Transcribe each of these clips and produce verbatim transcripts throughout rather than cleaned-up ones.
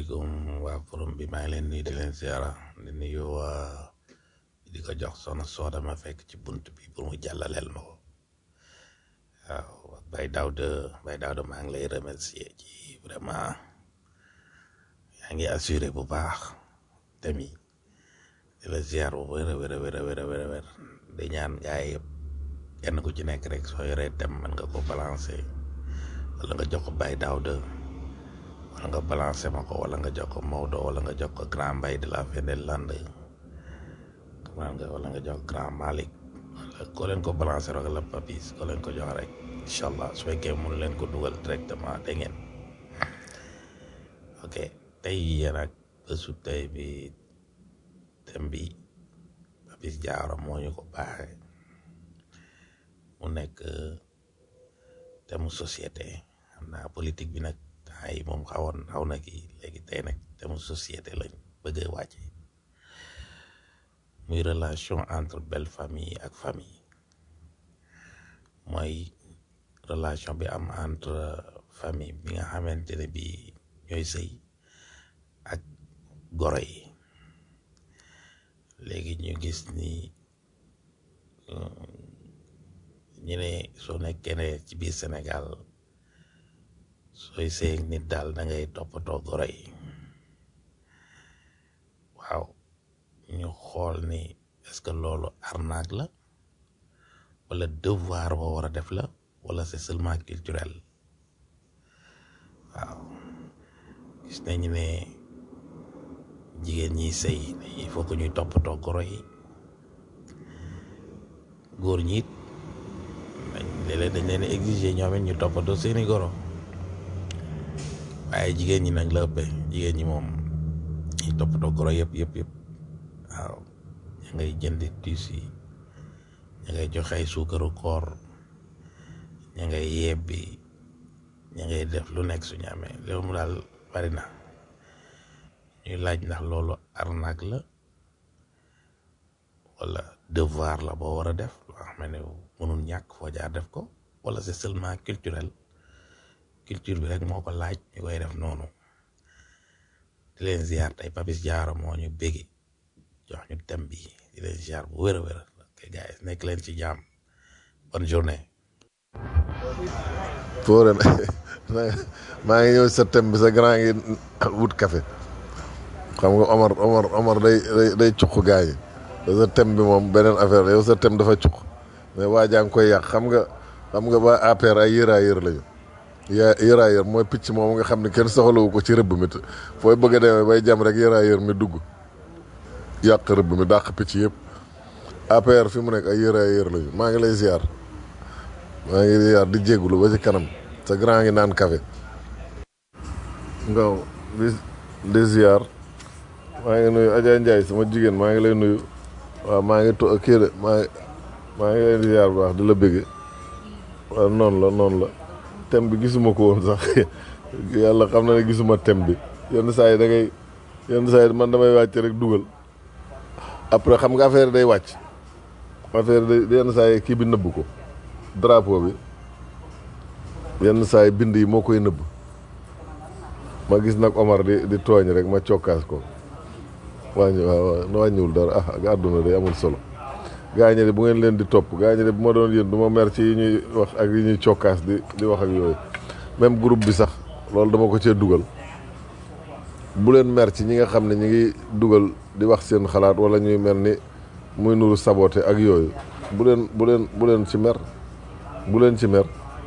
asalaamaaleykum waa forum bi maa ngi leen nuyu di leen ziara di nuyu waa di ko jox soxna Sooda ma fekk ci bunt bi pour mu jàllaleel ma ko waaw Baye Daouda Baye Daouda maa ngi lay remercier ci vraiment yaa ngi assuré bu baax tamit di la ziar bu wér a wér a wér a wér a wér a wér di ñaan gaa yi yëpp kenn ku ci nekk rek soo yoree dem mën nga ko balancer wala nga jox ko Baye Daouda wala nga balancer ma ko wala nga jox ko Maodo wala nga jox ko Grand Mbaye de la Fenelande nga wala nga jox Grand Malick wala ko leen ko balancer rek la Papis ko leen ko jox rek incha allah su fekkee mun leen ko dugal directement da ngeen ok tey yéen ak bésu tey bi thème bi Papis Diawara moo ñu ko baaxee mu nekk thème mu société xam naa politique bi nag ay moom xawoon xaw na kii léegi tey nag thème mu société lañ bëgg a wàcce muy relation entre belle famille ak famille mooy relation bi am entre famille bi nga xamante ne bi ñooy sëy ak goro yi léegi ñu gis ni ñu ne soo nekkee ne ci biir Sénégal sooy sëy ak nit daal da ngay toppatoo goro yi waaw ñu xool ni est-ce que loolu arnaque la wala devoir boo war a def la wala c'est seulement culturel waaw gis nañu ne jigéen ñi sëy il faut que ñuy toppatoo goro yi góor ñi it léeg-léeg dañ leen exiger ñoom it ñu toppatoo seeni goro waaye jigéen ñi nag la ëppee jigéen ñi moom ñuy toppatoo goro yëpp yëpp yëpp waaw ña ngay jënd tissu yi ña ngay joxe ay suukaru koor ña ngay yebbi ña ngay def lu nekk suñu amee loolu mu daal bari na ñuy laaj ndax loolu arnaque la wala devoir la boo war a def loo xam ne mënul ñàkk foo jaar def ko wala c'est seulement culturel culture bi rek moo ko laaj ñu koy def noonu di leen ziar tey Papis Diawara moo ñu bége jox ñu thème bi di leen ziar bu wér a wér ok gars yi nekk leen ci jàmm bonne journée. Fodé maa ngi ñëw sa thème bi sa grand ngi wut café xam nga Omar Omar Omar day day day cuq gars yi sa thème bi moom beneen affaire la yow sa thème dafa cuq mais waa jaa ngi koy yàq xam nga xam nga ba A P R ay yëraa yër lañu yaa yëraa yër mooy picc moom nga xam ne kenn soxlawu ko ci rëbb mi fooy bëgg a demee bay jam rek yëraa yër mi dugg yàq rëbb mi dàq picc yëpp A P R fi mu nekk ay yëraa yër lañu maa ngi lay ziar maa ngi ziar di jéggulu ba ci kanam sa grand ngi naan café ngaw di di ziar maa ngi nuyu Adja Ndiaye sama jigéen maa ngi lay nuyu waaw maa ngi to kii de maa ngi maa ngi lay ziar bu baax di la bëgge waaw noonu la noonu la thème bi gisuma ko woon sax yàlla xam na ne gisuma thème bi yenn saa yi da ngay yenn saa yi man damay wàcc rek dugal après xam nga affaire day wàcc affaire day yenn saa yi kii bi nëbb ko drapeau bi yenn saa yi bind yi moo koy nëbb ma gis nag Omar di di tooñ rek ma cokkaas ko wàññi waaw wàññiwul dara ah ak àdduna day amul solo gaañe de bu ngeen leen di topp gaañe de bu ma doon yéen du ma mer ci yi ñuy wax ak yi ñuy cokkaas di di wax ak yooyu même groupe bi sax loolu dama ko cee dugal bu leen mer ci ñi nga xam ne ñi ngi dugal di wax seen xalaat wala ñuy mel ni muy nuru saboté ak yooyu bu leen bu leen bu leen ci mer bu leen ci mer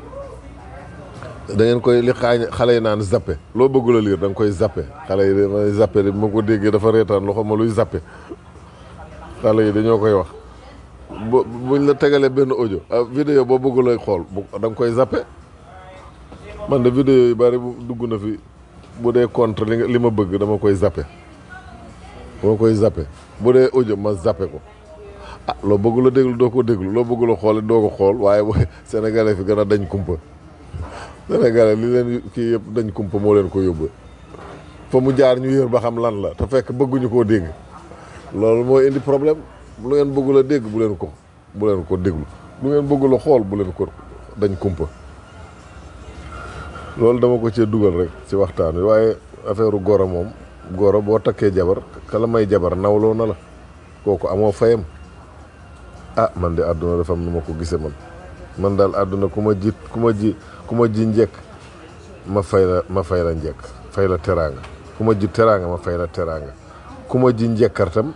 da ngeen koy li xaañ xale yi naan zappe loo bëggul a liir da nga koy zappe xale yi de zappe de ma ko déggee dafa reetaan loo xam ma luy zappe xale yi dañoo koy wax bu buñ la tegalee benn audio ah vidéo boo bëggul a xool bu da nga koy zappe man de vidéo yu bari bu dugg na fi bu dee contre li li ma bëgg dama koy zappe dama koy zappe bu dee audio ma zappe ko ah loo bëggul a déglu doo ko déglu loo bëggul a xool doo ko xool waaye bu sénégalais fi gën a dañ kumpa sénégalais li leen kii yëpp dañ kumpa moo leen ko yóbbu fa mu jaar ñu yër ba xam lan la te fekk bëgguñu koo dégg loolu mooy indi problème lu ngeen bëggul a dégg bu leen ko bu leen ko déglu lu ngeen bëggul a xool bu leen ko dañ kumpa loolu dama ko cee dugal rek ci waxtaan wi waaye affaire goro moom goro boo takkee jabar kala may jabar nawloo na la kooku amoo fayam. ah man de àdduna dafa am nu ma ko gisee man man daal àdduna ku ma ji ku ma ji ku ma ji njëkk ma fay la ma fay la njëkk fay la teraanga ku ma ji teraanga ma fay la teraanga ku ma ji njëkkar tam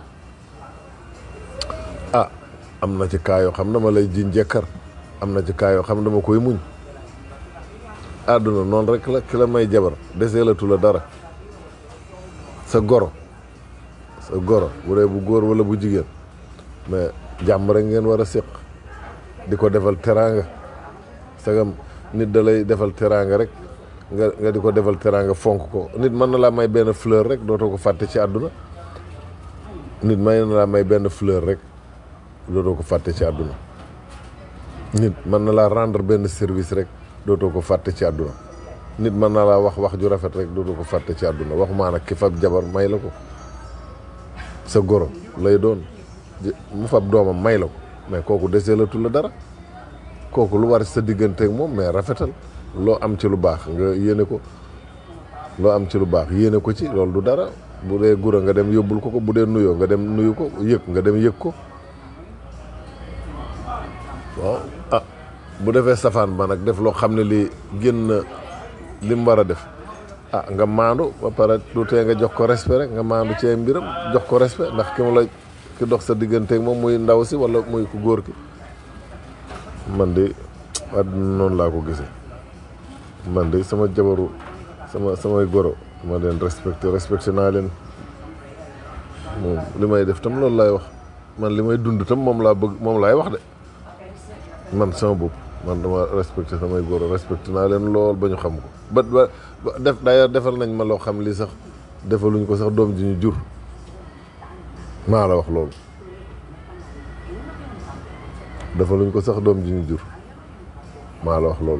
ah am na ci kaa yoo xam dama lay ji njëkkar am na ci kaa yoo xam dama koy muñ àdduna noonu rek la ki la may jabar desee la tu la dara sa goro sa goro bu dee bu góor wala bu jigéen mais jàmm rek ngeen war a séq di ko defal teraanga sagam nit da lay defal teraanga rek nga nga di ko defal teraanga fonk ko nit mën na laa may benn fleur rek dootoo ko fàtte ci àdduna nit may na laa may benn fleur rek dootoo ko fàtte ci àdduna nit mën na laa rendre benn service rek dootoo ko fàtte ci àdduna nit mën na laa wax wax ju rafet rek dootoo ko fàtte ci àdduna wax maa nag ki fab jabar may la ko sa goro lay doon mu fab doomam may la ko mais kooku desee la tu la dara kooku lu war sa digganteeg moom mais rafetal loo am ci lu baax nga yéene ko loo am ci lu baax yéene ko ci loolu du dara bu dee gura nga dem yóbbul ko ko bu dee nuyoo nga dem nuyu ko yëg nga dem yëg ko waaw ah bu defee safaan ba nag def loo xam ne lii génn li mu war a def ah nga maandu ba pare du tee nga jox ko respect rek nga maandu ci ay mbiram jox ko respect ndax ki mu la ki dox sa digganteeg moom muy ndaw si wala muy ku góor ki man de àdduna noonu laa ko gisee man de sama jabaru sama samay goro ma leen respecté respecté naa leen moom li may def tam loolu laay wax man li may dund tam moom laa bëgg moom laay wax de man sama bopp man dama respecté samay goro respecté naa leen lool ba ñu xam ko ba ba def d'ailleurs defal nañ ma loo xam li sax defaluñ ko sax doom ji ñu jur maa la wax loolu defaluñ ko sax doom ji ñu jur maa la wax loolu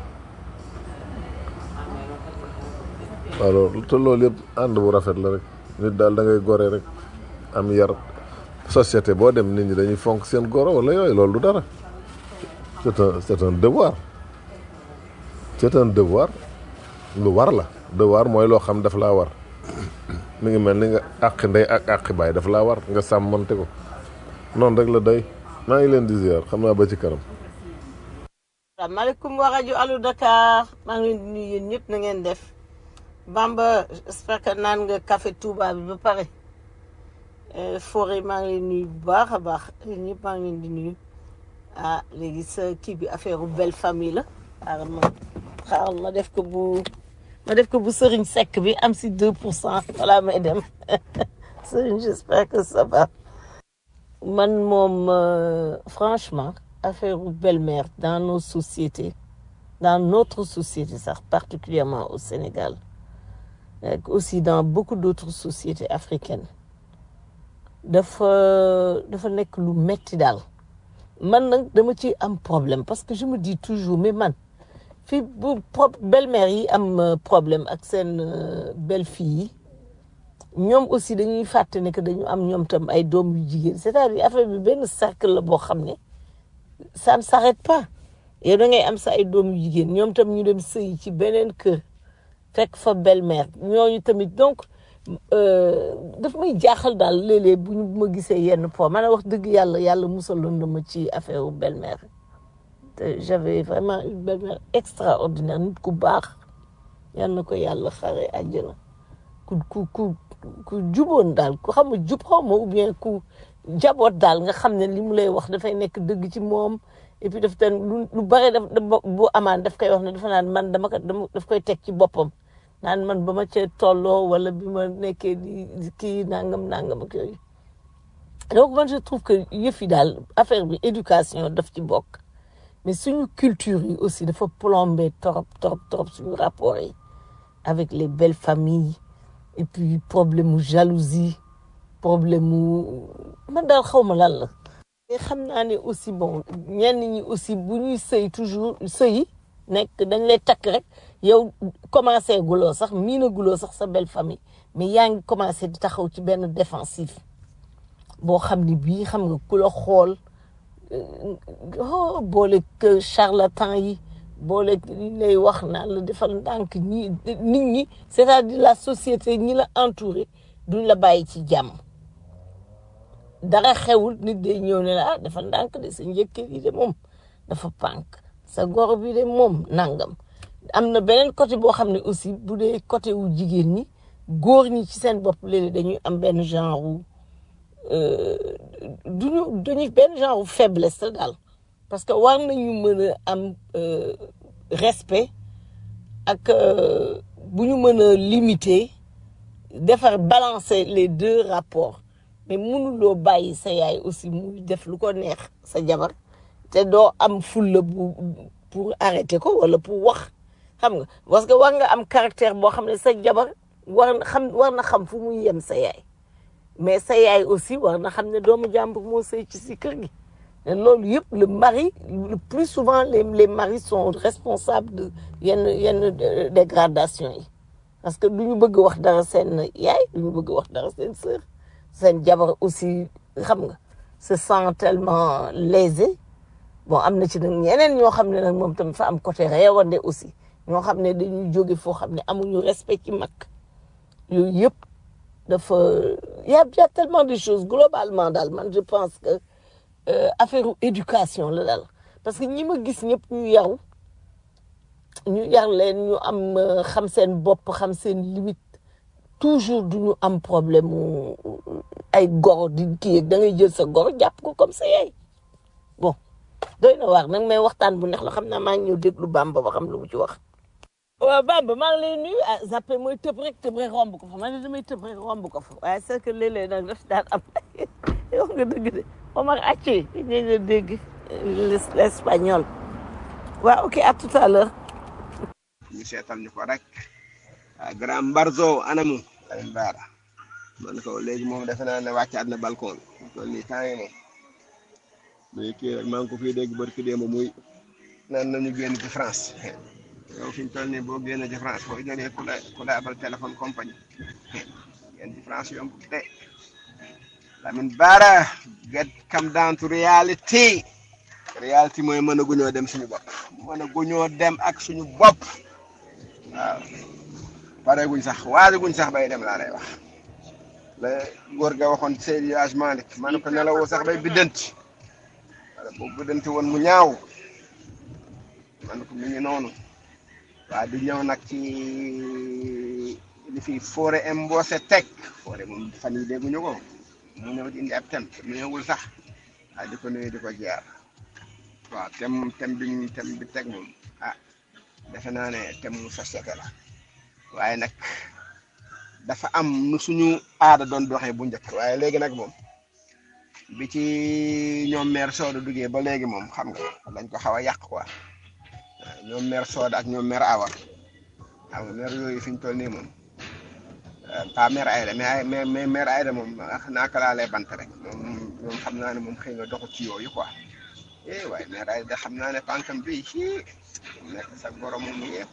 alors te loolu yëpp ànd bu rafet la rek nit daal da ngay gore rek am yar société boo dem nit ñi dañuy fonk seen goro wala yooyu loolu du dara c'est un c'est un devoir c'est un devoir lu war la devoir mooy loo xam daf laa war mi ngi mel ni nga àqi ndey ak àqi baay daf laa war nga sàmmante ko noonu rek la day maa ngi leen di ziar xam naa ba ci kanam. asalaamaaleykum waa rajo Allo Dakar maa ngi leen di nuyu yéen ñëpp na ngeen def Bamba j'espère que naan nga café Touba bi ba pare Forêt maa ngi leen nuyu bu baax a baax yéen ñëpp maa ngi leen di nuyu ah léegi sa kii bi affaire belle famille la xaaral ma xaaral ma def ko bu ma def ko bu Serigne Seck bi am si deux pour cent voilà may dem Serigne j'espère que ça va man moom euh, franchement affaire belle-mère dans nos sociétés dans notre société sax particulièrement au Sénégal et aussi dans beaucoup d'autres sociétés africaines dafa dafa nekk lu metti daal man nag dama ci am problème parce que je me dis toujours mais man fii bu belle-mère yi am problème ak seen belle-fille yi ñoom aussi dañuy fàtte ne que dañu am ñoom tam ay doom yu jigéen c'est-à-dire affaire bi benn cercle la boo xam ne ça ne s'arrête pas yow da ngay am sa ay doom yu jigéen ñoom tam ñu dem sëy ci beneen kër fekk fa belle-mère ñooñu tamit donc daf may jaaxal daal léeg-léeg bu ñu ma gisee yenn po man a wax dëgg yàlla yàlla musaloon na ma ci affaire u belle-mère te j'avais vraiment une belle-mère extraordinaire nit ku baax yal na ko yàlla xare àjjana ku ku ku ku juboon daal ku xam nga jub xaw ma ou bien ku jaboot daal nga xam ne li mu lay wax dafay nekk dëgg ci moom et puis daf ten lu lu bare daf bu amaan daf koy wax ne dafa naan man dama ko dama daf koy teg ci boppam naan man ba ma cee tolloo wala bi ma nekkee di kii nangam nangam ak yooyu donc man je trouve que yëf yi daal affaire bi éducation daf ci bokk mais suñu culture yi aussi dafa plombé trop trop trop suñu rapport yi avec les belles familles et puis problème mu jalousie problème mu man daal xaw ma lan la. te xam naa ne aussi bon ñenn ñi aussi bu ñuy sëy toujours sëy nekk dañ lay takk rek yow commencé guloo sax miina guloo sax sa belle famille mais yaa ngi commencé di taxaw ci benn défensif boo xam ni bii xam nga ku la xool oh boole que charlatan yi boole li lay wax naan la defal ndànk ñi nit ñi c'est-à-dire la société ñi la entouré duñ la bàyyi ci jàmm dara xewul nit day ñëw ne la ah defal ndànk de sa njëkkër yi de moom dafa pànk sa goro bi de moom nangam am na beneen côté boo xam ne aussi bu dee côté wu jigéen ñi góor ñi ci seen bopp léegi dañuy am benn genre wu duñu dañuy benn genre wu faiblesse la daal parce que war nañu mën a am respect ak bu ñu mën a limiter defar balancer les deux rapports mais mënuloo bàyyi sa yaay aussi muy def lu ko neex sa jabar te doo am fulla bu pour arrêter ko wala pour wax xam nga parce que war nga am caractère boo xam ne sa jabar war na xam war na xam fu muy yem sa yaay mais sa yaay aussi war na xam ne doomu jàmbur moo sëy ci si kër gi loolu yëpp le mari le plus souvent les les maris sont responsables de yenn yenn dégradation yi parce que du ñu bëgg wax dara seen yaay du ñu bëgg wax dara seen sœur seen jabar aussi xam nga se sent tellement lésé bon am na ci nag ñeneen ñoo xam ne nag moom tam fa am côté réewande aussi ñoo xam ne dañuy jóge foo xam ne amuñu respect ci mag yooyu yëpp dafa y a y a tellement de choses globalement daal man je pense que euh, affaire éducation la daal parce que ñi ma gis ñëpp ñu yaru ñu yar leen ñu am xam seen bopp xam seen limite toujours duñu am problème mu ay goro di kii da ngay jël sa goro jàpp ko comme ça yaay bon doy na waar nag mais waxtaan bu neex la xam naa maa ngi ñëw déglu Bamba ba xam lu mu ci wax. waaw Bamba maa ngi lay nuyu ah zappé mooy tëb rek tëb rek romb ko fa man damay tëb rek romb ko fa waaye c'est que léeg-léeg nag daf daan am yow nga dëgg de Omar Aceh ñu ngi dégg l'espagnol waaw ok à tout à l'heure. ñu seetal ñu ko rek grand Mbarzo anamu Alioune Bara man ko léegi moom defe naa ne wàccaat na balcon bi loolu nii temps yii moom mais kii rek maa ngi ko fiy dégg barki démb muy naan nañu génn ci France yow fi ñu toll nii boo génn ci France boo jëlee ku la ku la abal téléphone compagnie génn ci France yomb de Alioune Bara get come down to reality reality mooy mën a guñoo dem suñu bopp mën a guñoo dem ak suñu bopp waaw pare guñ sax waare guñ sax bay dem laa lay wax la góor ga waxoon Seydi Hadji Malick ma ne ko nelawoo sax bay biddanti wala boobu biddanti woon mu ñaaw ma ne ko mi ngi noonu waa di ñëw nag ci li fi forêt embosé teg forêt moom fan yi dégguñu ko mu ñëw di indi ab tem mu ñëwul sax ah di ko nuyu di ko jaar waaw tem tem bi ñu tem bi teg moom ah defe naa ne tem mu société la waaye nag dafa am nu suñu aada doon doxee bu njëkk waaye léegi nag moom bi ci ñoom mère Soda duggee ba léegi moom xam nga dañ ko xaw a yàq quoi ñoom mère Soda ak ñoom mère Awa xam nga mère yooyu fi ñu toll nii moom pas mère Aïda mais mais mais mère Aïda moom naaka laa lay bant rek moom moom xam naa ne moom xëy na doxu ci yooyu quoi eh waaye mère Aïda xam naa ne pànkam bi ci nekk sa borom moom yëpp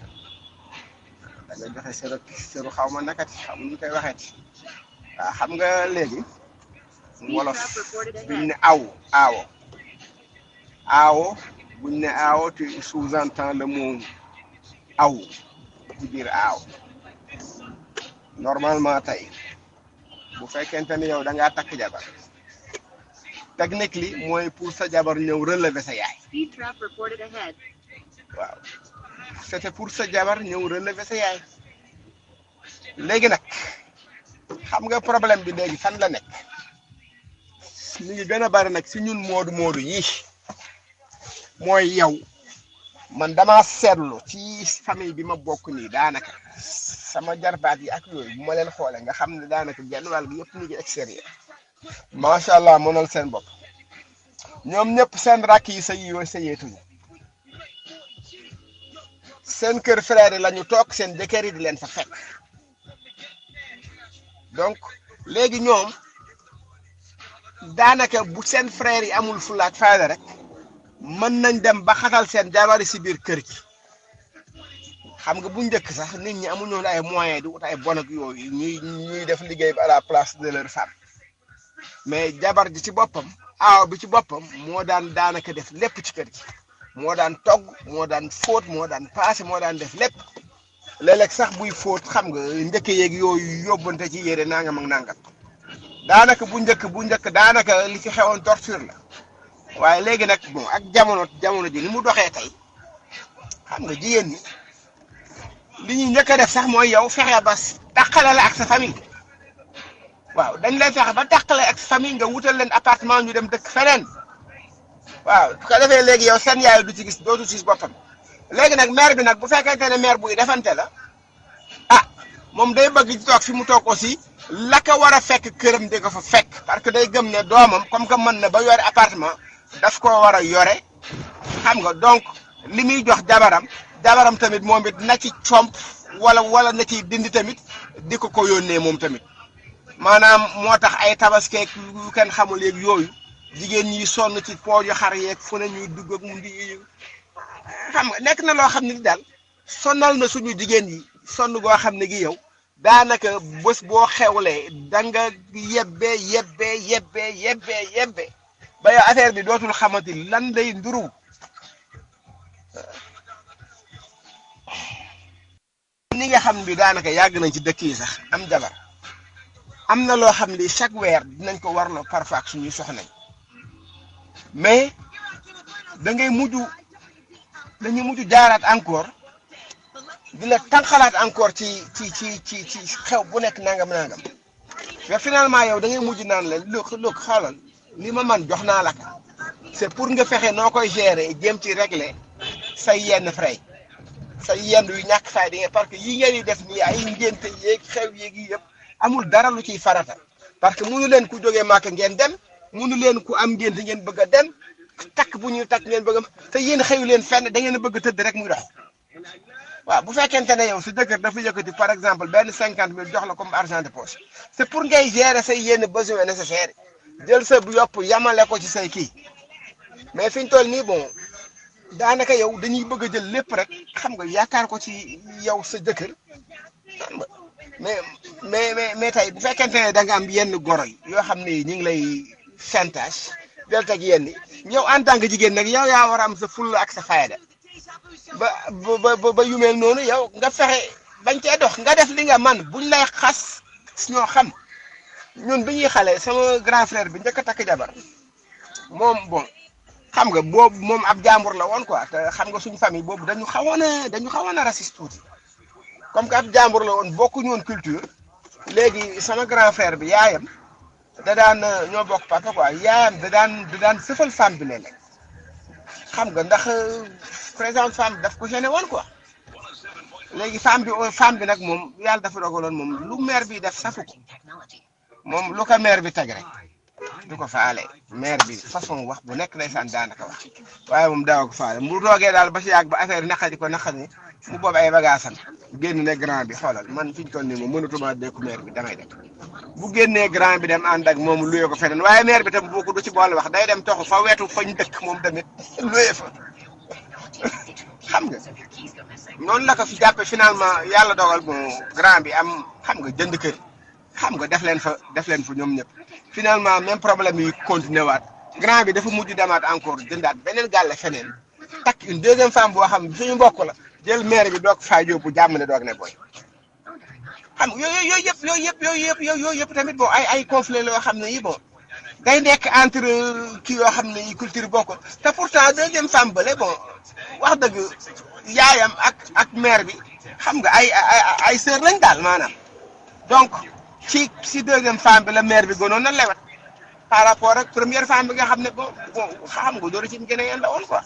da nga joxe sero sero xaw ma nakati xaw ma ñu koy waxeeti waaw xam nga léegi wolof buñ ne aw aawo aawo buñ ne aawo tu sous-entends le mot aw ci biir aaw normalement tey bu fekkente ni yow da ngaa takk jabar techniquement mooy pour sa jabar ñëw relever sa yaay waaw c'était pour sa jabar ñëw relever sa yaay léegi nag xam nga problème bi léegi fan la nekk mi ngi gën a bari nag si ñun moodu moodu yi mooy yow man dama seetlu ci famille bi ma bokk nii daanaka sama jarbaat yi ak yooyu bu ma leen xoolee nga xam ne daanaka genn wàll gi yëpp ñu ngi extérieur macha allah mënal seen bopp ñoom ñëpp seen rakk yi sa yi sa yeetuñu seen kër frère yi la ñu toog seen jëkkër yi di leen fa fekk donc léegi ñoom daanaka bu seen frère yi amul fulaak fayda rek mën nañ dem ba xatal seen jabari si biir kër gi xam nga bu njëkk sax nit ñi amuñu ay moyens di wut ay bon ak yooyu ñuy ñuy def liggéey bi à la place de leur femme mais jabar ji ci boppam aaw bi ci boppam moo daan daanaka def lépp ci kër gi moo daan togg moo daan fóot moo daan paase moo daan def lépp léeg-léeg sax buy fóot xam nga njëkk yeeg yooyu yóbbante ci yére nangam ak nangam daanaka bu njëkk bu njëkk daanaka li fi xewoon torture la waaye léegi nag bon ak jamono jamono ji ni mu doxee tey xam nga jigéen ñi li ñuy njëkk a def sax mooy yow fexe ba tàqale la ak sa famille waaw dañ lay fexe ba tàqale ak sa famille nga wutal leen appartement ñu dem dëkk feneen waaw su ko defee léegi yow seen yaay du ci gis dootu ci gis boppam léegi nag maire bi nag bu fekkente ne maire buy defante la ah moom day bëgg ci toog fi mu toog aussi la ko war a fekk këram di ko fa fekk parce que day gëm ne doomam comme que mën na ba yore appartement daf koo war a yore xam nga donc li muy jox jabaram jabaram tamit moom it na ci comp wala wala na ci dindi tamit di ko ko yónnee moom tamit maanaam moo tax ay tabaskeek yu kenn xamul yeeg yooyu jigéen ñi sonn ci pooju xar yeeg fu ne ñuy dugg ak mu ndi xam nga nekk na loo xam ne daal sonal na suñu jigéen yi sonn goo xam ne gi yow daanaka bés boo xewlee da nga yebbee yebbee yebbee yebbee yebbee ba yow affaire bi dootul xamante lan lay nduru ni nga xam bi daanaka yàgg nañ ci dëkk yi sax am jabar am na loo xam ni chaque weer dinañ ko warloo parfois ak suñuy soxnañ mais da ngay mujj dañuy mujj jaaraat encore di la tànqalaat encore ci ci ci ci ci xew bu nekk nangam nangam mais finalement yow da ngay mujj naan la lëkk lëkk xoolal li ma man jox naa la ko c'est pour nga fexe noo koy gérer jéem ci régler say yenn frais say yenn yu ñàkk fay di nga parce que yi ngeen di def nii ay ngénte yeeg xew yeeg yi yëpp amul dara lu ciy farata parce que mënu leen ku jógee Màkka ngeen dem mënu leen ku am ngénte ngeen bëgg a dem takk bu ñuy takk ngeen bëgg a te yéen xeyu leen fenn da ngeen a bëgg a tëdd rek muy dox waaw bu fekkente ne yow su jëkkër dafa yëkkati par exemple benn cinquante mille jox la comme argent de poche c'est pour ngay gérer say yenn besoins nécessaires jël sa bu yopp yamale ko ci say kii mais fi ñu toll nii bon daanaka yow dañuy bëgg a jël lépp rek xam nga yaakaar ko ci yow sa jëkkër xam nga mais mais mais mais tey bu fekkente ne da nga am yenn goro yi yoo xam ne ñu ngi lay chantage del teg yenn yow en tant que jigéen nag yow yaa war a am sa fulla ak sa fayda ba ba ba ba yu mel noonu yow nga fexe bañ cee dox nga def li nga man buñ lay xas ñoo xam ñun bi ñuy xale sama grand frère bi njëkk a takk jabar moom bon xam nga boobu moom ab jàmbur la woon quoi te xam nga suñu famille boobu dañu xawoon a dañu xawoon a raciste tuuti comme que ab jàmbur la woon bokkuñu woon culture léegi sama grand frère bi yaayam da daan ñoo bokk papa quoi yaayam da daan da daan sëfal femme bi léeg-léeg xam nga ndax présente femme bi daf ko gêné woon quoi léegi femme bi femme bi nag moom yàlla dafa dogaloon moom lu mère bi def safu ko moom lu ko mère bi teg rek du ko faale mère bi façon wax bu nekk ndeysaan daanaka wax waaye moom daaw ko faale mu toogee daal ba si yàgg ba affaire naqari ko naqari mu boobu ay bagaasam génn ne grand bi xoolal man fi ñu toll nii moom mënatuma dékku mère bi damay dem bu génnee grand bi dem ànd ak moom luye ko feneen waaye mère bi tam boo ko du ci boole wax day dem toxu fa wetu fañ dëkk moom tamit luye fa xam nga noonu la ko fi jàppe finalement yàlla dogal bon grand bi am xam nga jënd kër xam nga def leen fa def leen fa ñoom ñëpp finalement même problème yi continué waat grand bi dafa mujj demaat encore jëndaat beneen gàlle feneen takk une deuxième femme boo xam ne suñu mbokk la jël maire bi doog faa yóbbu jàmm ne doog ne booy xam nga yooyu yooyu yëpp yooyu yëpp yooyu yëpp yooyu yëpp tamit bon ay ay conflit la yoo xam ne yi bon day nekk entre kii yoo xam ne yi culture bokk te pourtant deuxième femme bële bon wax dëgg yaayam ak ak maire bi xam nga ay ay ay sœur lañ daal maanaam donc ci ci deuxième femme bi la maire bi gënoon na lewet par rapport ak première femme bi nga xam ne bon bon xam nga dooru ci gën a yéen la woon quoi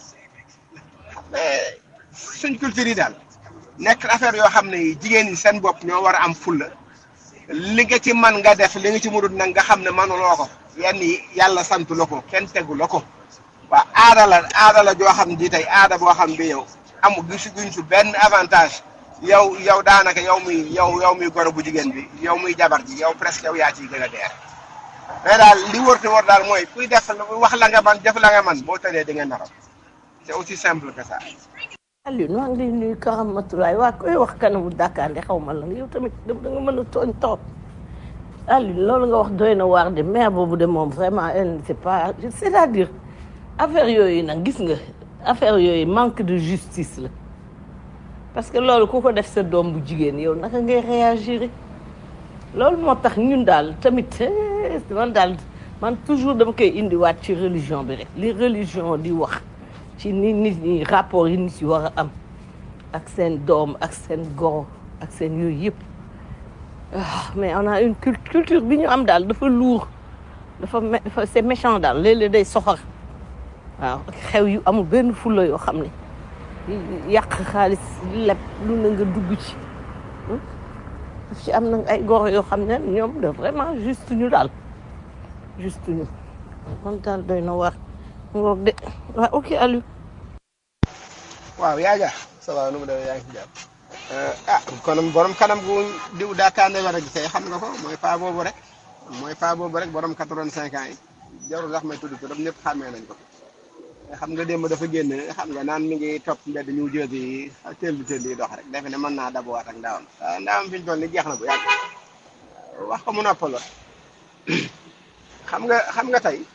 mais suñ culture yi daal nekk affaire yoo xam ne jigéen ñi seen bopp ñoo war a am fulla li nga ci man nga def li nga ci mënut nag nga xam ne manuloo ko yenn yi yàlla santu la ko kenn tegu la ko waaw aada la aada la joo xam di tey aada boo xam bi yow amu gisu guñ su benn avantage yow yow daanaka yow muy yow yow muy goro bu jigéen bi yow muy jabar ji yow presque yow yaa ciy gën a deer mais daal li wër te wër daal mooy kuy def wax la nga man def la nga man boo tëddee di nga naram c'est aussi simple que ça. Aliou maa ngi lay nuyu Karamatulaay waa koy wax kanamu Dakar de xaw ma la yow tamit da nga mën a tooñ trop Aliou loolu nga wax doy na waar de maire boobu de moom vraiment elle c'est pas c'est-à-dire affaire yooyu nag gis nga affaire yooyu manque de justice la parce que loolu ku ko def sa doom bu jigéen yow naka ngay réagir loolu moo tax ñun daal tamit man daal man toujours dama koy indiwaat ci religion bi rek li religion di wax ci ni nit ñi rapport yi nit yi war a am ak seen doom ak seen goro ak seen yooyu yëpp mais on a une culture bi ñu am daal dafa lourd dafa dafa c'est méchant daal léeg-léeg day soxor waaw xew yu amul benn fulla yoo xam ne yàq xaalis leb lu na nga dugg ci daf ci am na ay goro yoo xam ne ñoom de vraiment juste ñu daal juste ñu man daal doy na war ngoog de waaw ok Aliou waaw yaaja ça va nu mu demee yaa ngi ci jàpp ah kon borom kanam gu diw daakaande war a gis tey xam nga ko mooy paa boobu rek mooy paa boobu rek borom quatre-vingt-cinq ans yi jarul sax may tudd turam ñëpp xàmmee nañ ko xam nga démb dafa génn xam nga naan mi ngi topp mbedd ñu jël yi teel bi teel yi dox rek defe ne mën naa dabuwaat ak ndaawam waaw ndaawam fi ñu toll ni jeex na bu yàgg wax ko mu noppaloo xam nga xam nga tey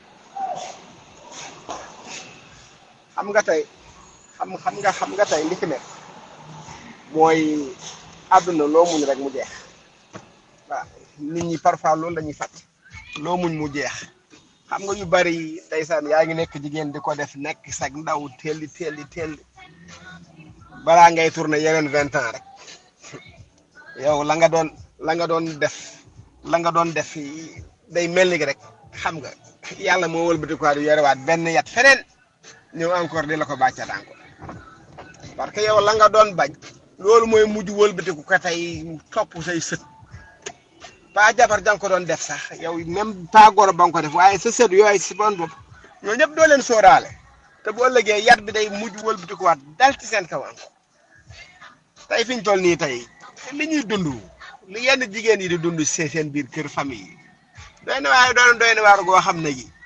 xam nga tey xam xam nga xam nga tey li ci nekk mooy àdduna loo muñ rek mu jeex waaw nit ñi parfois loolu la ñuy fàtt loo muñ mu jeex xam nga yu bari ndeysaan yaa ngi nekk jigéen di ko def nekk sag ndaw telli telli telli balaa ngay tourner yeneen vingt ans rek yow la nga doon la nga doon def la nga doon def day mel ni rek xam nga yàlla moo wëlbati ko yorewaat benn yat feneen ñëw encore di la ko bàccat encore parce que yow la nga doon bañ loolu mooy mujj wëlbatiku ko tey topp say sët pas jabar jang ko doon def sax yow même pas goro ba nga ko def waaye sa sët yooyu si bon bopp ñoo ñëpp doo leen sóoraale te bu ëllëgee yat bi day mujj wëlbatikuwaat dal ci seen kaw encore tey fi ñu toll nii tey li ñuy dund li yenn jigéen yi di dund see seen biir kër famille yi doy na waaye doon doy na waar goo xam ne gi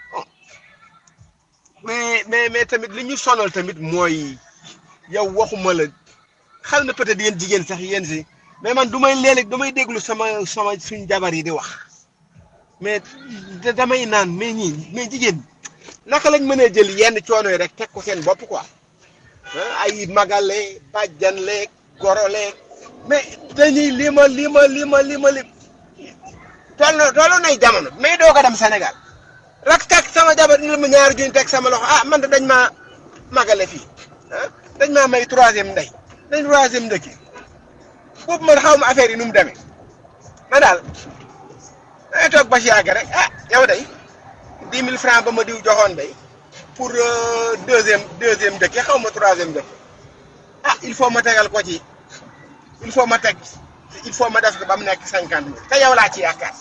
mais mais mais tamit li ñu sonal tamit mooy yow waxuma la xal na peut-être yéen jigéen sax yéen si mais man du may léeg-léeg damay déglu sama sama suñ jabar yi di wax mais damay naan mais ñii mais jigéen naka lañ mën a jël yenn coono yi rek teg ko seen bopp quoi ay magale bàjjanle gorole mais dañuy lima lima lima lima lim toll na toll nay jamono mais doo ko dem Sénégal rak teg sama jabar ni la ma ñaari juñ teg sama loxo ah man de dañ maa magale fii ah dañ maa may troisième ndey dañ troisième ndëkki boobu man xaw ma affaire yi nu mu demee ma daal dangay toog ba si yàgg rek ah yow day dix mille francs ba ma diw joxoon day pour deuxième deuxième ndëkki xaw ma troisième ndëkki ah il faut ma tegal ko ci il faut ma teg il faut ma def ko ba mu nekk cinquante mille te yow laa ci yaakaar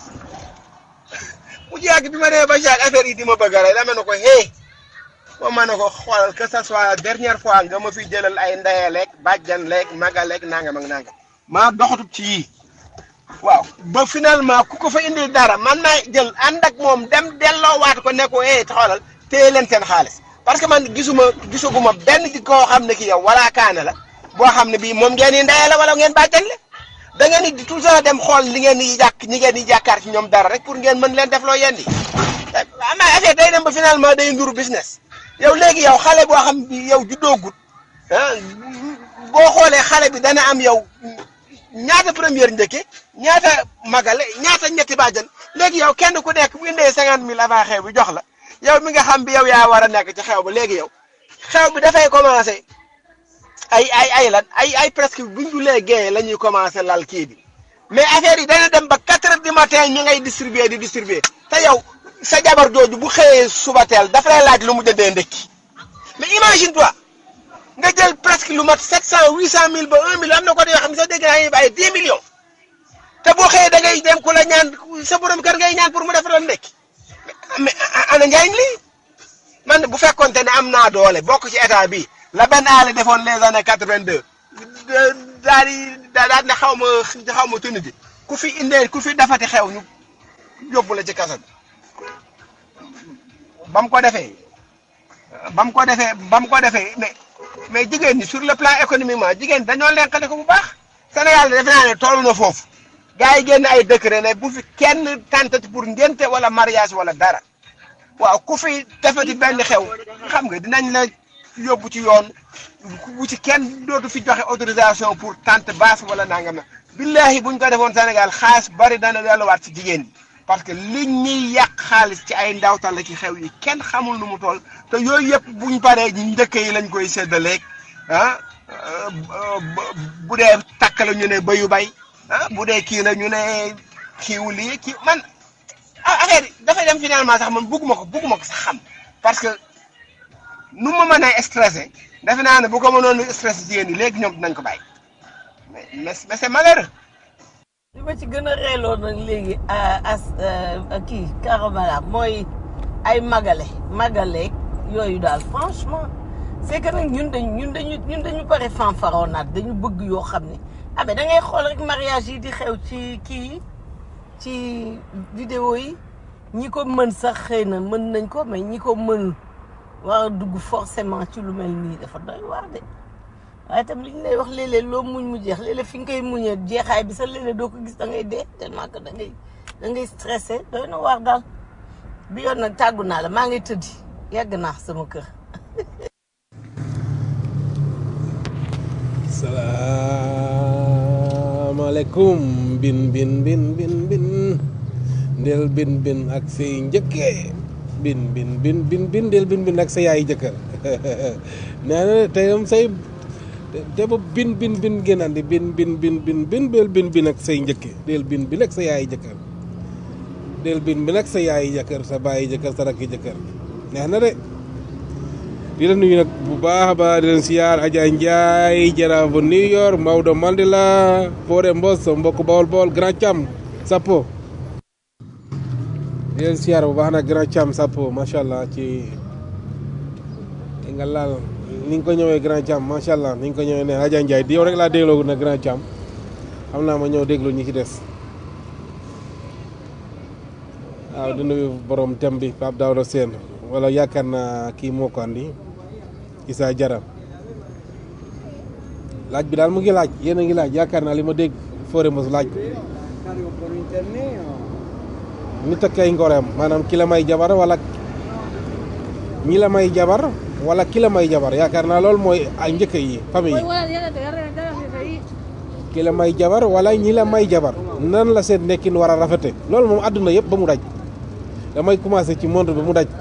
mu ci yàgg bi ma demee ba si yàgg affaire yi di ma bëgg a rey dama ne ko hey moom ma ne ko xoolal que ça soit dernière fois nga ma fi jëlal ay ndeyaleeg bàjjan leeg magaleeg nangam ak nangam maa doxatub ci yii waaw ba finalement ku ko fa indi dara man naa jël ànd ak moom dem delloowaat ko ne ko eh xoolal téye leen seen xaalis parce que man gisuma gisaguma benn di koo xam ne ki yow wala kaane la boo xam ne bii moom ngeen di ndeyale wala ngeen bàjjan le da ngeen di tout ça dem xool li ngeen di jàkk ñi ngeen di jàkkaar ci ñoom dara rek pour ngeen mën leen def loo yendi ama affaire day dem ba finalement day nduru business yow léegi yow xale boo xam bi yow juddoogut ah boo xoolee xale bi dana am yow ñaata première njëkke ñaata magale ñaata ñetti bàjjan léegi yow kenn ku nekk bu indee cinquante mille avant xew bi jox la yow mi nga xam bi yow yaa war a nekk ci xew ba léegi yow xew bi dafay commencé ay ay ay lan ay ay presque buñ julee géeye la ñuy commencé lal kii bi mais affaire yi dana dem ba quatre heures du matin ñu ngay distribuer di distribuer te yow sa jabar jooju bu xëyee suba teel dafa lay laaj lu mu jëndee ndekki mais imagine toi nga jël presque lu mat sept cent huit cent mille ba un million am na ko yoo xam ne sax dégg naa ay dix millions te boo xëyee da ngay dem ku la ñaan sa borom kër ngay ñaan pour mu defaral ndekki mais ana njariñ li man bu fekkoonte ne am naa doole bokk ci état bi la benn aale defoon les années quatre-vingt-deux daal di daal ne xaw ma xaw ma tuniti ku fi indee ku fi dafati xew ñu yóbbu la ci kaso bi ba mu ko defee ba mu ko defee ba mu ko defee mais mais jigéen ñi sur le plan économiquement jigéen dañoo lenkale ko bu baax Sénégal defe naa ne toll na foofu gars yi génn ay décret ne bu fi kenn tàntati pour ngénte wala mariage wala dara waaw ku fi defati benn xew xam nga dinañ la yóbbu ci yoon bu ci kenn dootu fi joxe autorisation pour tente basse wala nangam na billahi buñ ko defoon Sénégal xaalis bari dana delluwaat ci jigéen ñi parce que liñ ñuy yàq xaalis ci ay ndawtal la ci xew yi kenn xamul nu mu toll te yooyu yëpp buñ paree njëkk yi lañ koy séddaleeg ah bu dee takk la ñu ne bayu bay ah bu dee kii la ñu ne kiiwu lii kii man ah affaire yi dafay dem finalement sax man bugguma ko bugguma ko sax xam parce que nu ma mën a stressé defe naa ne bu ko mënoon stressé jigéen ñi léegi ñoom dinañ ko bàyyi mais mais c'est malheureux. li ma ci gën a reeloo nag léegi as kii Karamala mooy ay magale magaleeg yooyu daal franchement c'est que nag ñun dañu ñun dañu ñun dañu pare fanfaronnaat dañu bëgg yoo xam ne ah mais da ngay xool rek mariage yi di xew ci kii ci vidéo yi ñi ko mën sax xëy na mën nañ ko mais ñi ko mën war a dugg forcément ci lu mel nii dafa doy waar de waaye tam li ñu lay wax léeg-léeg loo muñ mu jeex léeg-léeg fi nga koy muñee jeexaay bi sax léeg-léeg doo ko gis da ngay dee tellement que da ngay da ngay stressé doy na waar daal bi yoon nag tàggu naa la maa ngi tëddi yàgg naa sama kër. salaamaaleykum bin bin bin bin bin ndel bin bin ak say njëkkee bin bin bin bin bin ndel bin bin ak sa yaay jëkkër nee na tey am say te ba bin bin bin ngeen andi bin bin bin bin bin del bin bin ak say njëkke del bin bin ak sa yaay jëkkër del bin bin ak sa yaay jëkkër sa bàyyi jëkkër sa rakki jëkkër neex na de di la nuyu nag bu baax a baax di leen siyaar Adja Ndiaye jaraafu New York Maodo Mandela Fodé Mbos mbokk Bawol Bawol Grand Thiam Sapo di leen siyaar bu baax nag Grand Thiam Sapo macha allah ci nga laal ni nga ko ñëwee Grand Thiam macha allah ni nga ko ñëwee ne Adja Ndiaye di yow rek laa dégloo nag Grand Thiam xam naa ma ñëw déglu ñi ci des waaw di nuyu borom thème bi Pape Daouda Sène wala yaakaar naa kii moo ko andi Issa Jara laaj bi daal mu ngi laaj yéen a ngi laaj yaakaar naa li ma dégg Fodé Mbos laaj ko nit ak ay ngoreem maanaam ki la may jabar wala ñi la may jabar wala ki la may jabar yaakaar naa loolu mooy ay njëkk yi famille yi ki la may jabar wala ñi la may jabar nan la seen nekkin war a rafete loolu moom àdduna yëpp ba mu daj damay commencé ci monde ba mu daj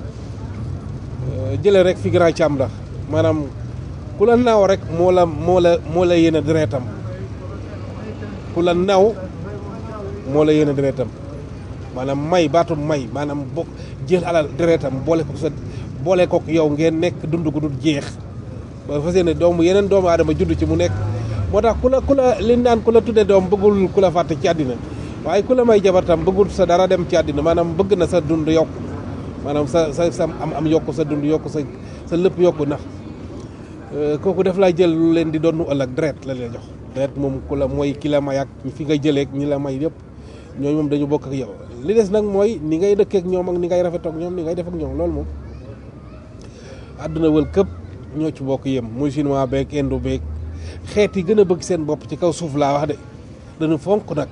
jëlee rek fi Grand Thiam ndax maanaam ku la naaw rek moo la moo la moo la yéene deretam ku la naaw moo la yéene deretam maanaam may baatu may maanaam bokk jël alal deretam boole ko sa boole kook yow ngeen nekk dund gu dul jeex ba fas yéene doomu yeneen doomu aadama judd ci mu nekk moo tax ku la ku la li naan ku la tudde doom bëggul ku la fàtte ci àddina waaye ku la may jabar tam bëggul sa dara dem ci àddina maanaam bëgg na sa dund yokk maanaam sa sa sa am am yokk sa dund yokk sa sa lépp yokk ndax kooku def laa jël lu leen di doon ëllëg deret la leen jox deret moom ku la mooy ki la may ak fi nga jëleeg ñi la may yëpp ñooñu moom dañu bokk ak yow li des nag mooy ni ngay dëkkee ak ñoom ak ni ngay rafetoo ak ñoom ni ngay def ak ñoom loolu moom àdduna wël këpp ñoo ci bokk yem muy chinois beeg indo beeg xeet yi gën a bëgg seen bopp ci kaw suuf laa wax de dañu fonk nag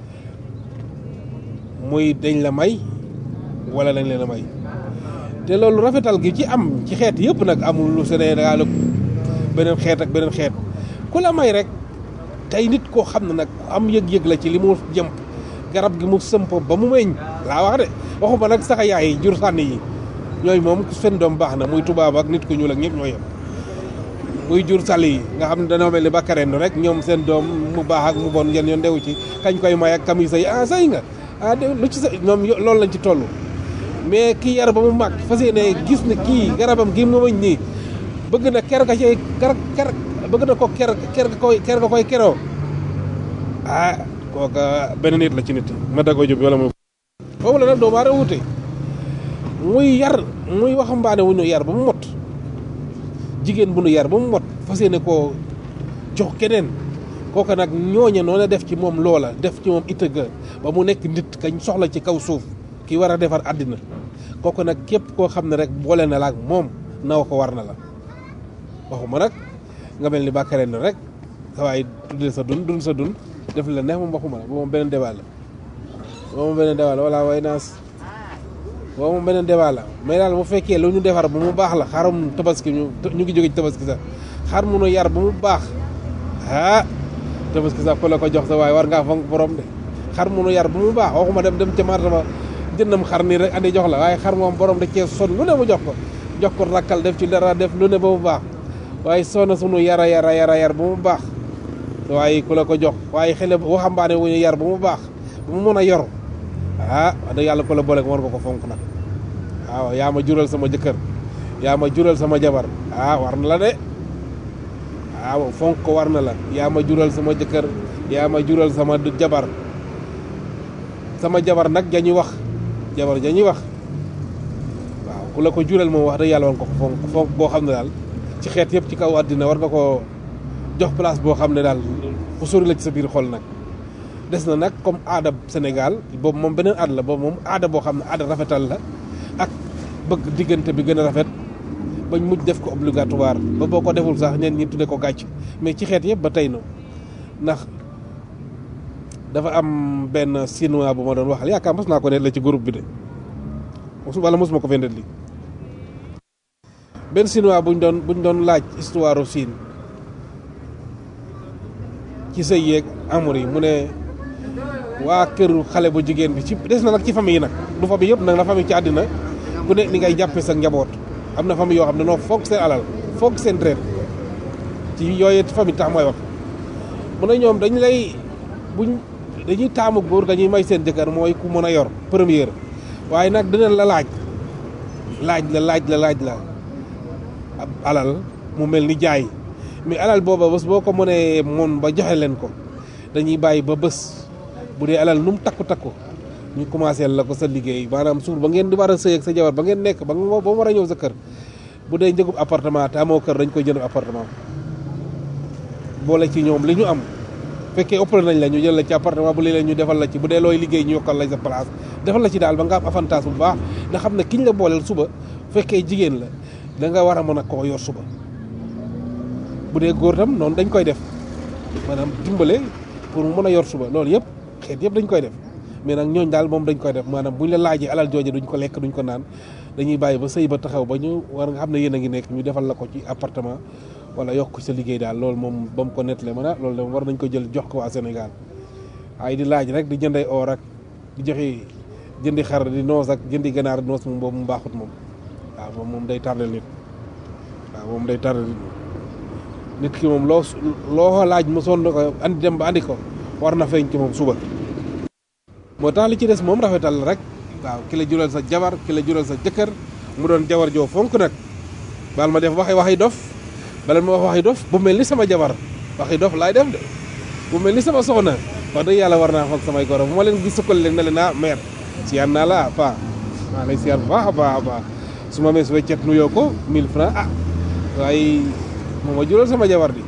muy dañ la may wala dañ leen a may te loolu rafetal gi ci am ci xeet yëpp nag amul lu Sénégal ak beneen xeet ak beneen xeet ku la may rek tey nit koo xam ne nag am yëg-yëg la ci li mu jëmp garab gi mu sëmp ba mu meññ laa wax de waxuma nag sax yaay yi jur sànni yi ñooy moom seen doom baax na muy tubaab ak nit ku ñuul ak ñëpp ñoo yem muy jur sàll yi nga xam ne dañoo mel ni bakkarendo rek ñoom seen doom mu baax ak mu bon ngeen yoon ndewu ci kañ koy may ak kamisa yi ah say nga ah de lu ci sa ñoom loolu lañ ci toll mais kii yar ba mu màgg fas yéene gis ne kii garabam gi mu mañ nii bëgg na ker ga cay ker ker bëgg na ko ker ker ga koy ker ga koy keroo ah kooka benn nit la ci nit ma dagoo jub wala mu foofu la nag doomu aadama wute muy yar muy waxambaane wu ñu yar ba mu mot jigéen bu nu yar ba mu mot fas yéene koo jox keneen kooka nag ñooñe noonu def ci moom loola def ci moom itëga ba mu nekk nit kañ soxla ci kaw suuf ki war a defar àddina kooku nag képp koo xam ne rek boole na la ak moom naw ko war na la waxuma nag nga mel ni bàkkareen na rek waaye tuddee sa dun dun sa dun def la neex moom waxuma la ba moom beneen débat la ba moom beneen débat la wala way naas boobu moom beneen débat la mais daal bu fekkee lu ñu defar ba mu baax la xarum tabaski ñu ñu ngi jóge ci tabaski sax xar mu nu yar ba mu baax ah tabaski sax ku la ko jox sa waaye war ngaa fonk borom de xar mu nu yar ba mu baax waxuma dem dem ca marché ba jëndam xar nii rek andi jox la waaye xar moom borom da cee son lu ne mu jox ko jox ko rakkal def ci dara def lu ne ba mu baax waaye sonna sunu yara yara yara yar ba mu baax waaye ku la ko jox waaye xele waxambaane wu ñu yar ba mu baax ba mu mën a yor ah wax dëgg yàlla ku la boole war nga ko fonk nag waaw yaa ma jural sama jëkkër yaa ma jural sama jabar ah war na la de waaw fonk ko war na la yaa ma jural sama jëkkër yaa ma jural sama jabar sama jabar nag jañuy wax jabar jañuy wax waaw ku la ko jural moom wax dëgg yàlla war nga ko fonk fonk boo xam ne daal ci xeet yëpp ci kaw àddina war nga ko jox place boo xam ne daal fu sori la ci sa biir xol nag des na nag comme aada Sénégal boobu moom beneen aada la boobu moom aada boo xam ne aada rafetal la ak bëgg diggante bi gën a rafet bañ mujj def ko obligatoire ba boo ko deful sax ñeen ñi tudde ko gàcc mais ci xeet yëpp ba tey na ndax dafa am benn chinois bu ma doon waxal yaakaar mos naa ko net la ci groupe bi de mosu wala mosuma ko fendet li benn chinois buñ doon buñ doon laaj histoire u Chine ci sëy yeeg amour yi mu ne waa këru xale bu jigéen bi ci des na nag ci famille yi nag du famille yëpp nag la famille ci àddina ku ne ni ngay jàppe sa njaboot am na famille yoo xam ne noo foog seen alal foog seen deret ci yooyu famille tax mooy wax mu ne ñoom dañ lay buñ dañuy taamu góor dañuy may seen jëkkër mooy ku mën a yor première waaye nag dina la laaj laaj la laaj la laaj la ab alal mu mel ni jaay mais alal booba bés boo ko mënee moon ba joxe leen ko dañuy bàyyi ba bés bu dee alal nu mu takku takku ñu commencé la ko sa liggéey maanaam suur ba ngeen di war a sëy ak sa jabar ba ngeen nekk ba nga ba war a ñëw sa kër bu dee njëgub appartement te amoo kër dañ koy jënd appartement boole ci ñoom li ñu am fekkee ëppal nañ la ñu jël la ci appartement bu léeg-léeg ñu defal la ci bu dee looy liggéey ñu yokkal la sa place defal la ci daal ba nga am avantage bu baax nga xam ne kiñ la booleel suba fekkee jigéen la da nga war a mën a koo yor suba bu dee góor tam noonu dañ koy def maanaam dimbale pour mu mën a yor suba loolu yëpp xeet yëpp dañ koy def mais nag ñooñ daal moom dañ koy def maanaam buñ la laajee alal jooje duñ ko lekk duñ ko naan dañuy bàyyi ba sëy ba taxaw ba ñu war nga xam ne yéen a ngi nekk ñu defal la ko ci appartement wala yokk sa liggéey daal loolu moom ba mu ko nettalee ma ah loolu de war nañ ko jël jox ko waa Sénégal ay di laaj rek di jënday or ak di joxe jëndi xar di noos ak jëndi ganaar di noos moom boobu mu baaxut moom waaw moom moom day tardel nit waaw moom day tardel nit nit ki moom loo loo laaj mu sonn ko andi dem ba andi ko war na feeñ ci moom suba moo tax li ci des moom rafetal rek waaw ki la jural sa jabar ki la jural sa jëkkër mu doon jabar joo fonk nag baal ma def waxi waxi dof bala ma wax waxi dof bu mel ni sama jabar waxi dof laay def de bu mel ni sama soxna wax dëgg yàlla war naa foog samay goro bu ma leen gis sukkal leen ne leen ah mère siyaan naa la pa maa lay siyaan bu baax a baax a baax su ma mees weccet nuyoo ko mille francs ah waaye moom ma jural sama jabar di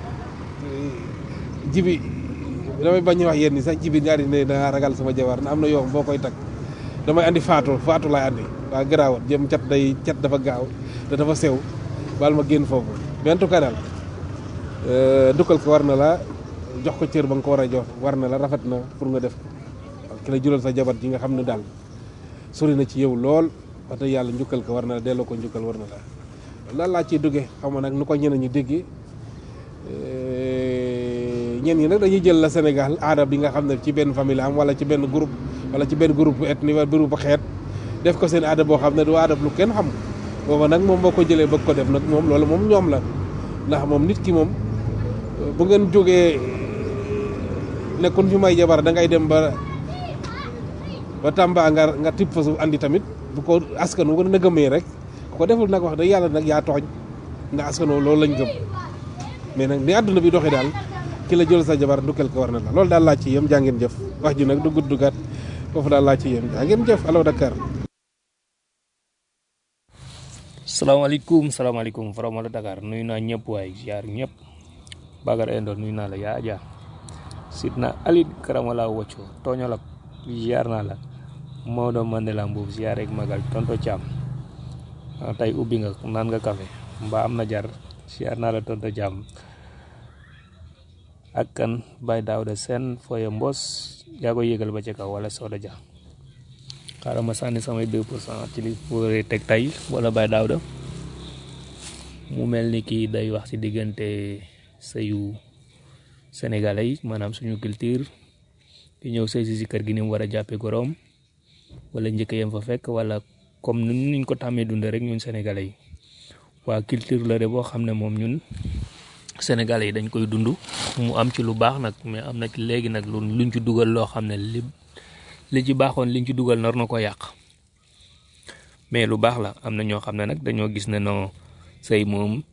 jibi damay bañ wax yéen ni sax jibi ñaari ne dangaa ragal sama jabar na am na yoo boo koy tag damay andi faatu faatu laay andi waa garaawat jëm cat day cat dafa gaaw te dafa sew baal ma génn foofu mais en tout cas daal dukkal ko war na la jox ko cër ba nga ko war a jox war na la rafet na pour nga def ko ki la jural sa jabar ji nga xam ne daal sori na ci yow lool wax dëgg yàlla njukkal ko war na la delloo ko njukkal war na la lan laa ciy duggee xam nga nag nu ko ñeneen ñi déggee ñenn ñi nag dañuy jël la Sénégal aada bi nga xam ne ci benn famille am wala ci benn groupe wala ci benn groupe ethnie wala groupe xeet def ko seen aada boo xam ne du aada lu kenn xam booba nag moom boo ko jëlee bëgg ko def nag moom loolu moom ñoom la ndax moom nit ki moom bu ngeen jógee nekkun fi may jabar da ngay dem ba ba Tamba nga nga tibb fa suuf andi tamit bu ko askan wu gën a gëmee rek ku ko deful nag wax dëgg yàlla nag yaa tooñ nga askanoo loolu lañ gëm mais nag ni àdduna bi doxee daal ki la jël sa jabar ndukkal ko war na la loolu daal laa ci yem jaa ngeen jëf wax ji nag du gudd dugaat foofu daal laa ci yem jaa ngeen jëf Allo Dakar. salaamaaleykum salaamaaleykum from Allo Dakar nuyu naa ñëpp waay ziar ñëpp Bagar Endo nuyu naa la yaa Adja Sidna Alit Karamala Wocco tooñal ak ziar naa la Maodo Mandela Mbuub ziar rek magal tonto Thiam tey ubbi nga naan nga café mbaa am na jar ziar naa la tonto Thiam ak kan Baye Daouda Sène Foye Mbos yaa ko yëgal ba ca kaw wala Soda Dia xaaral ma sànni samay deux pour cent ci li pour teg tey wala Baye Daouda mu mel ni kii day wax ci diggante sëyu sénégalais yi maanaam suñu culture di ñëw sëy si si kër gi ni mu war a jàppee goroom wala njëkk yam fa fekk wala comme ni ñu ko tàmmee dundee rek ñun sénégalais yi waa culture la de boo xam ne moom ñun sénégalais yi dañ koy dund mu am ci lu baax nag mais am na ci léegi nag lu luñ ci dugal loo xam ne li li ci baaxoon liñ ci dugal nar na ko yàq mais lu baax la am na ñoo xam ne nag dañoo gis ne non sëy moom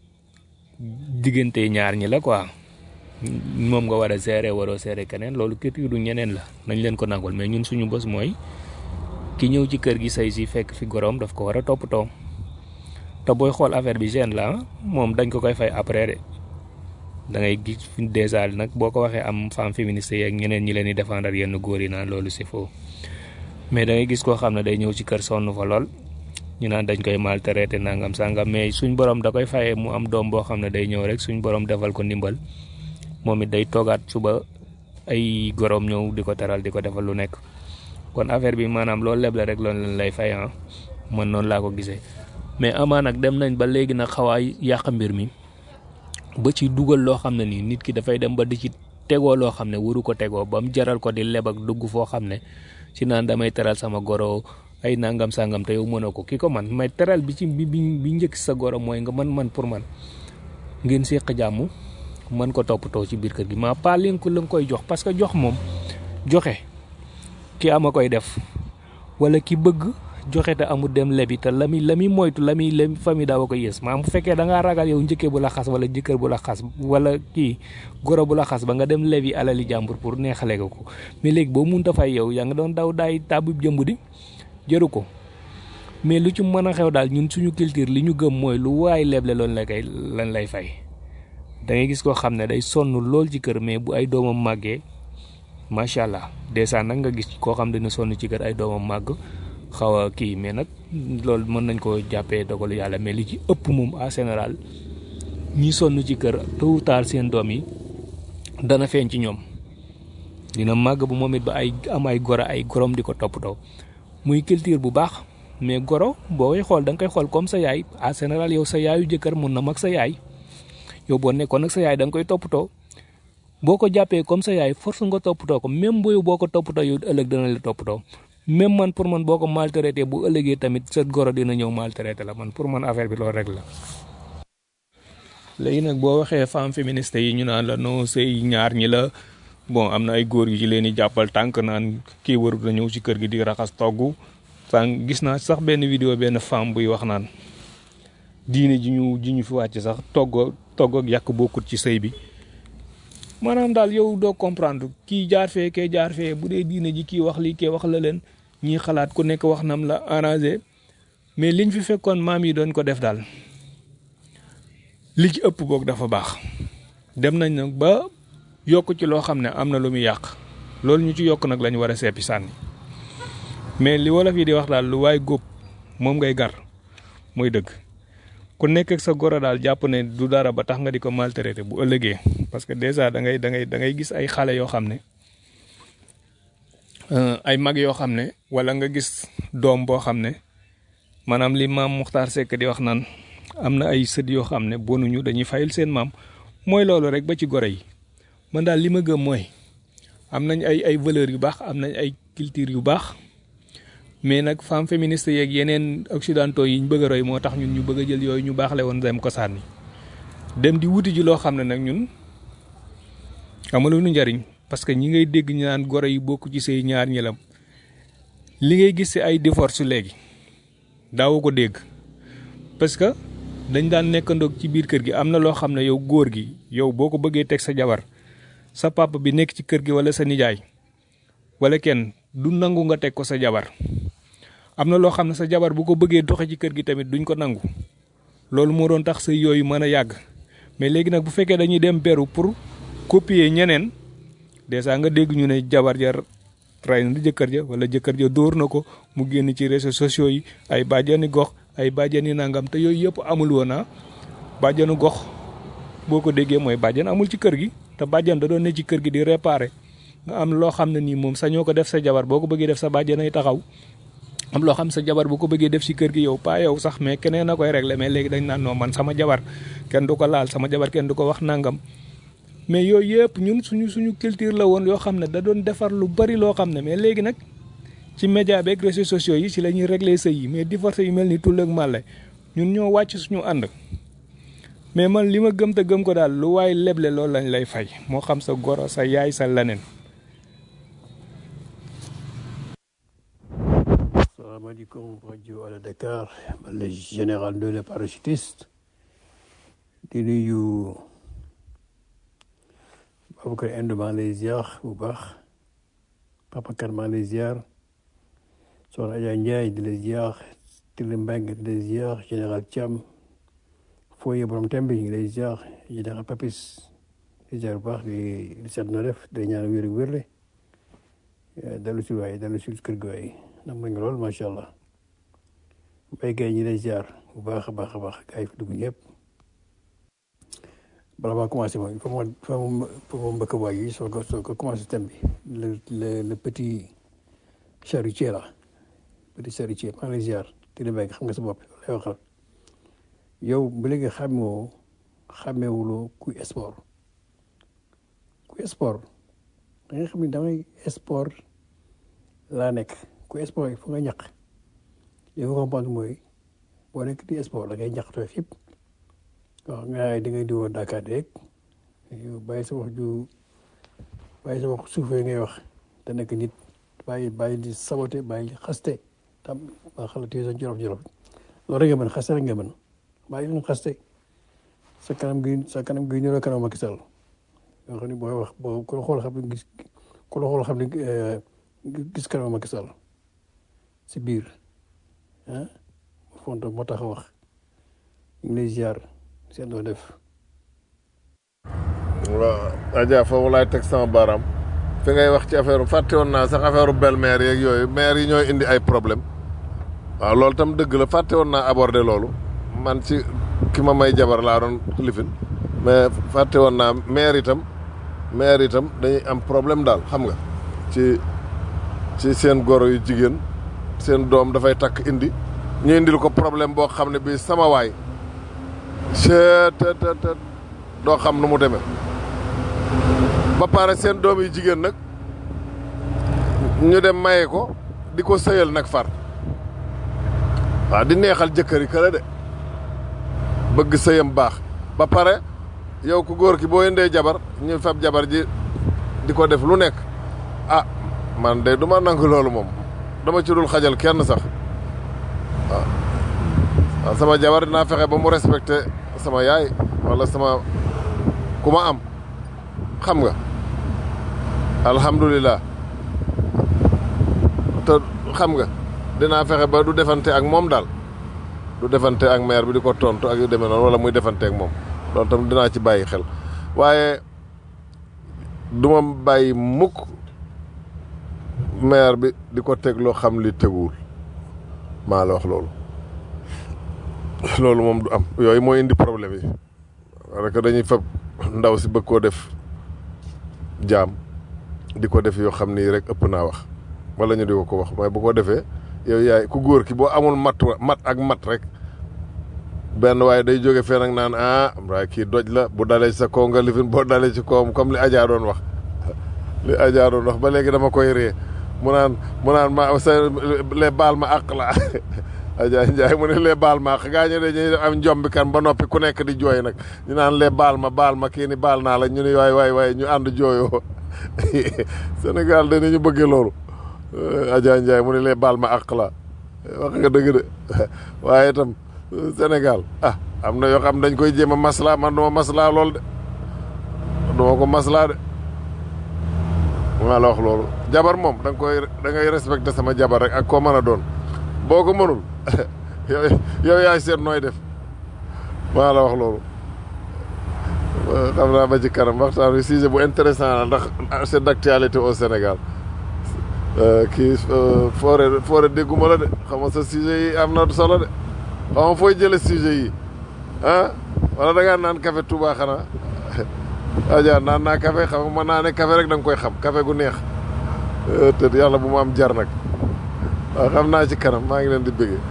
diggante ñaar ñi la quoi moom nga war a gérer waroo gérer keneen loolu culture du ñeneen la nañ leen ko nangul mais ñun suñu bës mooy ki ñëw ci kër gi sëy si fekk fi goroom daf ko war a toppatoo te booy xool affaire bi gêne la moom dañ ko koy fay après de da ngay gis dèjà nag boo ko waxee am femme féministe yeeg ñeneen ñi leen di défendre yenn góor yi naan loolu c'est faux mais da ngay gis koo xam ne day ñëw ci kër sonn fa lool ñu naan dañ koy maltraité nangam sangam mais suñ borom da koy fayee mu am doom boo xam ne day ñëw rek suñ borom defal ko ndimbal moom it day toogaat suba ay gorom ñëw di ko teral di ko defal lu nekk kon affaire bi maanaam loolu leble rek loolu leen lay fay ah man noonu laa ko gisee mais amaa nag dem nañ ba léegi nag xawaay yàq mbir mi ba ci dugal loo xam ne nii nit ki dafay dem ba di ci tegoo loo xam ne waru ko tegoo ba mu jaral ko di leb ak dugg foo xam ne ci naan damay teral sama goro ay nangam sangam te yow mënoo ko ki ko man may teral bi ci bi bi njëkk sa goro mooy nga man man pour man ngeen séq jàmm mën ko toppatoo ci biir kër gi maa pas leen ko la nga koy jox parce que jox moom joxe ki ama koy def wala ki bëgg joxe te amul dem lebi te la muy la muy moytu la muy la famille daaw ko yées maam bu fekkee da ngaa ragal yow njëkkee bu la xas wala jëkkër bu la xas wala kii goro bu la xas ba nga dem lebi alali jàmbur pour neexale ko ko mais léegi boo munta fay yow yaa nga doon daw daay tàbbu jëmb di jëru ko mais lu ci mën a xew daal ñun suñu culture li ñu gëm mooy lu waay leble loolu la koy lan lay fay da ngay gis koo xam ne day sonn lool ci kër mais bu ay doomam màggee macha allah dèjà nag nga gis koo xam dina sonn ci kër ay doomam màgg xaw a kii mais nag loolu mën nañ ko jàppee dogalu yàlla mais li ci ëpp moom en général ñi sonn ci kër tôt ou tard seen doom yi dana feeñ ci ñoom dina màgg bu moom it ba ay am ay goro ay gorom di ko toppatoo muy culture bu baax mais goro boo koy xool da nga koy xool comme sa yaay en général yow sa yaayu jëkkër mun na mag sa yaay yow boo nekkoon nag sa yaay da nga koy toppatoo boo ko jàppee comme sa yaay force nga toppatoo ko même booyu boo ko toppatoo yow ëllëg dana la toppatoo même man pour man boo ko maltraité bu ëllëgee tamit sa goro dina ñëw maltraité la man pour man affaire bi loolu rek la. léegi nag boo waxee femme féministe yi ñu naan la non sëy ñaar ñi la bon am na ay góor yu ci leen di jàppal tànk naan kii warut la ñëw ci kër gi di raxas togg sànq gis naa sax benn vidéo benn femme buy wax naan diine ji ñu ji ñu fi wàcc sax togg togg ak yàq bokkut ci sëy bi maanaam daal yow doo comprendre kii jaar fee kee jaar fee bu dee diine ji kii wax lii kee wax la leen ñii xalaat ku nekk wax nam la arrangé mais liñ fi fekkoon maam yi doon ko def daal li ci ëpp boog dafa baax dem nañ nag ba yokk ci loo xam ne am na lu muy yàq loolu ñu ci yokk nag lañu war a seppi sànni mais li wolof yi di wax daal lu waay góob moom ngay gar mooy dëgg ku nekk ak sa goro daal jàpp ne du dara ba tax nga di ko maltraité bu ëllëgee parce que déjà da ngay da ngay da ngay gis ay xale yoo xam ne ay mag yoo xam ne wala nga gis doom boo xam ne maanaam li maam Muxtaar Sekk di wax naan am na ay sët yoo xam ne bonuñu dañuy fayul seen maam mooy loolu rek ba ci goro yi man daal li ma gëm mooy am nañ ay ay valeurs yu baax am nañ ay culture yu baax mais nag femme féministe yeeg yeneen occidentaux yi ñu bëgg a roy moo tax ñun ñu bëgg a jël yooyu ñu baax le woon dem ko sànni dem di wuti ji loo xam ne nag ñun amaluñu njariñ parce que ñi ngay dégg ñu naan goro yi bokk ci say ñaar ñi la li ngay gis ci ay divorce léegi daawu ko dégg parce que dañ daan nekkandoog ci biir kër gi am na loo xam ne yow góor gi yow boo ko bëggee teg sa jabar sa papa bi nekk ci kër gi wala sa nijaay wala kenn du nangu nga teg ko sa jabar am na loo xam ne sa jabar bu ko bëggee doxe ci kër gi tamit duñ ko nangu loolu moo doon tax sa yooyu mën a yàgg mais léegi nag bu fekkee dañuy dem beru pour copier ñeneen déjà nga dégg ñu ne jabar ja ray na jëkkër ja wala jëkkër ja dóor na ko mu génn ci réseaux sociaux yi ay bàjjani gox ay bàjjani nangam te yooyu yëpp amul woon ah bàjjanu gox boo ko déggee mooy bàjjan amul ci kër gi te bàjjan da doon ne ci kër gi di réparer nga am loo xam ne nii moom sañoo ko def sa jabar boo ko bëggee def sa bàjjan ay taxaw am loo xam sa jabar bu ko bëggee def si kër gi yow pas yow sax mais keneen na koy régler mais léegi dañ naan non man sama jabar kenn du ko laal sama jabar kenn du ko wax nangam mais yooyu yëpp ñun suñu suñu culture la woon yoo xam ne da doon defar lu bari loo xam ne mais léegi nag ci média beeg réseaux sociaux yi si la ñuy régler sëy yi mais divorce yu mel ni tull ak màlle ñun ñoo wàcc suñu ànd mais man li ma gëm te gëm ko daal lu waay leble loolu lañ lay fay moo xam sa goro sa yaay sa leneen. Salaamaaleykum rajo Allo Dakar man la général Ndoye le parachutiste di nuyu Babacar Endo maa ngi lay ziar bu baax Papa Kane maa ngi lay ziar Soxna Adja Ndiaye di la ziar Tile Mbengue di la ziar général Thiam Foye borom tembe ñu ngi lay ziar général Papis di ziar bu baax di di seet na def di ñaan wér wérle dellu si waay dellu si kër gi waay ndax mu ngi lool macha allah mbay gay ñi lay ziar bu baax a baax a baax gars yi fi dugg ñëpp bala maa commencé moom il faut ma faut ma mbëkk waay yi soo ko soo ko commencé thème bi le le le petit charrutier là petit charrutier maa ngi lay ziar te li xam nga sa bopp lay waxal yow ba léegi xàmmeewoo xàmmeewuloo kuy sport kuy sport da nga xam ne damay sport laa nekk ku sport yi fu nga ñaq li nga comprendre mooy boo nekk di sport da ngay ñaq tooy xib waaw nga da ngay diwoo Dakar rek yow bàyyi sa wax ju bàyyi sa wax suufee ngay wax te nekk nit bàyyi bàyyi di saboté bàyyi di xaste tam ba xalaatee sa jolof jolof loolu rek nga mën xaste rek nga mën bàyyi leen xaste sa kanam gi sa kanam gi niroo kanam Macky Sall yoo xam ne booy wax boo ku la xool xam ne gis ku la xool xam ne gis kanam Macky Sall si biir ah fonto moo tax a wax ñu ngi lay ziar seen doo def. waaw Adja foofu laay teg sama baaraam fi ngay wax ci affaire fàtte woon naa sax affaire belle-mère yeeg yooyu mère yi ñooy indi ay problème waaw loolu tam dëgg la fàtte woon naa aborder loolu man ci ki ma may jabar laa doon lifin mais fàtte woon naa mère itam mère itam dañuy am problème daal xam nga ci ci seen goro yu jigéen seen doom dafay takk indi ñu indil ko problème boo xam ne bii sama waay te te te doo xam nu mu demee ba pare seen doom yu jigéen nag ñu dem maye ko di ko sëyal nag far waaw di neexal jëkkër yi kële de bëgg sëyam baax ba pare yow ku góor ki boo indee jabar ñu fab jabar ji di ko def lu nekk ah man de du ma nangu loolu moom dama ci dul xajal kenn sax waaw waaw sama jabar dinaa fexe ba mu respecté sama yaay wala sama ku ma am xam nga alhamdulilah te xam nga dinaa fexe ba du defante ak moom daal du defante ak mère bi di ko tontu ak yu demee noonu wala muy defante ak moom loolu tam dinaa ci bàyyi xel waaye du ma bàyyi mukk mère bi di ko teg loo xam li teguwul maa la wax loolu loolu moom du am yooyu mooy indi problème yi parce que dañuy fab ndaw si bëgg koo def jaam di ko def yoo xam ni rek ëpp naa wax wala ñu di ko ko wax mais bu ko defee yow yaay ku góor ki boo amul mat mat ak mat rek benn waaye day jóge fee nag naan ah waaye kii doj la bu dalee sa kaw nga lifin boo dalee ci kawam comme li Adja doon wax li Adja doon wax ba léegi dama koy ree mu naan mu naan ma sa les baal ma àq la Adja Ndiaye mu ne les baal ma àq gaa ñu ne dañuy am njombi kan ba noppi ku nekk di jooy nag ñu naan les baal ma baal ma kii ni baal naa la ñu ne waay waay waay ñu ànd jooyoo Sénégal danañu bëggee loolu Adja Ndiaye mu ne les baal ma àq la wax nga dëgg de waaye itam Sénégal ah am na yoo xam dañ koy jéem a maslaa man duma maslaa lool de duma ko maslaa de maa la wax loolu jabar moom da nga koy da ngay respecté sama jabar rek ak koo mën a doon boo ko mënul yow yow yaay seet nooy def maa la wax loolu xam naa ba ci kanam waxtaan wi sujet bu intéressant la ndax c'est d'actualité au Sénégal kii foore foore dégguma la de xam nga sa sujet yi am na solo de xam nga fooy jële sujet yi ah wala da ngaa naan café Touba xanaa Adja naan naa café xam nga ma naa ne café rek da nga koy xam café gu neex te yàlla bu mu am jar nag waaw xam naa ci kanam maa ngi leen di bëggee.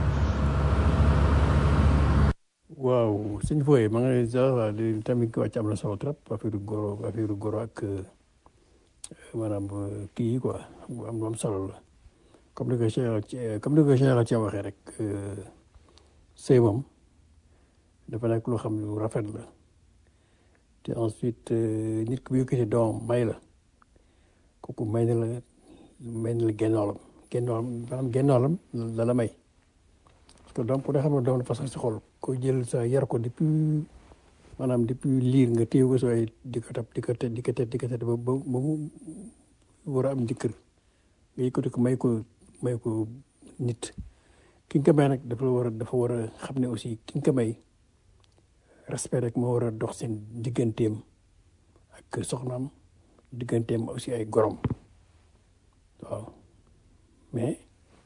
waaw suñu fooyee ma nga lay sax waa li tamit wàcc am na solo trop affaire goro affaire goro ak maanaam kii yi quoi am am solo la comme ni ko Cheikh comme ni ko Cheikh ci waxee rek sëy moom dafa nekk loo xam ne lu rafet la te ensuite nit ku yëkkati doom may la kooku may na la may na la gennoolam gennoolam maanaam gennoolam la la may parce que doom ku ne xam ne doom dafa sax si xol ko jël sa yar ko depuis maanaam depuis liir nga téye ko sooy di ko tab di ko tet di ko tet di ko tet ba ba ba mu war a am jëkkër nga yëkkati ko may ko may ko nit ki nga ko may nag dafa war a dafa war a xam ne aussi ki nga ko may respect rek moo war a dox seen digganteem ak soxnaam digganteem aussi ay gorom waaw mais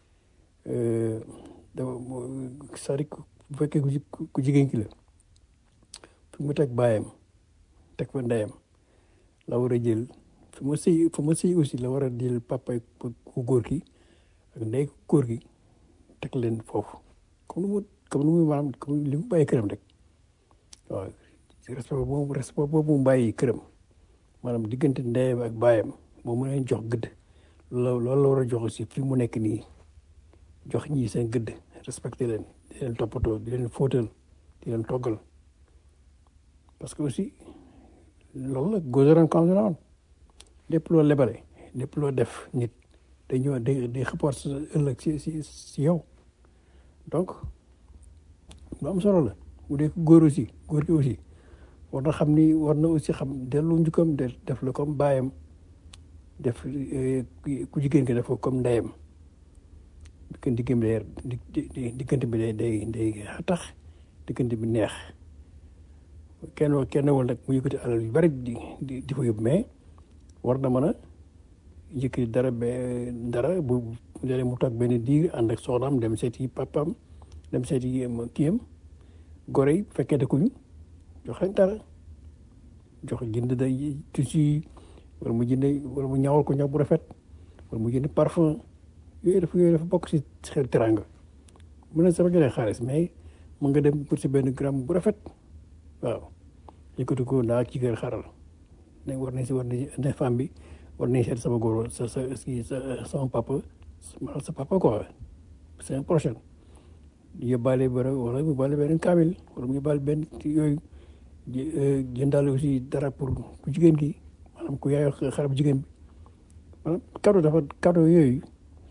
dafa c'est-à-dire bu fekkee ku jigéen ki la fi mu teg baayam teg fa ndeyam la war a jël fi ma sëy fi ma sëy aussi la war a jël papa ku góor ki ak ndey ku góor ki teg leen foofu comme nu mu comme nu mu maanaam comme li mu bàyyi këram rek waaw respect boobu respect boobu mu bàyyi këram maanaam diggante ndeyam ak baayam moo mën leen jox gëdd loolu loolu la war a jox aussi fi mu nekk nii jox ñii seen gëdd respecté leen di leen toppatoo di leen fóotal di leen toggal parce que aussi loolu la gosoran comme na woon lépp loo lebale lépp loo def nit day ñëw day day xëppaat sa ëllëg si si si yow donc lu am solo la bu dee góor aussi góor gi aussi war na xam ni war na aussi xam dellu njukkam de def la comme baayam def ku jigéen ki def ko comme ndeyam diggante bi day diggante bi day day day tax diggante bi neex kenn kenn wal nag mu yëkkati alal yu bari di di di fa yóbbu mais war na mën a yëkkati dara ba dara bu léeg mu toog benn diir ànd ak soxnaam dem seeti papaam dem seeti kiyam gore yi bu fekkee dëkkuñu jox leen dara jox jënd day tissu wala mu jënd wala mu ñawal ko ñaw bu rafet wala mu jënd parfum yooyu dafa yooyu dafa bokk si xel teranga mën na sama jëlee xaalis mais mën nga dem pour si benn gramme bu rafet waaw yëkkati ko naa ci kër xaral ne war nañ si war nañ ne femme bi war nañ seet sama góor sa sa sa sama papa sa papa quoi c'est un prochain yóbbaale ba wala mu yóbbaale benn kaamil wala mu yóbbaale benn yooyu jëndaale aussi dara pour ku jigéen ki maanaam ku yaayoo xale bu jigéen bi maanaam cadeau dafa cadeau yooyu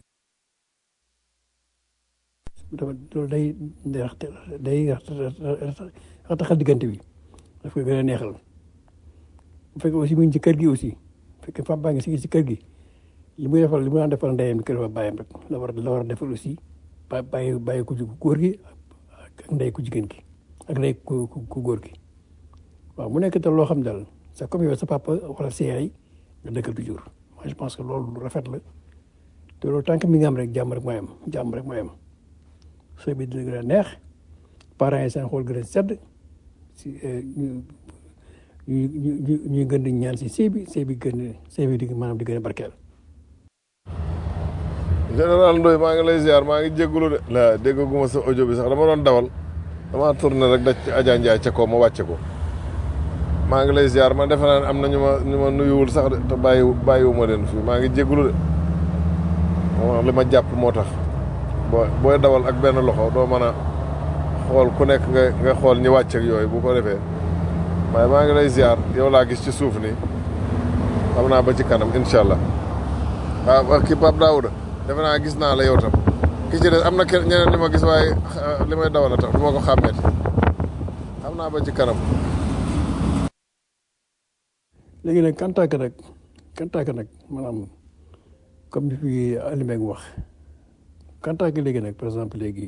dafa loolu day day raxtaxal diggante bi daf koy gën a neexal bu fekkee aussi mu ngi ci kër gi aussi bu fekkee femme baa ngi si si kër gi li muy defal li mu daan defal ndeyam kër fa bàyyam rek la war la war a defal aussi ba bàyyi bàyyi ku góor gi ak ndey ku jigéen ki ak ndey ku ku góor gi waaw mu nekk te loo xam daal c'est comme yow sa papa wala sa yaay nga dëkkal toujours moi je pense que loolu lu rafet la te loolu tant que mi nga am rek jàmm rek mooy am jàmm rek mooy am sëy bi dina gën a neex parents yi seen xool gën a sedd si ñu ñu ñu ñuy gën di ñaan si sëy bi sëy bi gën sëy bi di maanaam di gën a barkeel. général Ndoye maa ngi lay ziar maa ngi jégalu de la déggaguma sa audio bi sax dama doon dawal dama tourné rek daj ci Adja Ndiaye ca kaw ma wàcce ko maa ngi lay ziar man defe naa ne am na ñu ma ñu ma nuyuwul sax de te bàyyi bàyyiwuma leen fii maa ngi jégalu de moom li ma jàpp moo tax boo booy dawal ak benn loxo doo mën a xool ku nekk nga nga xool ñi wàcc ak yooyu bu ko defee waaye maa ngi lay ziar yow laa gis ci suuf nii xam naa ba ci kanam incha allah waaw kii Pape Daouda defe naa gis naa la yow tam ki ci des am na kenn ñeneen li ma gis waaye li may dawal a tax du ma ko xàmmeeti xam naa ba ci kanam. léegi nag kantaaka nag kantaaka nag maanaam comme ni fi Alioune Mbengue wax kantaaka léegi nag par exemple léegi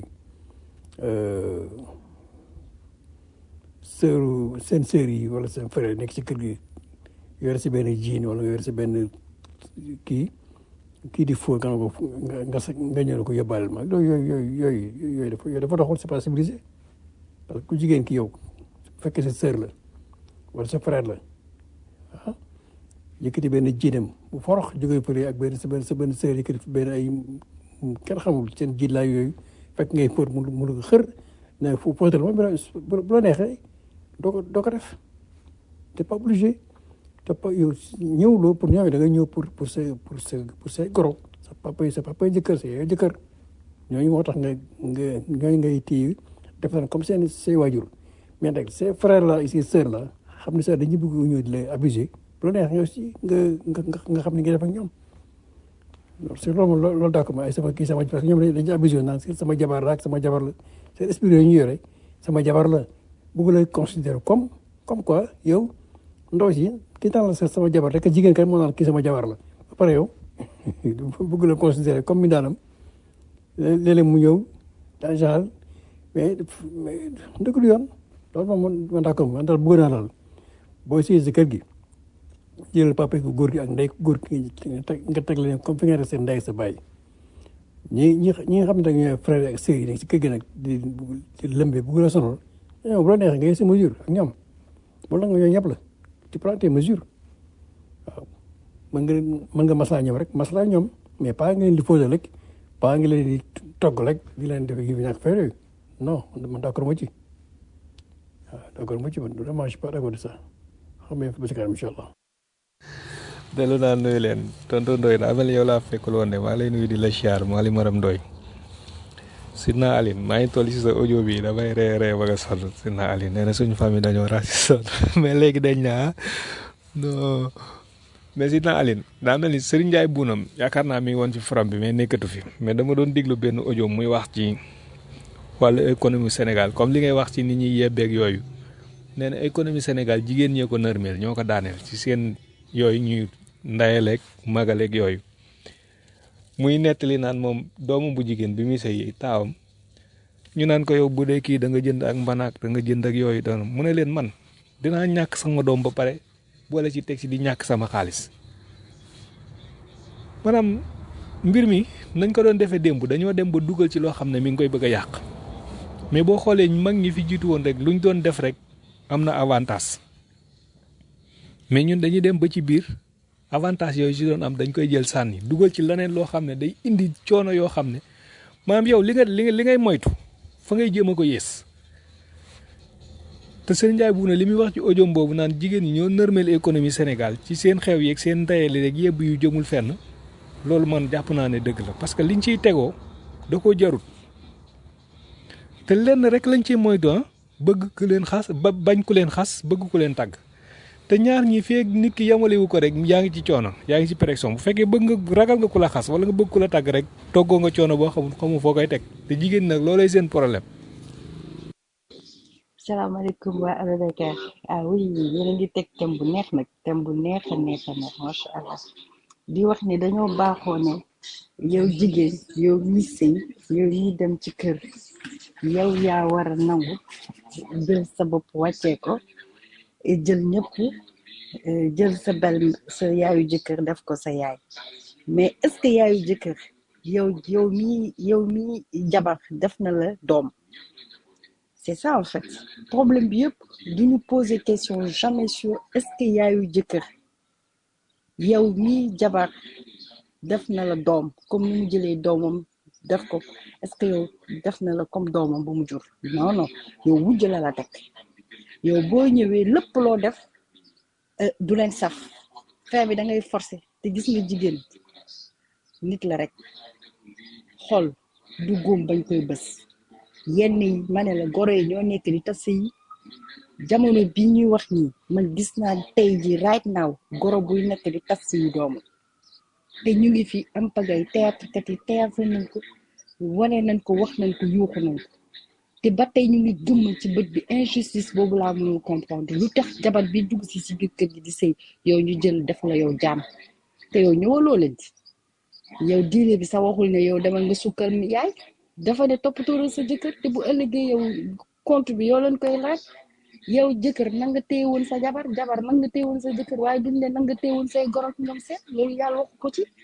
sœuru seen sœur yi wala seen frère nekk ci kër gi yore si benn jiin wala yore si benn kii kii di fóot nga ko nga nga ñëw ko yóbbaale ma loolu yooyu yooyu yooyu yooyu dafa yooyu dafa doxul c'est pas civilisé parce que ku jigéen ki yow bu fekkee sa sœur la wala sa frère la ah yëkkati benn jiinam bu forox jógee pële ak benn sa benn sa benn sœur yëkkati benn ay kenn xamul seen jiitlaay yooyu fekk ngay fóot mu mu la ko xër ne fu fóotal ma bu bu la neexee doo ko doo ko def t'es pas obligé te pa yow ñëwloo pour ñoom da nga ñëw pour pour sa pour sa pour say goro sa papa yi sa papa yi jëkkër sa yooyu jëkkër ñooñu moo tax nga nga ñooñu ngay téye def na comme seen say waajur mais nag ses frères là et ses sœurs là xam ne sax dañuy bëgg ñëw di la abuser bu la neex nga aussi nga nga nga xam ne nga def ak ñoom loolu c'est loolu loolu d'accord ay sama kii sama parce que ñoom dañuy abusé naan sama jabar la ak sama jabar la seen esprit yooyu ñu yore sama jabar la bëgg la considérer comme comme quoi yow ndaw si kii naan la sama jabar rek jigéen kan moo naan kii sama jabar la ba pare yow bëgg la considérer comme mi daanam léeg-léeg mu ñëw dans genre mais mais dëgg du yoon loolu moom man d'accord man daal bëgg naa daal boo siy si kër gi jëlal papa ko góor gi ak ndey góor gi nga teg nga teg leen comme fi nga def seen ndey sa baay ñi ñi ñi nga xam ne dañuy frère ak sœur yi nekk si kër gi nag di di lëmbe bëgg la sonal yow bu la neexee nga yee sa mesure ak ñoom bu la nga ñoo ñëpp la tu prends tes mesures waaw mën nga mën nga maslaa ñoom rek maslaa ñoom mais pas nga leen di posé rek pas nga leen di togg rek di leen def yi ñàkk fay yooyu non man d'accord ma ci waaw d'accord ma ci man vraiment je suis pas d'accord de ça xam nga ba si kanam incha allah. dellu naa nuyu leen tonton Ndoye daa mel yow laa fekkul woon de maa lay nuyu di la siyaar maa li maram Ndoye Sidna Aline maa ngi toll si sa audio bi damay ree ree ba nga sonn Sidna Aline nee na suñu famille dañoo raciste mais léegi dañ naa non mais Sidna Aline daa mel ni Serigne Ndiaye buunam yaakaar naa mi ngi woon ci forum bi mais nekkatu fi mais dama doon déglu benn audio muy wax ci wàllu économie Sénégal comme li ngay wax ci nit ñi yebbeeg yooyu nee na économie Sénégal jigéen ñee ko nërmeel ñoo ko daaneel ci seen yooyu ñuy ndayaleeg magaleeg yooyu muy nettali naan moom doomu bu jigéen bi muy sëy taawam ñu naan ko yow bu dee kii da nga jënd ak mbanaak da nga jënd ak yooyu doon mu ne leen man dinaa ñàkk sama doom ba pare boole ci teg ci di ñàkk sama xaalis maanaam mbir mi nañ ko doon defee démb dañoo dem ba dugal ci loo xam ne mi ngi koy bëgg a yàq mais boo xoolee mag ñi fi jiitu woon rek luñ doon def rek am na avantage mais ñun dañuy dem ba ci biir avantage yooyu si doon am dañ koy jël sànni dugal ci leneen loo xam ne day indi coono yoo xam ne maanaam yow li nga li nga li ngay moytu fa ngay jéem a ko yées te Serigne Ndiaye bu ne li muy wax ci audio boobu naan jigéen ñi ñoo nërmeel économie Sénégal ci seen xew yeeg seen ndayeli rek yëbb yu jëmul fenn loolu man jàpp naa ne dëgg la parce que liñ ciy tegoo da koo jarut te lenn rek lañ ciy moytu ah bëgg ku leen xas ba bañ ku leen xas bëgg ku leen tàgg te ñaar ñi feeg nit ki yamalewu ko rek yaa ngi ci coono yaa ngi ci pression bu fekkee bëgg nga ragal nga ku la xas wala nga bëgg ku la tàgg rek toggoo nga coono boo xamul xamul foo koy teg te jigéen nag loolay seen problème. salaamaaleykum waa Allo Dakar ah oui yéen a ngi teg thème bu neex nag thème bu neex a neex a neex macha allah di wax ni dañoo baaxoo ne yow jigéen yow mi sëy yow mi dem ci kër yow yaa war a nangu jël sa bopp wàccee ko jël ñëpp jël sa bel sa yaayu jëkkër def ko sa yaay mais est-ce que yaayu jëkkër yow yow mi yow mi jabar def na la doom c'est ça en fait problème bi yëpp duñu poser question jamais sur est-ce que yaayu jëkkër yow mi jabar def na la doom comme ni mu jëlee doomam def ko est-ce que yow def na la comme doomam bu mu jur non non yow wujj la la teg yow boo ñëwee lépp loo def du leen saf fin bi da ngay forcer te gis nga jigéen nit la rek xol du góom bañ koy bës yenn yi ma ne la goro yi ñoo nekk di tas yi jamono bi ñuy wax nii man gis naa tey ji right now goro buy nekk di tas yi doomu te ñu ngi fi am pagay théâtre kat yi théâtre nañ ko wane nañ ko wax nañ ko yuuxu nañ ko te ba tey ñu ngi gëmm ci bët bi injustice boobu laa mënul comprendre lu tax jabar bi dugg si si biir kër gi di sëy yow ñu jël def la yow jaam te yow ñëwaloo leen di yow diine bi sa waxul ne yow demal nga sukkal mi yaay dafa ne toppatoo sa jëkkër te bu ëllëgee yow compte bi yow leen koy laaj yow jëkkër na nga téyewoon sa jabar jabar na nga téyewoon sa jëkkër waaye duñ ne na nga téyewoon say gorog ñoom seet loolu yàlla waxu ko ci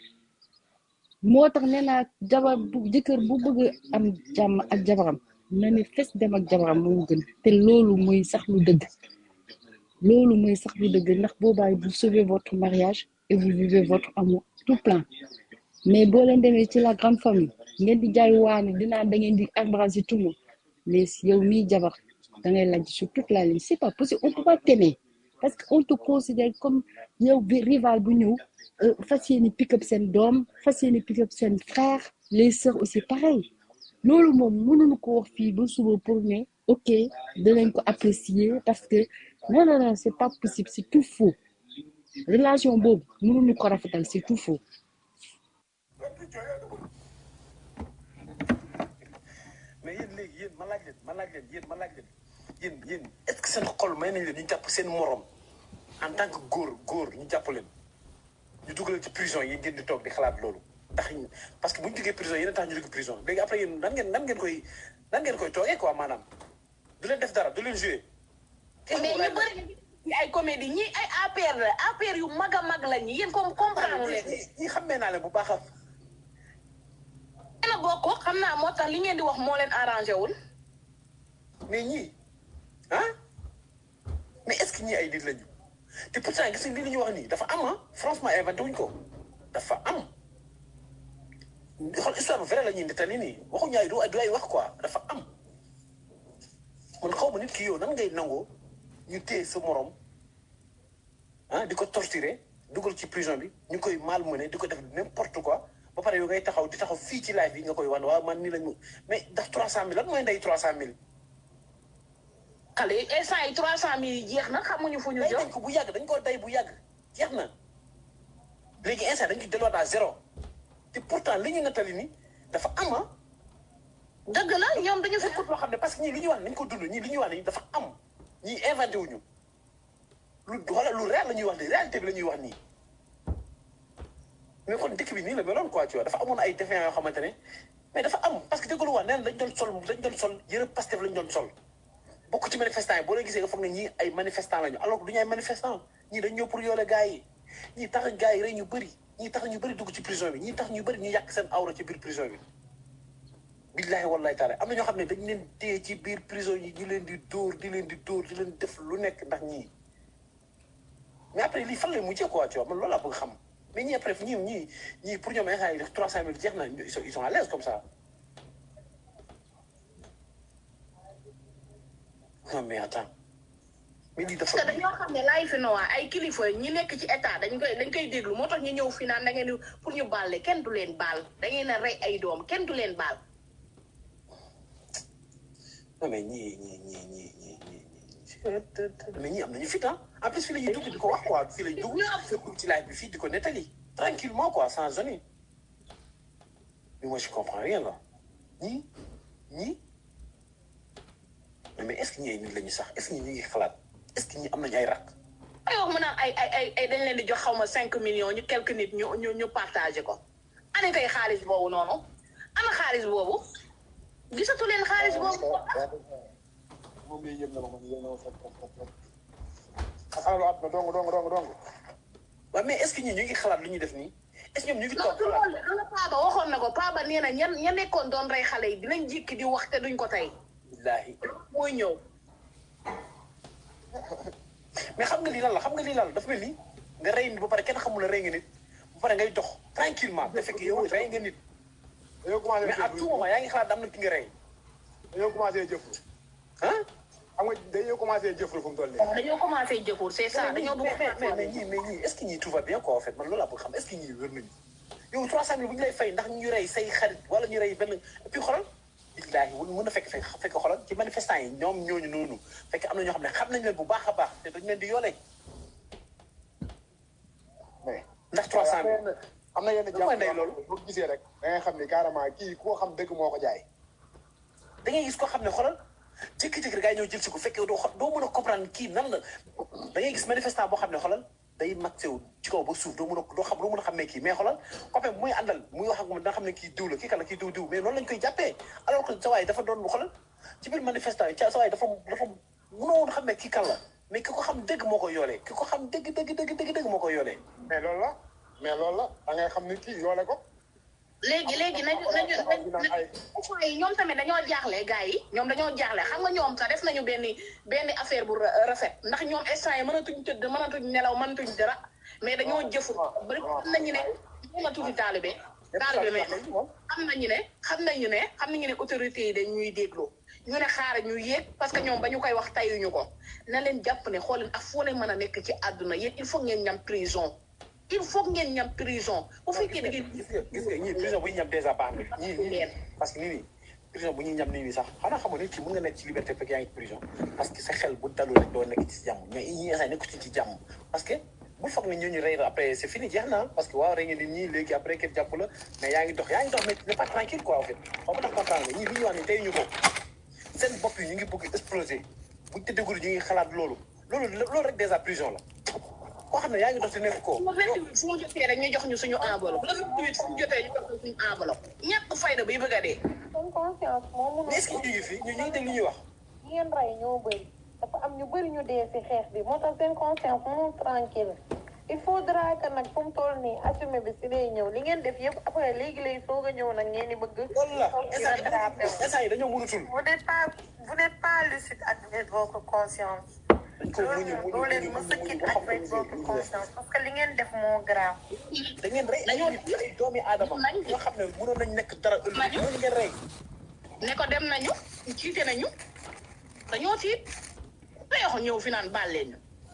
moo tax nee naa jabar bu jëkkër bu bëgg am jàmm ak jabaram na ne fes dem ak jabaram moo gën te loolu mooy sax lu dëgg loolu mooy sax lu dëgg ndax boobaay vous sauvez votre mariage et vous vivez votre amour tout plein mais boo leen demee ci la grande famille ngeen di jaay waane dinaa da ngeen di embrasser tout le monde mais yow mii jabar da ngay laaj sur toute la ligne c'est pas possible on peut pas t'aimer parce que on te considère comme yow bi rival bu ñëw fas yéene pick up seen doom fas yéene pick up seen frère les sœurs aussi pareil loolu moom mënuñu ko wax fii ba suba pour ne ok danañ ko apprécier parce que non non non c'est pas possible c'est tout faux relation boobu mënuñu ko rafetal c'est tout faux. mais yéen léegi yéen ma laaj leen ma laaj leen yéen ma laaj leen yéen yéen est-ce que seen xol may nañ leen ñu jàpp seen morom en tant que góor góor ñu jàpp leen ñu dugal ci prison yi ngeen di toog di xalaat loolu ndax parce que bu ñu jógee prison yéen a tax ñu jógee prison léegi après yéen nan ngeen nan ngeen koy nan ngeen koy toogee quoi maanaam du leen def dara du leen joué. mais ñu bëri ay comédie ñi ay A P R la A P R yu mag a mag lañ ñi yéen comme comprendre leen. ñi xamee naa leen bu baax a. yéen a bokk xam naa moo tax li ngeen di wax moo leen arrangé wul. mais ñii ah mais est-ce que ñii ay nit lañu te pourtant gis nga li ñu wax nii dafa am ah franchement inventé wuñ ko dafa am xool histoire bu vrai la ñuy nettali nii waxuñu ay du du ay wax quoi dafa am man xaw ma nit ki yow nan ngay nangoo ñu téye sa morom ah di ko torturer dugal ci prison bi ñu koy malmené di ko def n'importe quoi ba pare yow ngay taxaw di taxaw fii ci live bi nga koy wan waaw man nii lañu mais ndax trois cent mille lan mooy ndey trois cent mille. xale yi instant yi trois cent mille yi jeex na xamuñu fu ñu jox dañ ko bu yàgg dañ ko day bu yàgg jeex na léegi instant dañ ko delluwaat à zéro te pourtant li ñu nettali ni dafa am ah. dëgg la ñoom dañu fi loo xam ne parce que ñii li ñuy wax nañ ko dund ñii li ñuy wax ni dafa am ñii inventé wuñu lu wala lu réel la ñuy wax nii réalité bi la ñuy wax nii mais kon dëkk bi nii la meloon quoi tu vois dafa amoon ay défaillants yoo xamante ne mais dafa am parce que dégg lu wax nee dañ doon sol dañ doon sol yëre Pastef lañ doon sol. bokk ci manifestant yi boo leen gisee nga foog ne ñii ay manifestant lañu alors que du ñu ay manifestant ñii dañ ñëw pour yoole gars yi ñii tax gars yi rey ñu bëri ñii tax ñu bëri dugg ci prison bi ñii tax ñu bëri ñu yàq seen awra ci biir prison bi billahi wallahi taala am na ñoo xam ne dañ leen téye ci biir prison yi ñu leen di dóor di leen di dóor di leen def lu nekk ndax ñii mais après lii fan lay mujjee quoi tu vois man loolu laa bëgg xam mais ñii après ñii ñii ñii pour ñoom ay xaay trois cent mille jeex na ils sont ils sont à l'aise comme ça. non mais attends mais lii dafa. parce que dañoo xam ne laay fi nowaa ay kilifa ñi nekk ci état dañ koy dañ koy déglu moo tax ñu ñëw fi naan da ngeen pour ñu baal kenn du leen baal da ngeen a rey ay doom kenn du leen baal. non mais ñii ñii ñii ñii ñii ñii mais ñii am nañu fit ah en plus fii la ñuy dugg di ko wax quoi fii la ñuy dugg ci live bi fii di ko nettali tranquillement quoi sans gêner mais moi je comprends rien là ñii ñii. mais est-ce que ñii ay nit lañu sax est-ce que ñii ñu ngi xalaat est-ce que ñii am nañu ay rak. ay wax mu naan ay ay ay ay dañ leen di jox xaw ma cinq millions ñu quelques nit ñu ñu ñu partagé ko. ana tey xaalis boobu noonu ana xaalis boobu gisatu leen xaalis boobu. moom lay yëm na ma man yëm na ma fekk fekk alalu at na dong dong dong dong. waaw mais est-ce que ñii ñu ngi xalaat lu ñuy def nii est-ce que ñoom ñu ngi toog xalaat. non loolu Paba waxoon na ko Paba nee na ña ña nekkoon doon rey xale yi dinañ jékki di wax te duñ ko tey. wallaahi mooy ñëw. mais xam nga lii lan la xam nga lii lan la dafa mel ni nga rey nit ba pare kenn xamul ne rey nga nit ba pare ngay dox tranquillement te fekk yow rey nga nit. dañoo commencé mais à tout moment yaa ngi xalaat am na ki nga rey. dañoo commencé jëfru. ah. xam nga dañoo commencé jëfru fu mu toll nii. dañoo commencé jëfur c'est ça dañoo bëgg mais mais ñii mais ñii est-ce que ñii tout va bien quoi en fait man loolu laa bëgg xam est-ce que ñii wér nañu yow trois cent mille bu ñu lay fay ndax ñu rey say xarit wala ñu rey benn et puis xoolal billaahi mën na fekk fekk fekk xoolal ci manifestant yi ñoom ñooñu noonu fekk am na ñoo xam ne xam nañ leen bu baax a baax te dañ leen di yoolee mais ndax trois cent mille am na yenn mooy ndey jàpp loolu boo gisee rek da ngay xam ni carrément kii koo xam dëgg moo ko jaay. da ngay gis koo xam ne xoolal jékki-jékki rek gaa ñëw jël si ko fekkee doo doo mën a comprendre kii nan la da ngay gis manifestant boo xam ne xoolal day matsew ci kaw ba suuf doo mën a doo xam doo mën a xamee kii mais xoolal copain bu muy àndal muy wax ak moom dina xam ne kii diw la kii kan la kii diw diw mais noonu lañ koy jàppee alors que sa waay dafa doon xoolal ci biir manifestant yi sa waay dafa dafa mënoo woon xam ne kii kan la mais ki ko xam dëgg moo koy yoolee ki ko xam dëgg dëgg dëgg dëgg dëgg moo koy yoolee mais loolu la mais loolu la da ngay xam ni kii yoole ko. léegi léegi nañu nañu nañu ñoom tamit dañoo jaaxle gars yi ñoom dañoo jaaxle xam nga ñoom sax def nañu benn benn affaire bu rafet ndax ñoom instant yi mënatuñ tëdd mënatuñ nelaw mënatuñ dara mais dañoo jëfu bari nañu ne ñu ma tuuti taalibe taalibe mais xam nañu ne xam nañu ne xam nañu ne autorités yi dañ ñuy déglu ñu ne xaaral ñu yéeg parce que ñoom ba ñu koy wax tayuñu ko na leen jàpp ne xool leen ak foo leen mën a nekk ci àdduna yéen il faut ngeen ñam prison il faut ngeen ñam prison bu fekkee da ngeen gis nga gis nga ñii prison bu ñu ñam dèjà baax na ñii ñii parce que nii nii prison bu ñuy ñam nii nii sax xanaa xam nga nit ki mën nga nekk ci liberté fekk yaa ngi prison parce que sa xel bu dalul rek doo nekk ci jàmm mais ñii sax nekku ci ci jàmm parce que bu foog ne ñooñu rey après c'est fini jeex na parce que waaw rey ngeen nit ñii léegi après kenn jàpp la mais yaa ngi dox yaa ngi dox mais n'est pas tranquille quoi en fait xaw ma tax comprendre nga ñii li ñu wax ni tey ñu ko seen bopp yi ñu ngi bëgg exploser buñ te déglu ñu ngi xalaat loolu loolu loolu rek déjà prison la koo xam ne yaa ngi dox te nekk ko le vingt-huit fu mu jotee rek ñu jox ñu suñu enveloppe le vingt-huit fu mu jotee ñu jox ñu suñu enveloppe ñàkk fayda bay bëgg a dee seen conscience moo mënul mais est-ce que ñu ngi fi ñu ñu ngi dégg li ñuy wax ñi ngeen rey ñoo bëri dafa am ñu bëri ñu dee si xeex bi moo tax seen conscience mënul tranquille il faudra que nag fu mu toll nii assumé bi si lay ñëw li ngeen def yëpp après léegi lay soog a ñëw nag ngeen di bëgg loolu la instant yi dañoo mënatul vous n'êtes pas vous n'êtes pas lucide avec votre conscience loolu doo leen mës a quitte avec votre conscience parce que li ngeen def moo grave da ngeen rey ay doomi aadama ñoo xam ne mënoon nañ nekk dara ëllëg ñooñu ngeen rey ne ko dem nañu ciite nañu dañoo tiit reexo ñëw fi naan baal leen ñu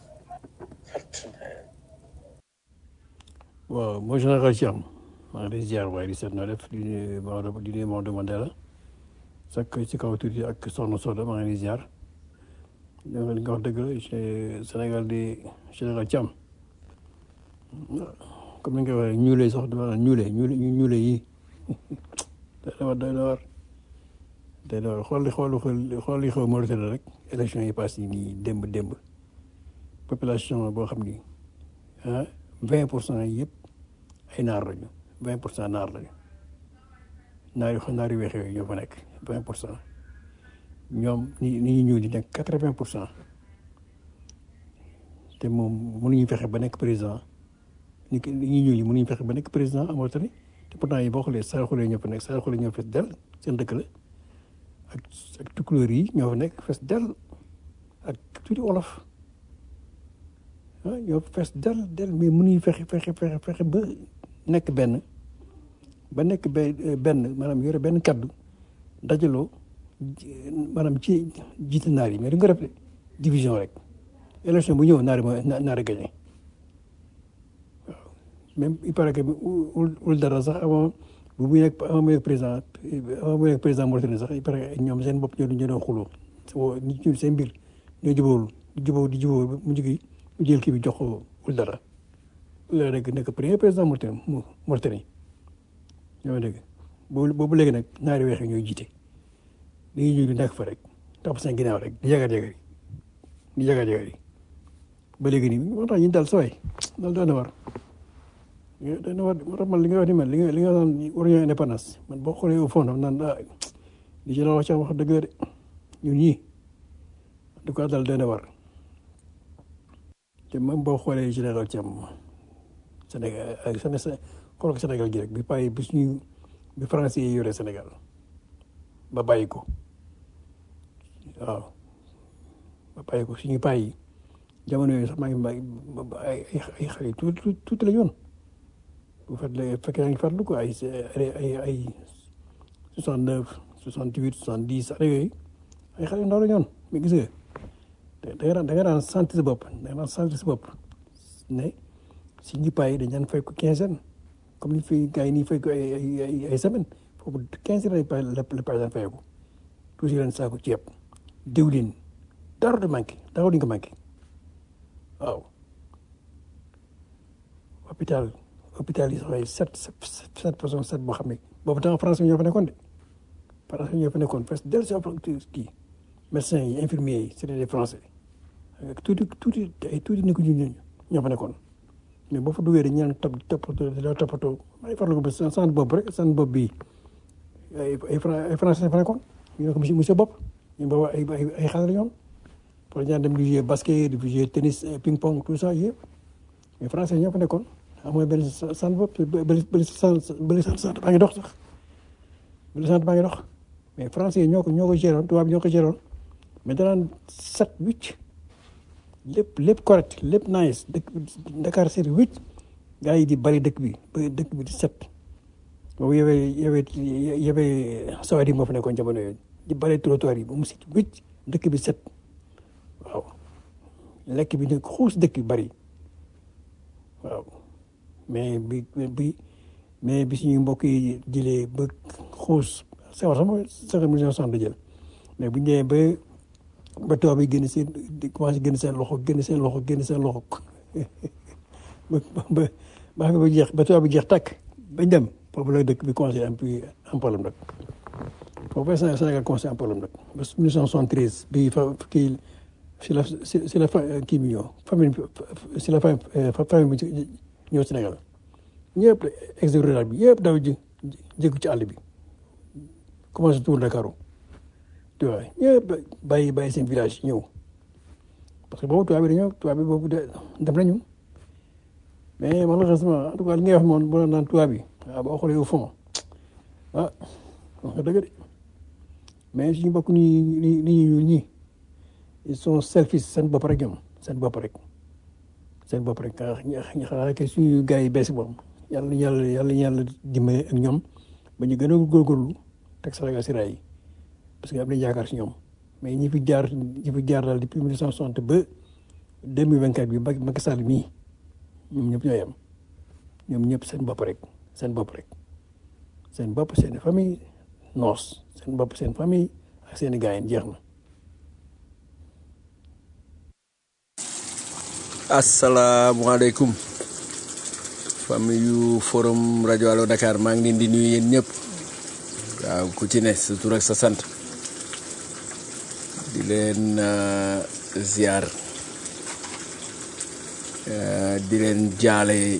waaw mooy général Thiam maa ngi lay ziar waaye di seet noo def di nuyu Maodo di nuyu Maodo Mandela sax ci kaw tuuti ak Soxna Soda maa ngi lay ziar li nga wax dëgg la Sénégal di général Thiam comme ni nga ko waxee ñuulee sax dama ñuulee ñuulee ñuulee yi day na war day na war day na war xool li xool xool li xew Mauritanie rek élection yi passé yi nii démb démb population boo xam ni ah vingt pour cent yëpp ay naar lañu vingt pour cent naar lañu naari naari weex yooyu ñoo fa nekk vingt pour cent ñoom ni ni ñu ñëw di nekk quatre vingt pour cent te moom mënuñu fexe ba nekk président ni ñi ñëw ñi mënuñu fexe ba nekk président amoo tamit te pourtant yi boo xoolee saraxule ñoo fa nekk saraxule ñoo fees del seen dëkk la ak ak tukulóor yi ñoo fa nekk fees del ak tuuti wolof ah ñoo fees del del mais mënuñu fexe fexe fexe fexe ba nekk benn ba nekk benn maanaam yore benn kaddu dajaloo maanaam ci jiite naar yi mais du nga def division rek élection bu ñëw naari mooy naari gagné waaw même il paraît que ul dara sax avant bu muy nekk avant muy nekk président avant muy nekk président Mauritanie sax il paraît que ñoom seen bopp ñoo ñoo doon xuloo nit ñi seen mbir ñoo jubóowul di jubóo di jubóo mu jógi mu jël kii bi jox ko ul dara la nekk nekk premier président Mauritanie Mauritanie ñoo dégg boobu boobu léegi nag naari weex yi ñooy jiite dañuy ñëw di nekk fa rek topp seen ginnaaw rek di jagat jagat yi di jagat jagat yi ba léegi nii moo tax ñu dal sooy dal doon na war doon na war moo tax man li nga wax ni man li nga li nga naan war ñoo indépendance man boo xoolee au fond naan ah li ci la wax wax dëgg la de ñun ñii du ko dal doon na war te même boo xoolee général Thiam Sénégal ak Sénégal xool ko Sénégal gi rek bi pay bi suñu bi français yi yore Sénégal ba bàyyi ko waaw ba bàyyi ko suñu pay yi jamono yooyu sax maa ngi ay ay xale tuuti tuuti la yoon bu fekkee yaa ngi fàttali ko ay ay ay soixante neuf soixante huit soixante dix année yooyu ay xale yu ndaw la ñoon mais gis nga da nga daan da nga daan sentir sa bopp da nga daan sentir sa bopp ne si ñi pay dañ daan fay ko quinzaine comme ni fi gars yi nii fay ko ay ay ay semaine foofu quinze la la pay daan fay ko toujours leen saako ceeb diwlin dara du manqué dara du nga manqué waaw hôpital hôpital yi sax ay sept sept personnes sept boo xam ne boobu temps français ñoo fa nekkoon de français ñoo fa nekkoon parce que dellu si kii médecins yi infirmiers yi c'était des français tuuti tuuti ay tuuti ni ko ñu ñoo fa nekkoon mais boo fa duggee dañu ñaan topp toppatoo di la toppatoo maa ngi farlu ko ba sant bopp rek sant bopp bii ay ay ay français fa nekkoon ñu ne ko monsieur monsieur Bopp ñu booba ay ay ay xale la ñoom pour ñaan dem di jouer basket di jouer tennis ping pong tout ça yëpp mais français ñoo fa nekkoon amoon benn sant bopp bëri bëri sant bëri sant sant baa ngi dox sax bëri sant baa ngi dox mais français yi ñoo ko ñoo ko géroon tubaab ñoo ko géroon mais danaan set huit lépp lépp correct lépp nice dëkk Dakar c'est huit gars yi di bari dëkk bi ba dëkk bi di set boobu y avait y avait y avait sawari moo fa nekkoon jamono yooyu di bale trottoir yi ba mu sit wicc dëkk bi set waaw lekk bi nag xuus dëkk bi bari waaw mais bi bi mais bi suñu mbokk yi jëlee ba xuus sawar sama sax mille neuf cent jël mais bu ñu demee ba ba tubaab yi génn seen di commencé génn seen loxo génn seen loxo génn seen loxo ba ba ba ba jeex ba tubaab bi jeex tàkk bañ dem foofu la dëkk bi commencé am puis am problème nag foofu la Sénégal commencé am problème nag ba mille neuf cent soixante-treize bi fa kii si la si la fa kii bi ñëw famille si la fa famille bi ñëw Sénégal ñëpp exode rural bi yëpp daw ji jégu ci àll bi commencé tour Dakar tu vois ñëpp bàyyi bàyyi seen village ñëw parce que boobu tubaab bi dañoo tubaab bi boobu de dem nañu mais malheureusement en tout cas li ngay wax moom moo naan tubaab bi waaw boo xoolee au fond ah wax nga dëgg de mais suñu mbokk ñi ñi ñi ñi ils sont selfish seen bopp rek ñoom seen bopp rek seen bopp rek ñi xanaa que suñu gars yi bees moom yàlla yàlla yàlla yàlla dimbale ak ñoom ba ñu gën a góorgóorlu teg Sénégal si raay yi parce que am nañu yaakaar si ñoom mais ñi fi jaar ñi fi jaar daal depuis mille neuf cent soixante ba deux mille vingt quatre bi Macky Sall mii ñoom ñëpp ñooy am ñoom ñëpp seen bopp rek seen bopp rek seen bopp seen famille noos seen bopp seen famille ak seen i gars yi jeex na. asalaamaaleykum famille yu forum rajo Allo Dakar maa ngi leen di nuyu yéen ñëpp waaw ku ci ne sa tur ak sa sant di leen ziar di leen jaale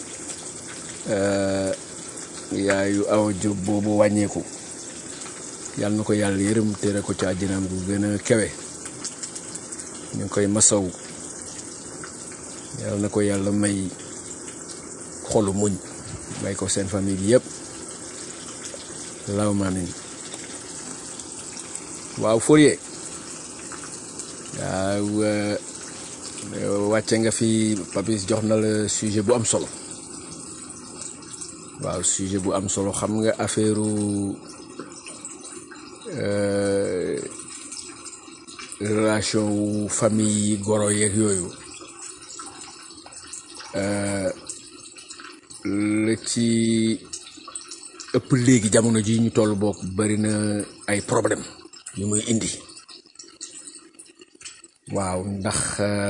yaayu Awa Diop boobu wàññeeku yàlla na ko yàlla yërëm tere ko ci àjjanaam bu gën a kawe ñu ngi koy masaw yàlla na ko yàlla may xolu muñ may ko seen famille bi yëpp law ma amin waaw Fourier waaw wàcce nga fi Papis jox na la sujet bu am solo waaw sujet bu am solo xam nga affaire relation wu famille yi goro yeeg yooyu la ci ëpp léegi jamono ji ñu toll bokk bari na ay problème yu muy indi waaw ndax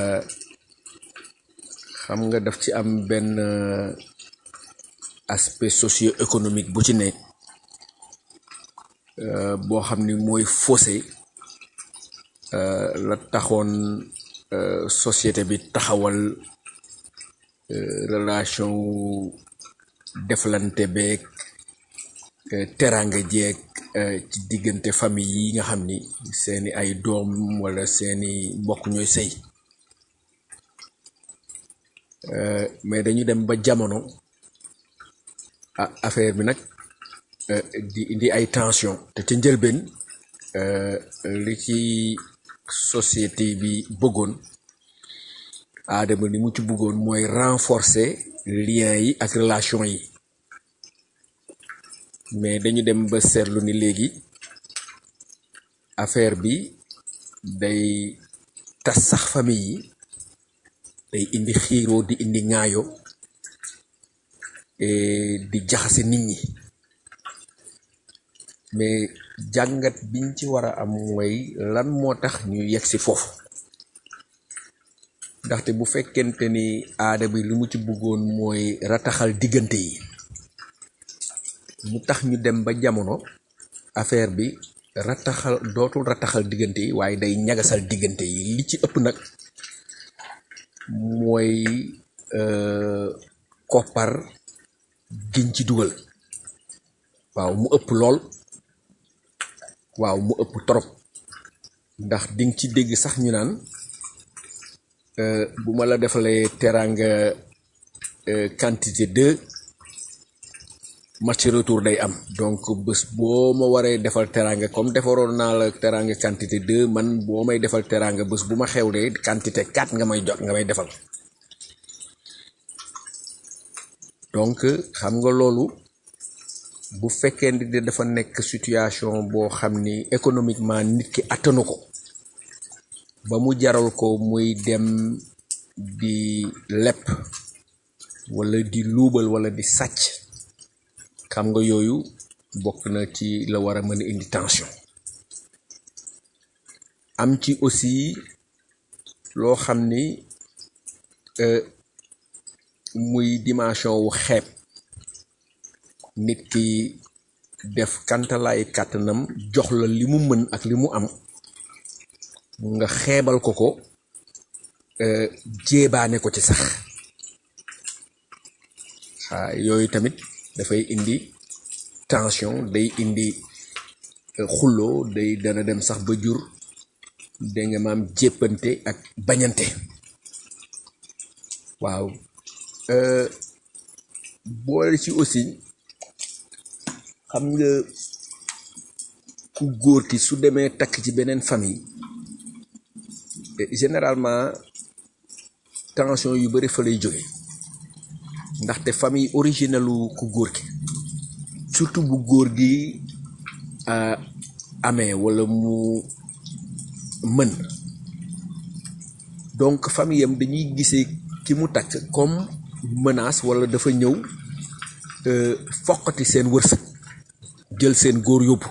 xam nga daf ci am benn aspect socio-économique bu ci ne boo xam ni mooy faussé la taxoon société bi taxawal relation deflante beeg teraanga jeeg ci diggante famille yi nga xam ni seeni ay doom wala seeni mbokk ñooy sëy mais dañu dem ba jamono ah affaire bi nag di indi ay tension te ca njëlbeen li ci société bi bëggoon aadama ni mu ci bëggoon mooy renforcer lien yi ak relation yi mais dañu dem ba seetlu ni léegi affaire bi day tas sax famille yi day indi xiiroo di indi ŋaayo et di jaxase nit ñi mais jàngat biñ ci war a am mooy lan moo tax ñu yegg si foofu ndaxte bu fekkente ni aada bi li mu ci bëggoon mooy rataxal diggante yi mu tax ñu dem ba jamono affaire bi rataxal dootul rataxal diggante yi waaye day ñagasal diggante yi li ci ëpp nag mooy koppar giñ ci dugal waaw mu ëpp lool waaw mu ëpp trop ndax dinga ci dégg sax ñu naan bu ma la defalee teranga quantité deux match retour day am donc bés boo ma waree defal teranga comme defaroon naa la teranga quantité deux man boo may defal teranga bés bu ma xewlee quantité quatre nga may jox nga may defal donc xam nga loolu bu fekkee ni dafa nekk situation boo xam ni économiquement nit ki attanu ko ba mu jaral ko muy dem di lepp wala di luubal wala di sàcc xam nga yooyu bokk na ci la war a mën a indi tension am ci aussi loo xam ni euh, muy dimension wu xeeb nit ki def kantalaay kàttanam jox la li mu mën ak li mu am nga xeebal ko ko euh, jéebaane ko ci sax ah yooyu tamit dafay indi tension day indi euh, xuloo day dana dem sax ba jur da nga maam jéppante ak bañante waaw euh, boole ci aussi xam nga ku góor ki su demee takk ci beneen famille généralement tension yu bari fa lay jóge ndaxte famille originelu ku góor ki surtout bu góor gi uh, amee wala mu mën donc famille am dañuy gisee ki mu takk comme menace wala dafa ñëw uh, foqati seen wërsëg jël seen góor yóbbu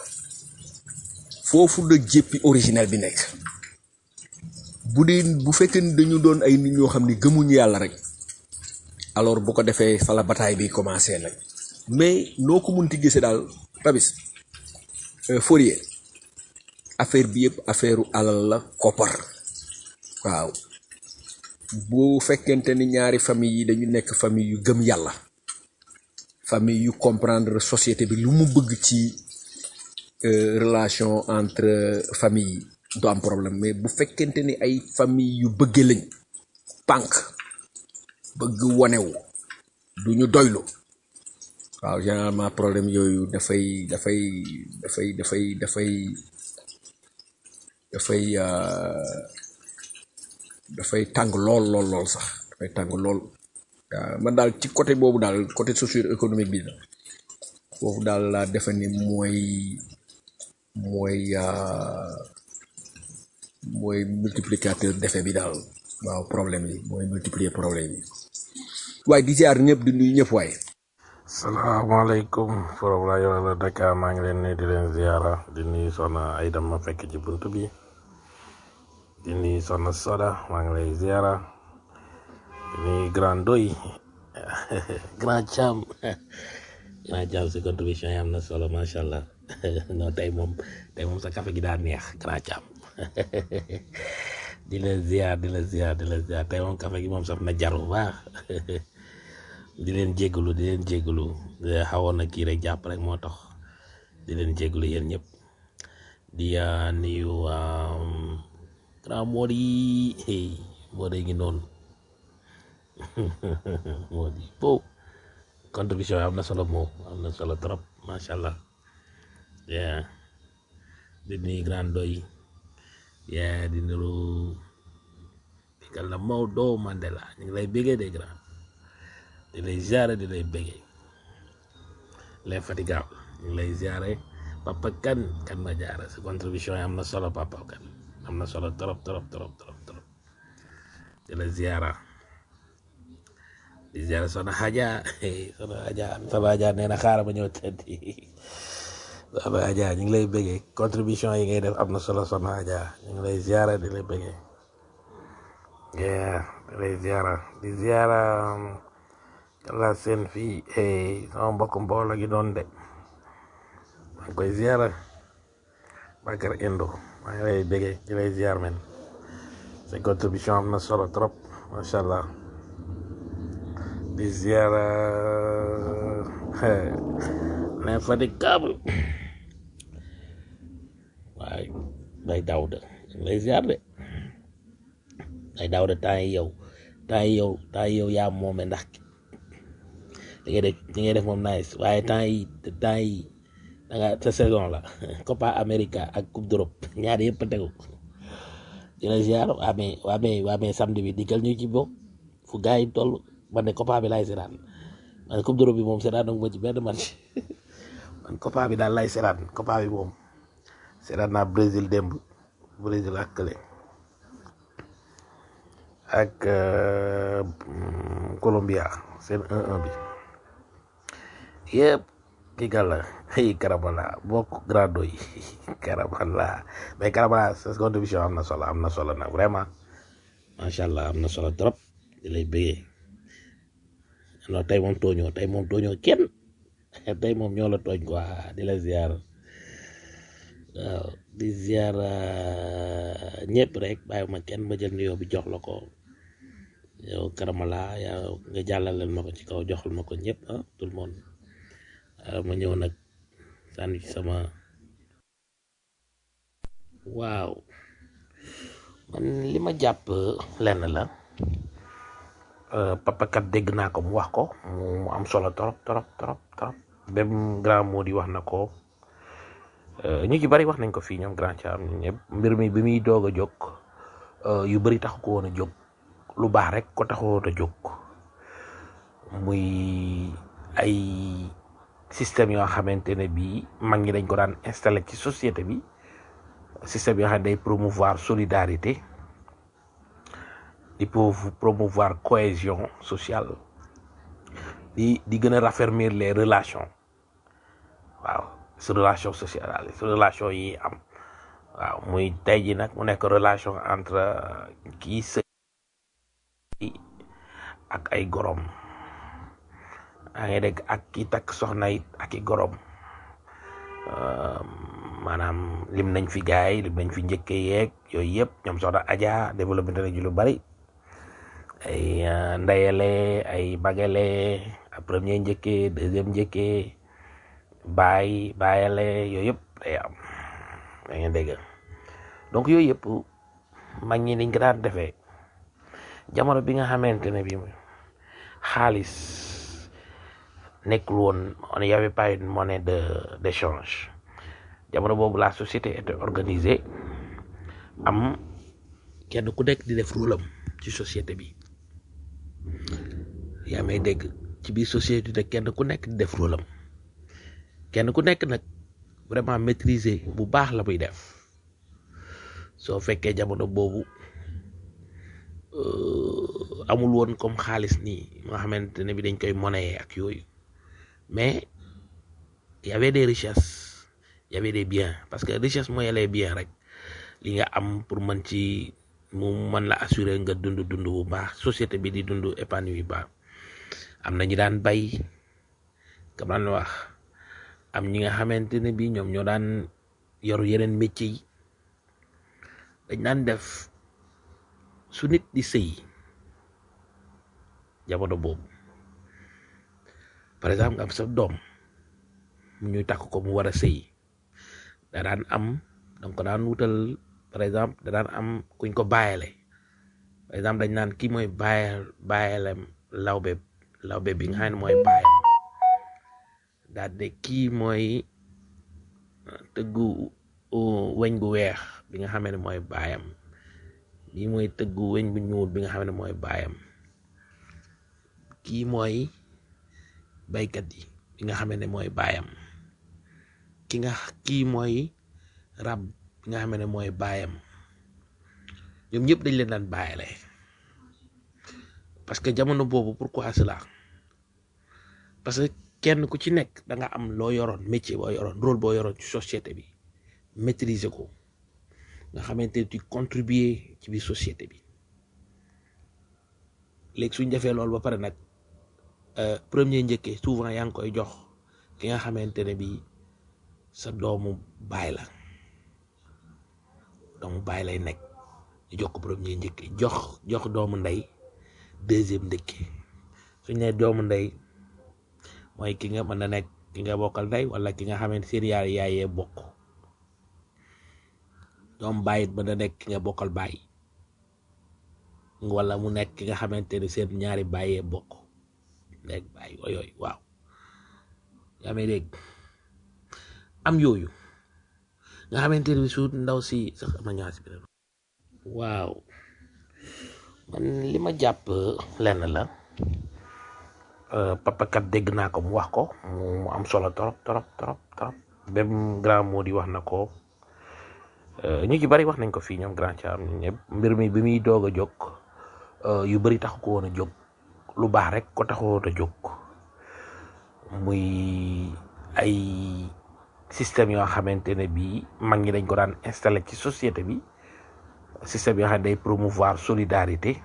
foofu la jéppi originel bi nekk bu dee bu fekkee ni dañu doon ay nit ñoo xam ne gëmuñu yàlla rek alors bu ko defee fa la bataille bi commencé nag mais noo ko munti gisee daal Papis euh, Fourier affaire bi yëpp affaire alal la koppar waaw bu fekkente ni ñaari famille yi dañu nekk famille yu gëm yàlla famille yu comprendre société bi lu mu bëgg ci euh, relation entre famille yi du am problème mais bu fekkente ni ay famille yu bëgge lañ pànk bëgg wonewu duñu doylu waaw généralement problème yooyu dafay dafay dafay dafay dafay dafay uh, dafay tàng lool lool lool sax dafay tàng lool waaw man daal ci côté boobu daal côté socio-économique bi foofu daal laa defe ni mooy mooy uh, mooy multiplicateur d'effet bi daal waaw problème yi mooy multiplier problème yi waaye di ziar ñëpp di nuyu ñëpp waaye salaamaaleykum forom la yow la Dakar maa ngi leen nuyu di leen ziara di nuyu soxna Aïda ma fekk ci buntu bi di nuyu soxna Soda maa ngi lay ziara di nuyu grand doy grand Cham grand Cham si contribution yi am na solo macha allah non tey moom tey moom sa café gi daa neex grand Cham di la ziar di la ziar di la ziar tey moom café gi moom saf na jar bu baax di leen jégalu di leen jégalu xawoon na kii rek jàpp rek moo tax di leen jégalu yéen ñëpp di nuyu grand Mody hey Mody ngi noonu Mody po contribution am na solo moo am na solo trop macha allah yeah di nuyu grand doy yeah di nuyu digal la Maodo Mandela ñu ngi lay bégee de grand di lay ziare di lay béggee l'infatigable ñu ngi lay ziare papa kan kan ma jaara sa contribution yi am na solo papa kan am na solo trop trop trop trop trop di la ziara di ziare Soxna Hadja Soxna Hadja Soxna Hadja nee na xaaral ma ñëw tëddi Soxna Hadja ñu ngi lay béggee contribution yi ngay def am na solo Soxna Hadja ñu ngi lay ziare di lay béggee yeah di lay ziara di ziara la seen fii sama mbokk mbooloo gi doon de maa ngi koy ziara Bakar Indo maa ngi lay béggee di lay ziar men sa contribution am na solo trop macha allah di ziara l'infatigable waaye day Daouda lay ziar de day Daouda temps yi yow temps yi yow temps yi yow yaa moome ndax li ngay def li ngay def moom nice waaye temps yi temps yi da nga sa saison la Copa America ak Coupe d'Europe ñaari yëpp a tegu dina ziar waa mais waa mais waa mais samedi bi digal ñu ci bokk fu gars yi toll man ne Copa bi laay seetaan man Coupe d'Europe bi moom seetaan donc ma ci benn match man Copa bi daal lay seetaan Copa bi moom seetaan naa Brésil démb Brésil ak kële ak euh, Colombia seen un un bi yëpp ki gàlla xëy Karabala bokk grado yi Karabala mais Karabala sa contribution am na solo am na solo nag vraiment macha allah am na solo trop di lay bëggee non tey moom tooñoo tey moom tooñoo kenn tey moom ñoo la tooñ quoi di la ziar waaw di ziar ñëpp rek bàyyi ma kenn ma jël nuyoo bi jox la ko yow Karamala yow nga jàllaleel ma ko ci kaw joxal ma ko ñëpp ah tout le monde ma ñëw nag sànni ci sama waaw man li ma jàpp lenn la papa kat dégg naa ko mu wax ko mu am solo trop trop trop trop même grand mot di wax na ko ñu ci bari wax nañ ko fii ñoom grand Thiam ñëpp mbir mi bi muy doog a jóg yu bari taxu ko woon a jóg lu baax rek ko taxawoon a jóg muy ay système yoo xamante ne bii mag ñi dañ ko daan installé ci société bi système yoo xam ne day promouvoir solidarité di promouvoir cohésion sociale di di gën a raffermir les relations waaw su relation sociale su relation yi am waaw muy tey ji nag mu nekk relation entre kii sëy ak ay gorom a ngi dégg ak ki takk soxna it ak i gorom maanaam lim nañ fi gaay lim nañ fi njëkke yeeg yooyu yëpp ñoom soxna Adja développé na ji lu bari ay ndeyale ay bagale premier njëkke deuxième njëkke baay baayale yooyu yëpp day am da ngeen dégg donc yooyu yëpp mag ñi niñ ko daan defee jamono bi nga xamante ne bi xaalis nekkul woon on y avait pas une monnaie de d'échange jamono boobu la société était organisée am kenn ku nekk di def rôle am ci société bi yaa may dégg ci biir société bi kenn ku nekk di def rôle am kenn ku nekk nag vraiment maîtriser bu baax la muy def soo fekkee jamono boobu amul woon comme xaalis nii nga xamante ne bi dañ koy monnaie ak yooyu mais y avait des richesses y avait des biens parce que richesse mooy les biens rek li nga am pour mën ci mu mën la assurer nga dund dund bu baax société bi di dund épanoui baax am na ñu daan bay comme daan wax am ñi nga xamante ne bi ñoom ñoo daan yor yeneen métier yi dañ daan def su nit di sëy jamono boobu par exemple nga am sa doom mu ñuy takk ko mu war a sëy da daan am donc ko daan wutal par exemple da daan am kuñ ko bàyyale par exemple dañ naan kii mooy bàyyal bàyyalem lawbe lawbe bi nga xam ne mooy bàyyam daal de kii mooy tëggu weñ gu weex bi nga xam ne mooy bàyyam bii mooy tëggu weñ bu ñuul bi nga xam ne mooy bàyyam kii mooy baykat yi bi nga xam ne mooy bàyyam ki nga kii mooy rab bi nga xam ne mooy bàyyam ñoom ñëpp dañ leen daan bàyyale parce que jamono boobu pourquoi cela parce que kenn ku ci nekk da nga am loo yoroon métier boo yoroon rôle boo yoroon ci société bi maîtriser ko nga xamante ne tu contribuer ci biir société bi léegi suñ defee loolu ba pare nag premier njëkkee souvent yaa ngi koy jox ki nga xamante ne bi sa doomu baay la doomu baay lay nekk ñu jox ko premier njëkkee jox jox doomu ndey deuxième ndëkkee suñ ne doomu ndey mooy ki nga mën na nekk ki nga bokkal ndey wala ki nga xamante seen yaay yaayee bokk doomu baay it mën na nekk ki nga bokkal baay wala mu nekk ki nga xamante ne seen ñaari baayee bokk ndey baay yooyu waaw yaa may dégg am yooyu nga xamante ne su ndaw si sax ama ñaar si beneen waaw man li ma jàpp lenn la papa kat dégg naa ko mu wax ko mu mu am solo trop trop trop trop même grand moo di wax na ko ñu ci bari wax nañ ko fii ñoom grand Thiam ñëpp mbir mi bi muy doog a jóg yu bari taxu ko woon a jóg lu baax rek ko taxawoon a jóg muy ay système yoo xamante ne bii mag ñi dañ ko daan installé ci société bi système yoo xam ne day promouvoir solidarité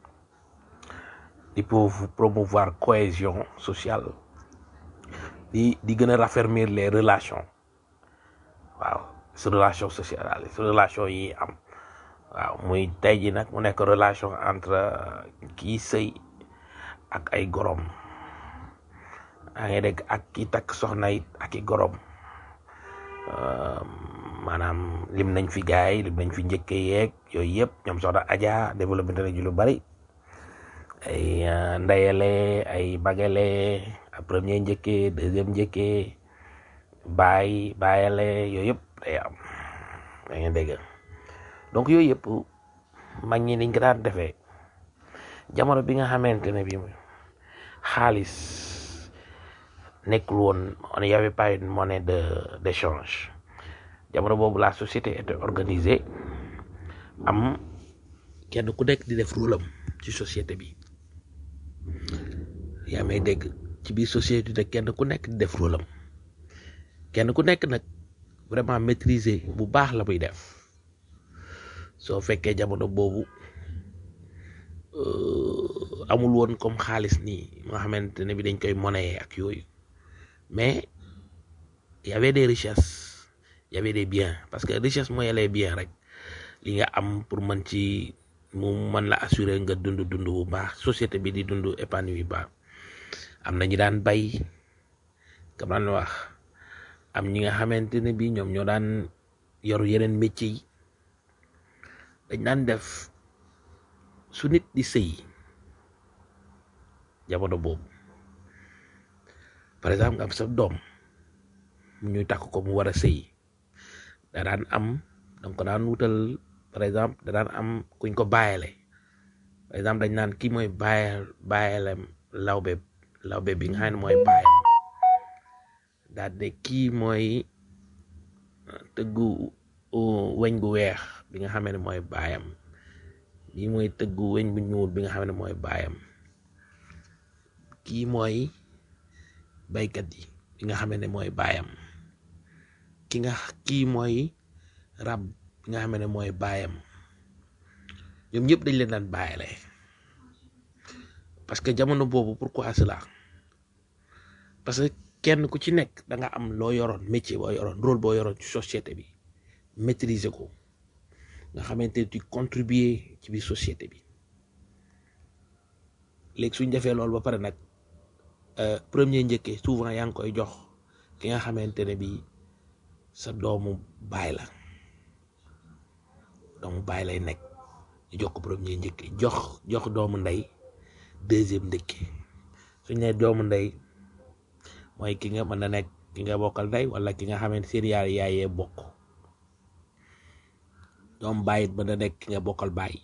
di promouvoir cohésion sociale di di gën a raffermir les relations waaw su relation sociale su relation yi am waaw muy tey ji nag mu nekk relation entre kii sëy ak ay gorom a ngi dégg ak ki takk soxna it ak i gorom maanaam lim nañ fi gaay lim nañ fi njëkke yeeg yooyu yëpp ñoom soxna Adja développé nañu lu bari ay ndayale ay bagale premier njëkke deuxième njëkke baay baayale yooyu yëpp day am da ngeen dégg donc yooyu yëpp mag ñi niñ ko daan defee jamono bi nga xamante ne bi xaalis nekkul woon on y avait pas une monnaie de d'échange jamono boobu la société était organisée am kenn ku nekk di def rôle am ci société bi yaa may dégg ci biir société bi kenn ku nekk di def rôle am kenn ku nekk nag vraiment maîtriser bu baax la muy def soo fekkee jamono boobu amul woon comme xaalis nii nga xamante ne bi dañ koy monnaie ak yooyu mais y avait des richesses y avait des biens parce que richesse mooy les biens rek li nga am pour mën ci mu mën la assurer nga dund dund bu baax société bi di dund épanoui baax am na ñi daan bay comme daan wax am ñi nga xamante ne bi ñoom ñoo daan yor yeneen métier yi dañ daan def su nit di sëy jamono boobu par exemple nga am sa doom mu ñuy takk ko mu war a sëy da daan am donc daan wutal par exemple da daan am kuñ ko bàyyele par exemple dañ naan kii mooy bàyyel bàyyelem lawbe lawbe bi nga xam ne mooy bàyyam daal de kii mooy tëggu weñ gu weex bi nga xam ne mooy bàyyam bii mooy tëggu weñ bu ñuul bi nga xam ne mooy bàyyam kii mooy baykat yi bi nga xam ne mooy bàyyam ki nga kii mooy rab bi nga xam ne mooy bàyyam ñoom ñëpp dañ leen daan bàyyile parce que jamono boobu pourquoi cela parce que kenn ku ci nekk da nga am loo yoroon métier boo yoroon rôle boo yoroon ci société bi maîtriser ko nga xamante ne tu contribuer ci biir société bi léegi suñ defee loolu ba pare nag premier njëkkee souvent yaa ngi koy jox ki nga xamante ne bi sa doomu baay la doomu baay lay nekk ñu jox ko premier njëkkee jox jox doomu ndey deuxième njëkkee suñ ne doomu ndey mooy ki nga mën na nekk ki nga bokkal ndey wala ki nga xamante seen yaay yaayee bokk doomu baay it mën na nekk ki nga bokkal baay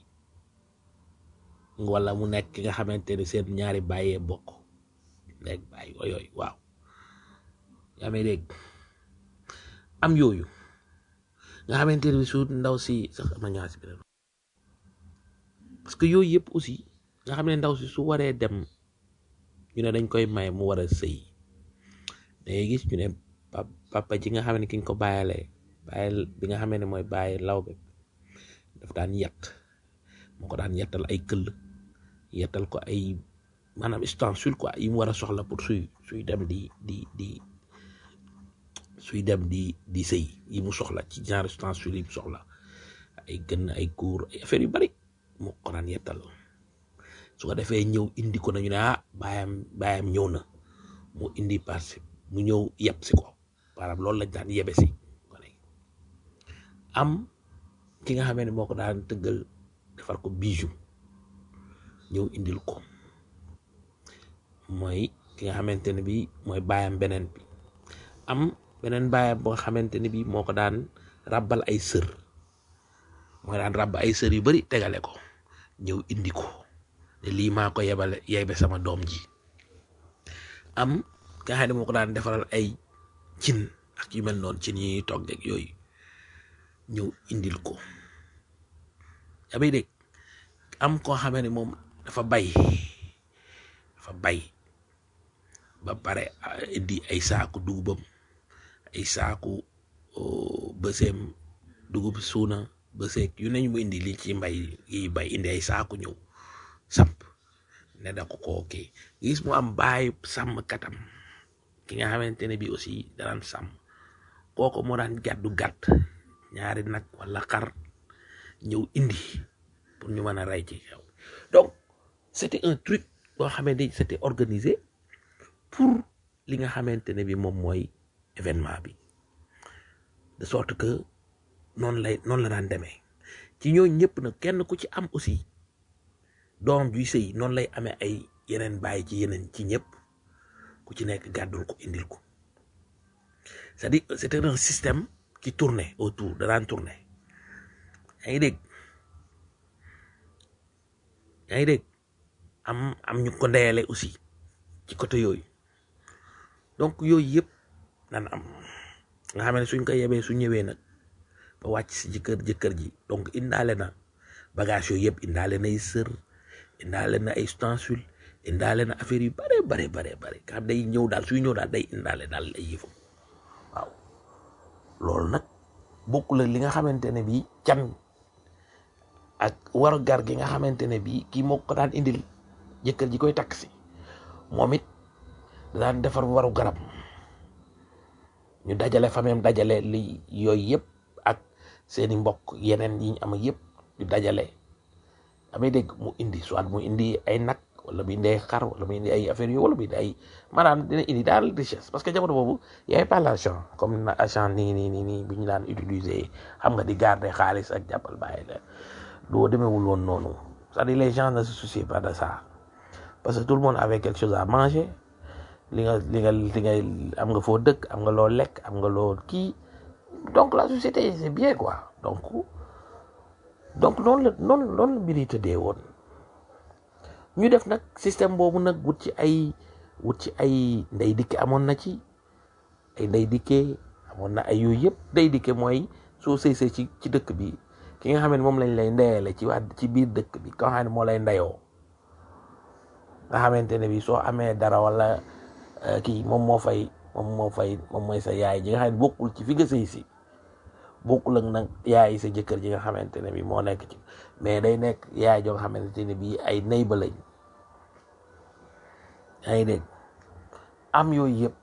wala mu nekk ki nga xamante ne seen ñaari baayee bokk nekk baay yooyu waaw yaa may dégg am yooyu nga xamante ne su ndaw si sax ma ñaar si beneen parce que yooyu yëpp aussi nga xam ne ndaw si su waree dem ñu ne dañ koy may mu war a sëy dangay gis ñu ne papa ji nga xam ne ki nga ko bàyyalee bàyyil bi nga xam ne mooy bàyyi lawbe daf daan yett moo ko daan yettal ay këll yettal ko ay maanaam ustensile quoi yi mu war a soxla pour suy suy dem di di di suy dem di di sëy yi mu soxla ci genre ustensile yi mu soxla ay gën ay kuur ay affaire yu bari moo ko daan yettal su ko defee ñëw indi ko nañu ne ah baayam baayam ñëw na mu indi parce mu ñëw yeb si ko maanaam loolu lañ daan yebe si am ki nga xamee ne moo ko daan tëggal defar ko bijou ñëw indil ko mooy ki nga xamante ne bi mooy baayam beneen bi am beneen baayam boo xamante ne bi moo ko daan ràbbal ay sër mooy daan ràbb ay sër yu bari tegale ko ñëw indi ko ne lii maa ko yebale yebe sama doom ji am nga xam ne moo ko daan defaral ay cin ak yu mel noonu cin yi ñuy togg ak yooyu ñëw indil ko yaa may dégg am koo xamee ne moom dafa bay dafa bay ba pare indi ay saaku dugubam ay saaku bëseem dugub suuna bëseeg yu nañ mu indi li ci mbay yi bay indi ay saaku ñëw samp ne da ko koo kii gis mu am baay sàmm katam ki nga xamante ne bi aussi daan sàmm kooku moo daan gàddu gàtt ñaari nag wala xar ñëw indi pour ñu mën a rey ci xew donc c'était un truc boo xamante ne c'était organisé pour li nga xamante ne bi moom mooy événement bi de sorte que noonu lay noonu la daan demee ci ñooñu ñëpp nag kenn ku ci am aussi doom juy sëy noonu lay amee ay yeneen bàyyi ci yeneen ci ñëpp ku ci nekk gàddul ko indil ko c'est-à-dire c'était un système qui tournait autour da daan tourner yaa ngi dégg yaa ngi dégg am am ñu ko ndeyale aussi ci côté yooyu donc yooyu yëpp daan am nga xam ne suñ ko yebee su ñëwee nag ba wàcc si jëkkër jëkkër ji donc indaale na bagage yooyu yëpp indaale na ay sër indaale na ay ustensiles indaale na affaire yu bare bare bare bare nga xam day ñëw daal suy ñëw daal day indaale daal ay yëfam waaw loolu nag bokkul ak li nga xamante ne bii can ak war gar gi nga xamante ne bii kii moo ko daan indil jëkkër ji koy takk si moom it daan defar waru garab ñu dajale famem dajale li yooyu yëpp ak seeni mbokk yeneen yi ñu am yëpp ñu dajale amee dégg mu indi soit mu indi ay nag wala mu indi ay xar wala mu indi ay affaire yooyu wala mu indi ay maanaam dina indi daal richesse parce que jamono boobu y avait pas l'argent comme na argent nii nii nii nii bi ñu daan utiliser xam nga di garder xaalis ak jàppal bàyyi la doo demeewul woon noonu c'est-à-dire les gens ne se souciaient pas de ça parce que tout le monde avait quelque chose à manger li nga li nga li nga am nga foo dëkk am nga loo lekk am nga loo kii donc la société c'est bien quoi donc donc noonu la noonu noonu la mbir yi tëddee woon ñu def nag système boobu nag wut ci ay wut ci ay ndey dikke amoon na ci ay ndey dikke amoon na ay yooyu yëpp ndey dikke mooy soo sëy sëy ci ci dëkk bi ki nga xam ne moom lañ lay ndeyale ci waa ci biir dëkk bi ka xam ne moo lay ndeyoo nga xamante ne bi soo amee dara wala kii moom moo fay moom moo fay moom mooy sa yaay ji nga xam ne bokkul ci fi nga sëy si bokkul ak nag yaay sa jëkkër ji nga xamante ne bi moo nekk ci mais day nekk yaay joo nga xamante ne bi ay nay ba lañ yaa ngi dégg am yooyu yëpp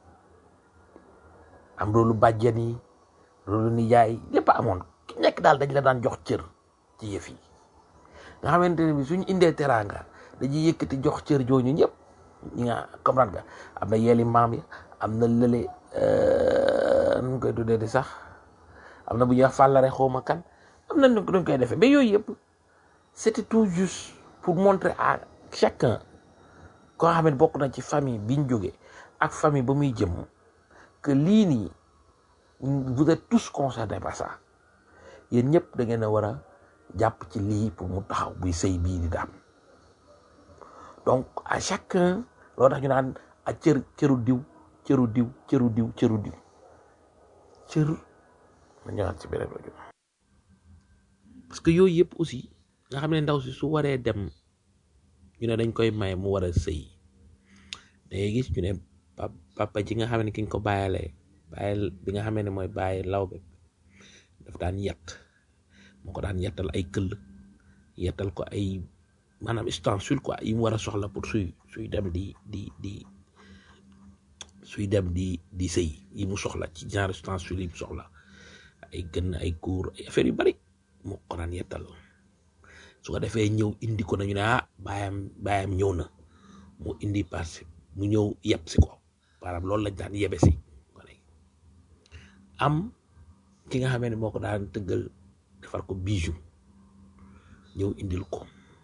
am loolu bàjjen yi loolu ni yaay lépp amoon ki nekk daal dañ la daan jox cër ci yëf yi nga xamante ne bi suñu indee teraanga dañuy yëkkati jox cër jooñu ñëpp ñi nga comprendre nga am na yeeli maam yi am na lële nu ñu koy tuddee di sax am na bu ñuy wax fàllare xawma kan am na nu ñu koy defee mais yooyu yëpp c'était tout juste pour montrer à chacun koo xam ne bokk na ci famille biñ jógee ak famille ba muy jëm que lii nii vous êtes tous concernés par ça yéen ñëpp da ngeen a war a jàpp ci lii pour mu taxaw buy sëy bii di daam donc à chacun loolu tax ñu naan a cër cëru diw cëru diw cëru diw cëru diw cër ma ñëwaat ci beneen rajo parce que yooyu yëpp aussi nga xam ne ndaw si su waree dem ñu ne dañ koy may mu war a sëy dangay gis ñu ne papa ji nga xam ne ki nga ko bàyyalee bàyyil bi nga xam ne mooy bàyyi lawbe daf daan yett moo ko daan yettal ay këll yettal ko ay maanaam ustensile quoi yi mu war a soxla pour suy suy dem di di di suy dem di di sëy yi mu soxla ci genre ustensile yi mu soxla ay gën ay kuur ay affaire yu bari moo ko daan yettal su ko defee ñëw indi ko nañu ne ah baayam baayam ñëw na mu indi parce mu ñëw yeb si ko maanaam loolu lañ daan yebe si am ki nga xamee ne moo ko daan tëggal defar ko bijou ñëw indil ko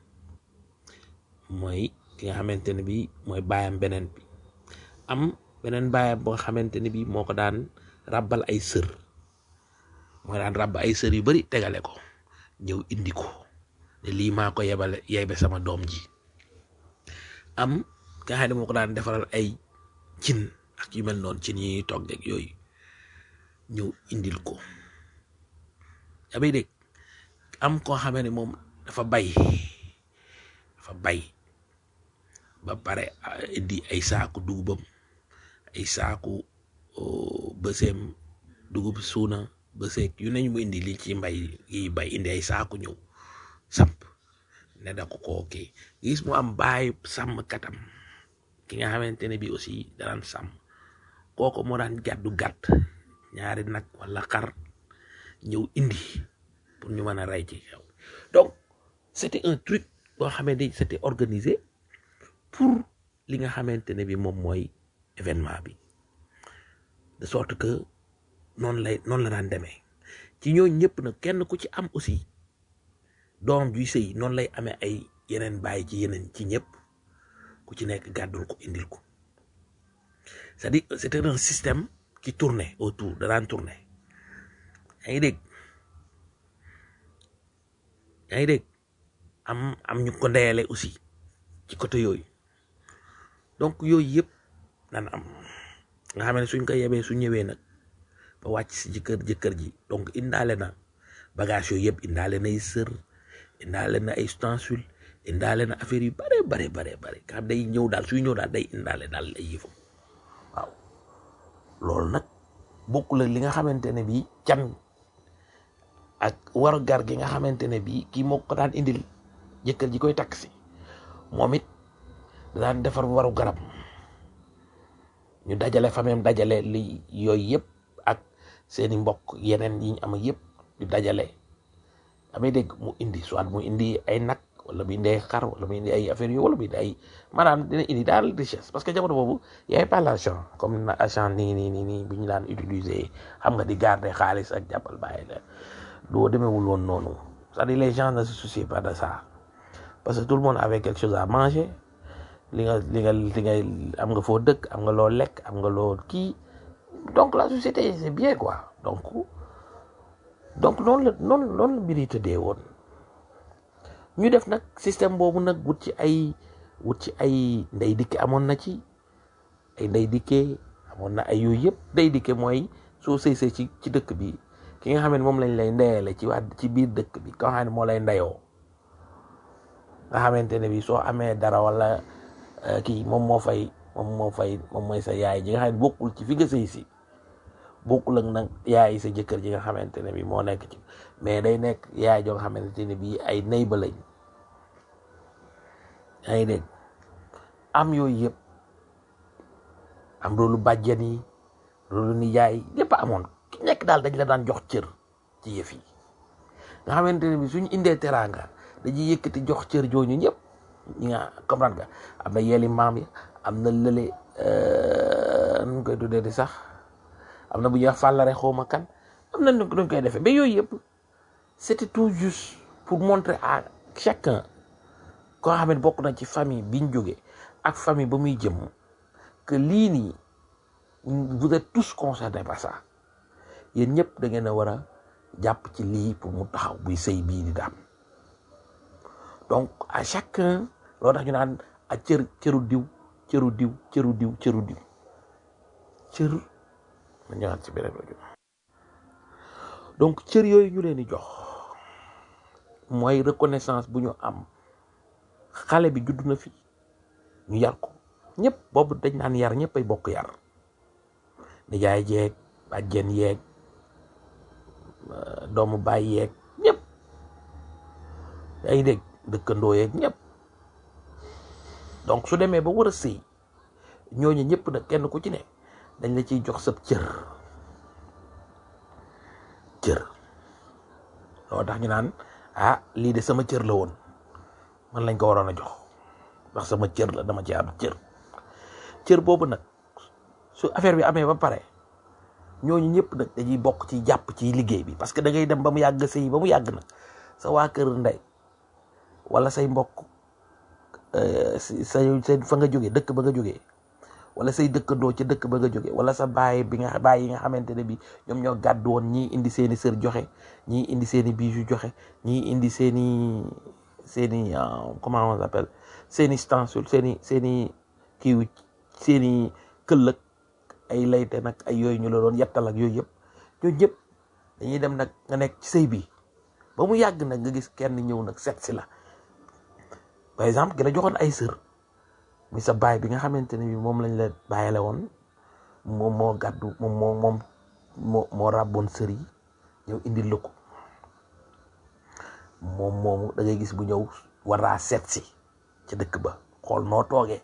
mooy ki nga xamante ne bi mooy baayam beneen bi am beneen baayam boo xamante ne bi moo ko daan rabbal ay sër mooy daan rabb ay sër yu bari tegale ko ñëw indi ko ne lii maa ko yebale yebe sama doom ji am ki nga xam ne moo ko daan defaral ay cin ak yu mel noonu cin yi togg ak yooyu ñëw indil ko yaa may dégg am koo xamee ne moom dafa bay dafa bay ba pare indi ay saaku dugubam ay saaku bëseem dugub suuna bëseeg yu nañ mu indi li ci mbay yi bay indi ay saaku ñëw samp ne da ko koo kii gis mu am baay sàmm katam ki nga xamante ne bi aussi daan sàmm kooku moo daan gàddu gàtt ñaari nag wala xar ñëw indi pour ñu mën a rey ci xew donc c'était un truc boo xamante ne c'était organisé pour li nga xamante ne bi moom mooy événement bi de sorte que noonu lay noonu la daan demee ci ñooñu ñëpp nag kenn ku ci am aussi doom juy sëy noonu lay amee ay yeneen bàyyi ci yeneen ci ñëpp ku ci nekk gàddul ko indil ko c'est-à-dire c'était un système qui tournait autour da daan tourner yaa ngi dégg yaa ngi dégg am am ñu ko ndeyale aussi ci côté yooyu donc yooyu yëpp daan am nga xam ne suñ ko yebee su ñëwee nag ba wàcc si jëkkër jëkkër ji donc indaale na bagage yooyu yëpp indaale na ay sër indaale na ay ustensiles indaale na affaire yu bare bare bare bare nga xam day ñëw daal suy ñëw daal day indaale daal ay yëfam waaw loolu nag bokkul ak li nga xamante ne bii can ak waru gar gi nga xamante ne bii kii moo ko daan indil jëkkër ji koy takk si moom it daan defar waru garab ñu dajale famem dajale li yooyu yëpp ak seeni mbokk yeneen yi ñu am yëpp ñu dajale amee dégg mu indi soit mu indi ay nag wala mu indi ay xar wala mu indi ay affaire yu wala mu indi ay maanaam dina indi daal richesse parce que jamono boobu yaay pas l'argent comme na argent nii nii nii nii bi ñu daan utiliser xam nga di garder xaalis ak jàppal bàyyi la doo demeewul woon noonu c'est-à-dire les gens ne se soucient pas de ça parce que tout le monde avait quelque chose à manger li nga li nga li nga am nga foo dëkk am nga loo lekk am nga loo kii donc la société c'est bien quoi donc donc noonu la noonu noonu la mbir yi tëddee woon ñu def nag système boobu nag wut ci ay wut ci ay ndey dikke amoon na ci ay ndey dikke amoon na ay yooyu yëpp ndey dikke mooy soo sëy sëy ci ci dëkk bi ki nga xam ne moom lañ lay ndeyale ci waa ci biir dëkk bi ka xam ne moo lay ndeyoo nga xamante ne bi soo amee dara wala kii moom moo fay moom moo fay moom mooy sa yaay ji nga xam ne bokkul ci fi nga sëy si bokkul ak nag yaay sa jëkkër ji nga xamante ne bi moo nekk ci mais day nekk yaay joo nga xamante ne bi ay nay ba lañ yaa ngi dégg am yooyu yëpp am loolu bàjjen yi loolu nijaay lépp amoon ki nekk daal dañ la daan jox cër ci yëf yi nga xamante ne bi suñu indee teraanga dañuy yëkkati jox cër jooñu ñëpp ñi nga comprendre nga am na yeeli maam yi am na lële nu koy tuddee di sax am na bu ñuy wax fàllare xawma kan am na nu koy defee mais yooyu yëpp c'était tout juste pour montrer à chacun koo xam ne bokk na ci famille biñ jógee ak famille ba muy jëm que lii nii vous êtes tous concernés par ça yéen ñëpp da ngeen a war a jàpp ci lii pour mu taxaw buy sëy bii di daam donc à chacun loolu tax ñu naan a cër cëru diw cëru diw cëru diw cëru diw cër ma ñëwaat ci beneen rajo donc cër yooyu ñu leen di jox mooy reconnaissance bu ñu am xale bi judd na fi ñu yar ko ñëpp boobu dañ naan yar ñëpp ay bokk yar nijaay jeeg bàjjen yeeg doomu baay yeeg ñëpp ay dégg dëkkandoo yeeg ñëpp donc su demee ba war a sëy ñooñu ñëpp nag kenn ku ci ne dañ la ciy jox sab cër cër loolu tax ñu naan ah lii de sama cër la woon man lañ ko waroon a jox ndax sama cër la dama ci am cër cër boobu nag su affaire bi amee ba pare ñooñu ñëpp nag dañuy bokk ci jàpp ci liggéey bi parce que da ngay dem ba mu yàgg sëy ba mu yàgg nag sa waa kër ndey wala say mbokk say say fa nga jógee dëkk ba nga jógee wala say dëkkandoo ca dëkk ba nga jógee wala sa baay bi nga baay yi nga xamante ne bi ñoom ñoo gàddu woon ñii indi seeni sër joxe ñii indi seeni bijoux joxe ñii indi seeni seeni comment on appelle seeni stencil seeni seeni kiiw seeni këllëg ay layte nag ay yooyu ñu la doon yettal ak yooyu yëpp ñooñu ñëpp dañuy dem nag nga nekk ci sëy bi ba mu yàgg nag nga gis kenn ñëw nag seet si la par exemple ki la joxoon ay sër mi sa baay bi nga xamante ne bi moom lañ la bàyyile woon moom moo gàddu moom moo moom moo moo ràbboon sër yi ñëw indil la ko moom moomu da ngay gis bu ñëw waraa seet si ca dëkk ba xool noo toogee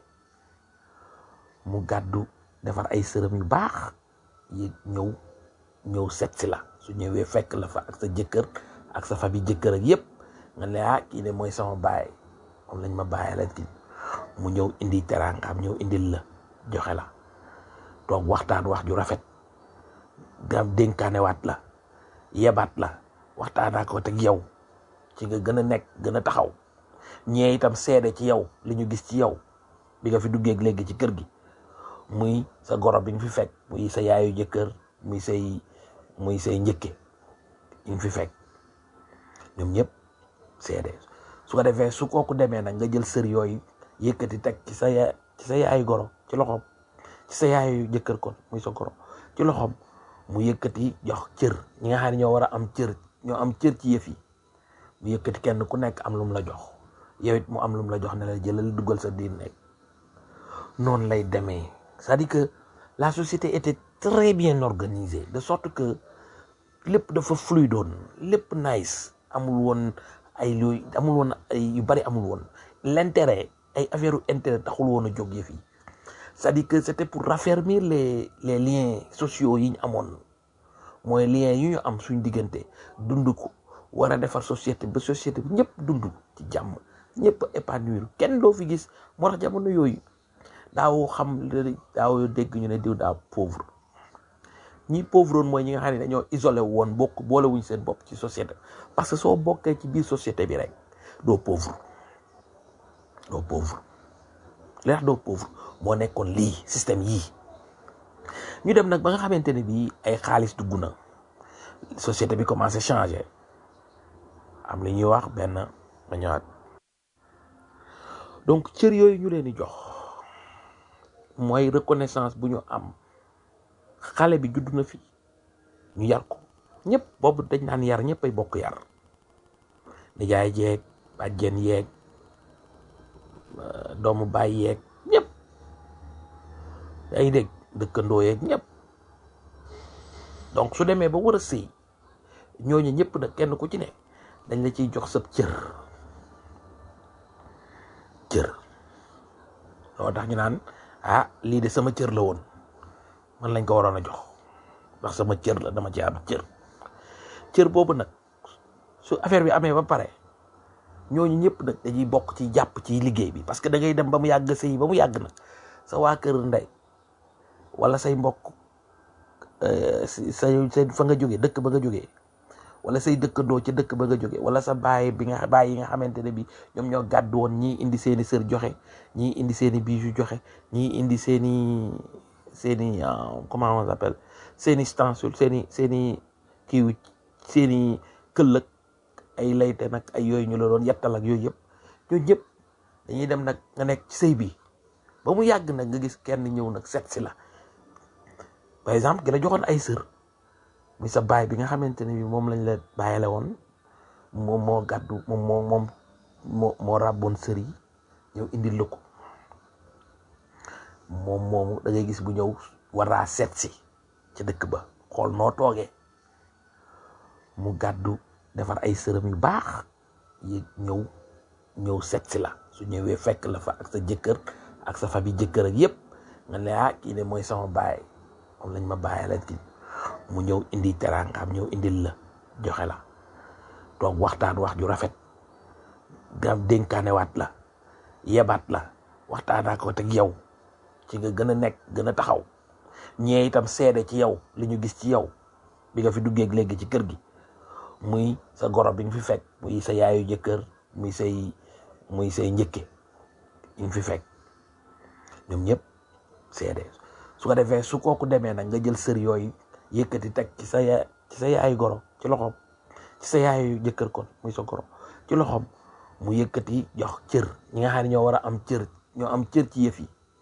mu gàddu defar ay sërëm yu baax yi ñëw ñëw seet si la su ñëwee fekk la fa ak sa jëkkër ak sa famille jëkkër ak yëpp nga ne ah kii de mooy sama baay moom lañ ma bàyyi la kii mu ñëw indi teraangaam ñëw indil la joxe la toog waxtaan wax ju rafet gam dénkaanewaat la yebaat la waxtaanaa ko teg yow ci nga gën a nekk gën a taxaw ñee itam seede ci yow li ñu gis ci yow bi nga fi duggee léegi ci kër gi muy sa goro bi nga fi fekk muy sa yaayu jëkkër muy say muy say njëkke yi nga fi fekk ñoom ñëpp seede su ko defee su kooku demee nag nga jël sër yooyu yëkkati teg ci sa ya ci sa yaayu goro ci loxoom ci sa yaayu jëkkër kon muy sa goro ci loxoom mu yëkkati jox cër ñi nga xam ne ñoo war a am cër ñoo am cër ci yëf yi mu yëkkati kenn ku nekk am lu mu la jox yow it mu am lu mu la jox ne la jëlal duggal sa diin nekk noonu lay demee c'est-à-dire que la société était très bien organisée de sorte que lépp dafa fluide woon lépp nice amul woon ay lu amul woon ay yu bari amul woon l'intérêt ay affaire u intérêt taxul woon a jóg yëf yi c'est-à-dire que c'était pour raffermir les les liens sociaux yi ñu amoon mooy liens yi ñu am suñ diggante dund ko war a defar société ba société bi ñëpp dund ci jàmm ñëpp épanouir kenn doo fi gis moo tax jamono yooyu daaw xam daaw dégg ñu ne diw daa pauvre ñi pauvre woon mooy ñi nga xam ne dañoo isolé woon bokk boolewuñ seen bopp ci société parce que soo bokkee ci biir société bi rek doo pauvre doo pauvre li tax doo pauvre moo nekkoon lii système yii ñu dem nag ba nga xamante ne bii ay xaalis dugg na société bi commencé changer am li ñuy wax benn ma ñëwaat donc cër yooyu ñu leen di jox mooy reconnaissance bu ñu am xale bi judd na fi ñu yar ko ñëpp boobu dañ naan yar ñëpp ay bokk yar nijaay jeeg bàjjen yeeg doomu baay yeeg ñëpp ay dégg dëkkandoo yeeg ñëpp donc su demee ba war a sëy ñooñu ñëpp nag kenn ku ci ne dañ la ciy jox sab cër cër loo tax ñu naan ah lii de sama cër la woon man lañ ko waroon a jox ndax sama cër la dama ci am cër cër boobu nag su affaire bi amee ba pare ñooñu ñëpp nag dañuy bokk ci jàpp ci liggéey bi parce que da ngay dem ba mu yàgg sëy ba mu yàgg nag sa waa kër ndey wala say mbokk say say fa nga jógee dëkk ba nga jógee wala say dëkkandoo ci dëkk ba nga jógee wala sa baay bi nga baay yi nga xamante ne bi ñoom ñoo gàddu woon ñii indi seeni sër joxe ñii indi seeni bijoux joxe ñii indi seeni seeni comment on s'appelle seeni stencil seeni seeni kii seeni këllëg ay layte nag ay yooyu ñu la doon yettal ak yooyu yëpp ñooñu ñëpp dañuy dem nag nga nekk ci sëy bi ba mu yàgg nag nga gis kenn ñëw nag seet si la par exemple ki la joxoon ay sër mi sa baay bi nga xamante ne bi moom lañ la bàyyile woon moom moo gàddu moom moo moom moo moo ràbboon sër yi ñëw indil la ko moom moomu da ngay gis bu ñëw waraa seet si ca dëkk ba xool noo toogee mu gàddu defar ay sërëm yu baax yi ñëw ñëw seet si la su ñëwee fekk la fa ak sa jëkkër ak sa famille jëkkër ak yëpp nga ne ah kii de mooy sama baay moom lañ ma bàyyi la kii mu ñëw indi teraangaam ñëw indil la joxe la toog waxtaan wax ju rafet gam dénkaanewaat la yebaat la waxtaanaa ko teg yow ci nga gën a nekk gën a taxaw ñee itam seede ci yow li ñu gis ci yow bi nga fi duggee léegi ci kër gi muy sa goro bi nga fi fekk muy sa yaayu jëkkër muy say muy say njëkke yi nga fi fekk ñoom ñëpp seede su ko defee su kooku demee nag nga jël sër yooyu yëkkati teg ci sa ya ci sa yaayu goro ci loxoom ci sa yaayu jëkkër kon muy sa goro ci loxoom mu yëkkati jox cër ñi nga xam ne ñoo war a am cër ñoo am cër ci yëf yi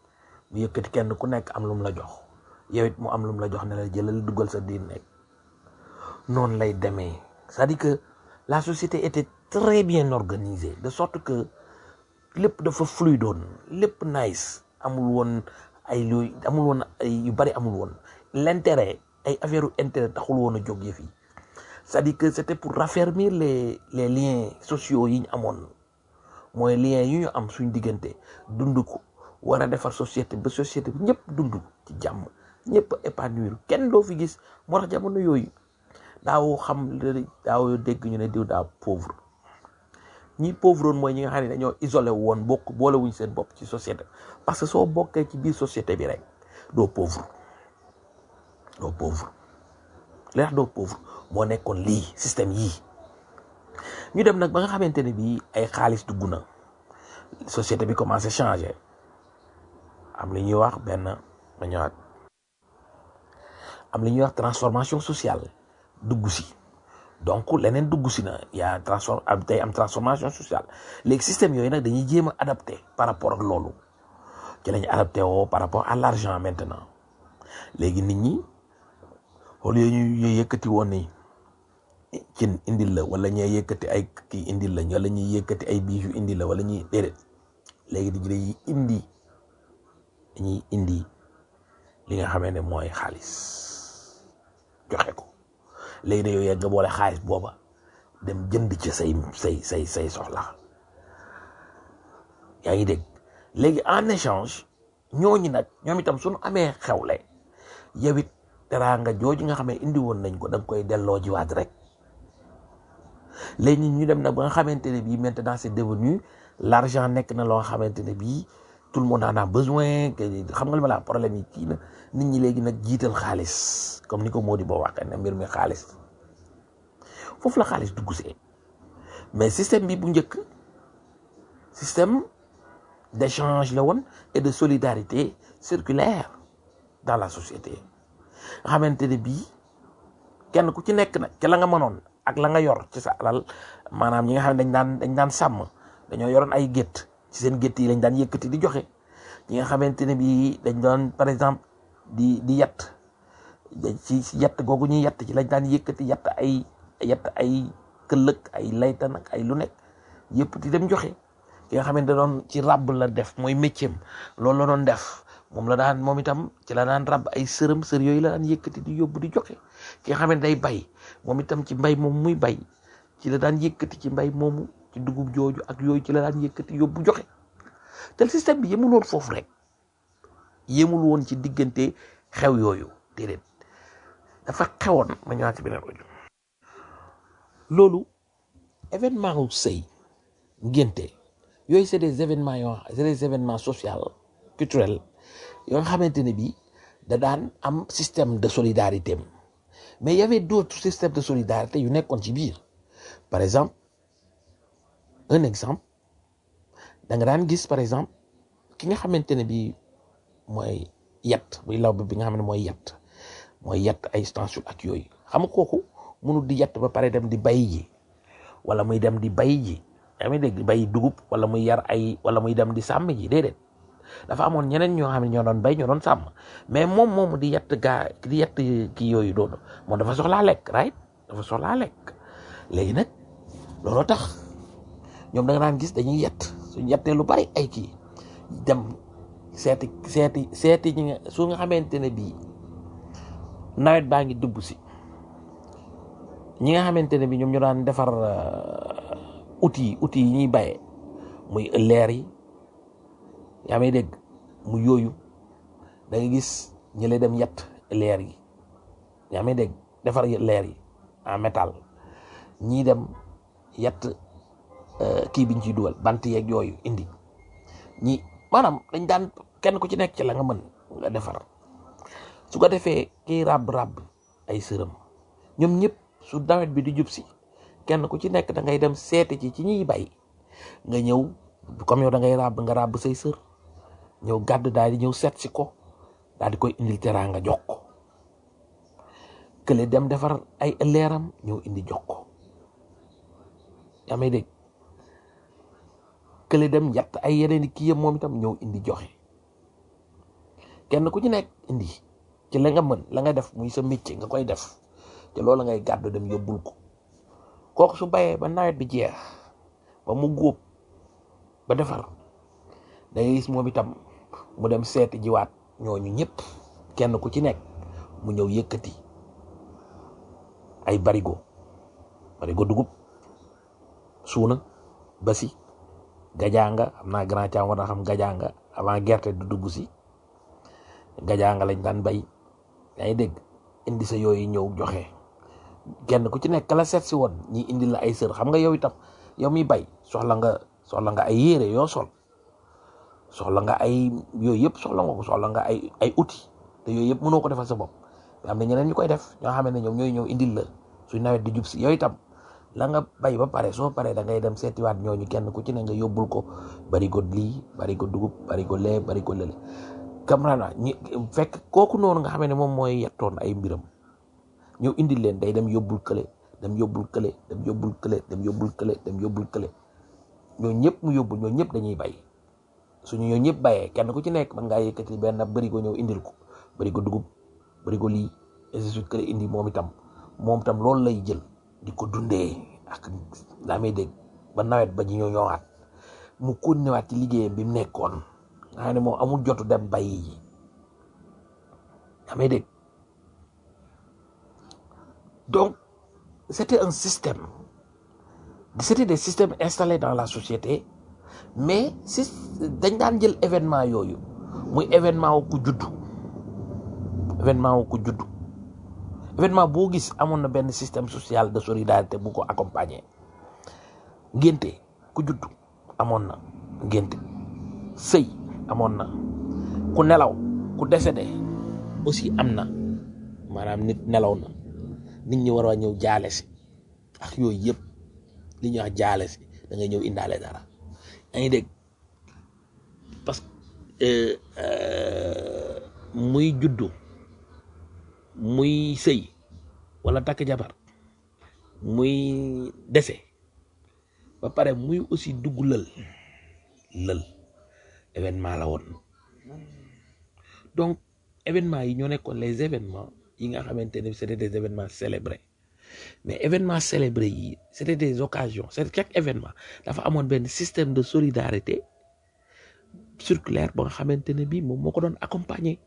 mu yëkkati kenn ku nekk am lu mu la jox yow it mu am lu mu la jox ne la jëlal duggal sa diin nekk noonu lay demee. c'est-à-dire que la société était très bien organisée de sorte que lépp dafa fluide woon lépp nice amul woon ay luy amul woon ay yu bari amul woon l'intérêt ay affaire u intérêt taxul woon a jóg yëf yi c'est-à-dire que c'était pour raffermir les les liens sociaux yi ñu amoon mooy liens yu ñu am suñ diggante dund ko war a defar société ba société bi ñëpp dund ci jàmm ñëpp épanouir kenn doo fi gis moo tax jamono yooyu daaw xam daaw dégg ñu ne diw daa pauvre ñi pauvre woon mooy ñi nga xam ne dañoo isolé woon bokk boolewuñ seen bopp ci société parce que soo bokkee ci biir société bi rek doo pauvre doo pauvre li tax doo pauvre moo nekkoon lii système yii ñu dem nag ba nga xamante ne bii ay xaalis dugg na société bi commencé changer am li ñuy wax benn ma ñëwaat am li ñuy wax transformation sociale dugg si donc leneen dugg si na yaa transform am tey am transformation sociale léegi système yooyu nag dañuy jéem a adapté par rapport ak loolu ci lañu adapté woo par rapport à l'argent maintenant léegi nit ñi xool yooyu ñu yëkkati woon ni cin indil la wala ñuy yëkkati ay kii indil la wala ñuy yëkkati ay bijoux indil la wala ñuy déedéet léegi di dañuy indi dañuy indi li nga xamee ne mooy xaalis joxe ko léegi da yow yegg nga boole xaalis booba dem jënd ci say say say say soxla yaa ngi dégg léegi en échange ñooñu nag ñoom itam suñu amee xewle yow it teraanga jooju nga xam ne indi woon nañ ko da nga koy delloo jiwaat rek léegi ñu dem nag ba nga xamante ne bii maintenant c'est devenu l'argent nekk na loo xamante ne bii tout le monde en a besoin xam nga li ma la problème yi kii na nit ñi léegi nag jiital xaalis comme ni ko moo di boo waxee ne mbir mi xaalis foofu la xaalis dugg see mais système bi bu njëkk système d'échange la woon et de solidarité circulaire dans la société nga xamante ne bii kenn ku ci nekk nag ci la nga mënoon ak la nga yor ci sa alal maanaam ñi nga xam ne dañ daan dañ daan sàmm dañoo yoroon ay gétt ci seen gétt yi lañ daan yëkkati di joxe ñi nga xamante ne bii dañ doon par exemple di di yatt ci yatt googu ñuy yatt ci lañ daan yëkkati yatt ay yatt ay këllëg ay laytan ak ay lu nekk yëpp di dem joxe ki nga xamante ne doon ci ràbb la def mooy métier loolu la doon def moom la daan moom itam ci la daan ràbb ay sërëm sër yooyu la daan yëkkati di yóbbu di joxe ki nga xamante day bay moom itam ci mbay moom muy bay ci la daan yëkkati ci mbay moomu ci dugub jooju ak yooyu ci la daan yëkkati yóbbu joxe te système bi yemul woon foofu rek yemul woon ci diggante xew yooyu déedéet dafa xewoon ma ñëwaat ci beneen audio loolu événement wu sëy ngénte yooyu c'est des événements yoo c'est des événements sociaux culturels yoo nga xamante ne bii da daan am système de solidarité mais il y avait d'autres systèmes de solidarité yu nekkoon ci biir par exemple un exemple da nga daan gis par exemple ki nga xamante ne bii mooy yat buy law bi nga xam ne mooy yat mooy yat ay stencil ak yooyu xam nga kooku mënul di yat ba pare dem di bay ji wala muy dem di bay ji yaa ngi dégg bay dugub wala muy yar ay wala muy dem di sàmm ji déedéet dafa amoon ñeneen ñoo xam ne ñoo doon bay ñoo doon sàmm mais moom moomu di yat gaa di yat kii yooyu doonu moom dafa soxlaa lekk right dafa soxlaa lekk léegi nag looloo tax ñoom da nga daan gis dañuy yett suñ yettee lu bari ay kii dem seeti seeti seeti ñi nga su nga xamante ne bii nawet baa ngi dubb si ñi nga xamante ne bii ñoom ñu daan defar outils yi outils yi ñuy bayee muy leer yi yaa may dégg mu yooyu da nga gis ñi lay dem yett leer yi yaa may dégg defar leer yi en métal ñii dem yett kii biñ ciy dugal bant yeeg yooyu indi ñi maanaam dañ daan kenn ku ci nekk ci la nga mën nga defar su ko defee kii ràbb ràbb ay sërëm ñoom ñëpp su nawet bi di jub si kenn ku ci nekk da ngay dem seeti ci ci ñuy bay nga ñëw comme yow da ngay ràbb nga ràbb say sër ñëw gàdd daal di ñëw seet si ko daal di koy indil teraanga jox ko kële dem defar ay leeram ñëw indi jox ko yaa may dégg kële dem yatt ay yeneen i kii yëpp moom itam ñëw indi joxe kenn ku ci nekk indi ci la nga mën la nga def muy sa métier nga koy def te loolu ngay gàddu dem yóbbul ko kooku su bayee ba nawet bi jeex ba mu góob ba defar da ngay gis moom itam mu dem seeti jiwaat ñooñu ñëpp kenn ku ci nekk mu ñëw yëkkati ay barigo barigo dugub suuna basi gajaanga xam naa grand cam war na xam gajaanga avant gerte du dugg si gajaanga lañ daan bay yaa ngi dégg indi sa yooyu ñëw joxe kenn ku ci nekk kala seet si woon ñi indi la ay sër xam nga yow itam yow mi bay soxla nga soxla nga ay yére yoo sol soxla nga ay yooyu yëpp soxla nga ko soxla nga ay ay outils te yooyu yëpp mënoo ko defal sa bopp mais am na ñeneen ñu koy def ñoo xam ne ñoom ñooy ñëw indil la suñ nawet di jub si yow itam la nga bay ba pare soo paree da ngay dem seetiwaat ñooñu kenn ku ci ne nga yóbbul ko barigo lii barigo dugub barigo lee barigo lële camrana ñi fekk kooku noonu nga xam ne moom mooy yettoon ay mbiram ñëw indil leen day dem yóbbul kële dem yóbbul kële dem yóbbul kële dem yóbbul kële dem yóbbul kële ñoo ñëpp mu yóbbul ñoo ñëpp dañuy bay suñu ñoo ñëpp bayee kenn ku ci nekk mën ngaa yëkkati benn barigo ñëw indil ko barigo dugub barigo lii et cetera kële indi moom itam moom itam loolu lay jël di ko dundee ak daa may dégg ba nawet ba ñu ñoo ñëwaat mu continuewaat ci liggéeyam bi mu nekkoon nga xam ne moom amul jotu dem bàyyi ji daa may dégg donc c'était un système c'était des systèmes installés dans la société mais si dañ daan jël événement yooyu muy événement wu ku juddu événement wu ku juddu événement boo gis amoon na benn système social de solidarité bu ko accompagner ngénte ku juddu amoon na ngénte sëy amoon na ku nelaw ku décédé aussi am na maanaam nit nelaw na nit ñi war a ñëw jaale si ak yooyu yëpp li ñuy wax jaale si da ngay ñëw indaale dara yaa ngi dégg parce que muy juddu muy sëy wala takk jabar muy dese ba pare muy aussi dugg lël lël événement la woon donc événements yi ñoo nekkoon les événements yi nga xamante ne c'était des événements célébrés mais événements célébrés yi c'était des occasions c'est chaque événement dafa amoon benn système de solidarité circulaire ba nga xamante ne bii moom moo ko doon accompagner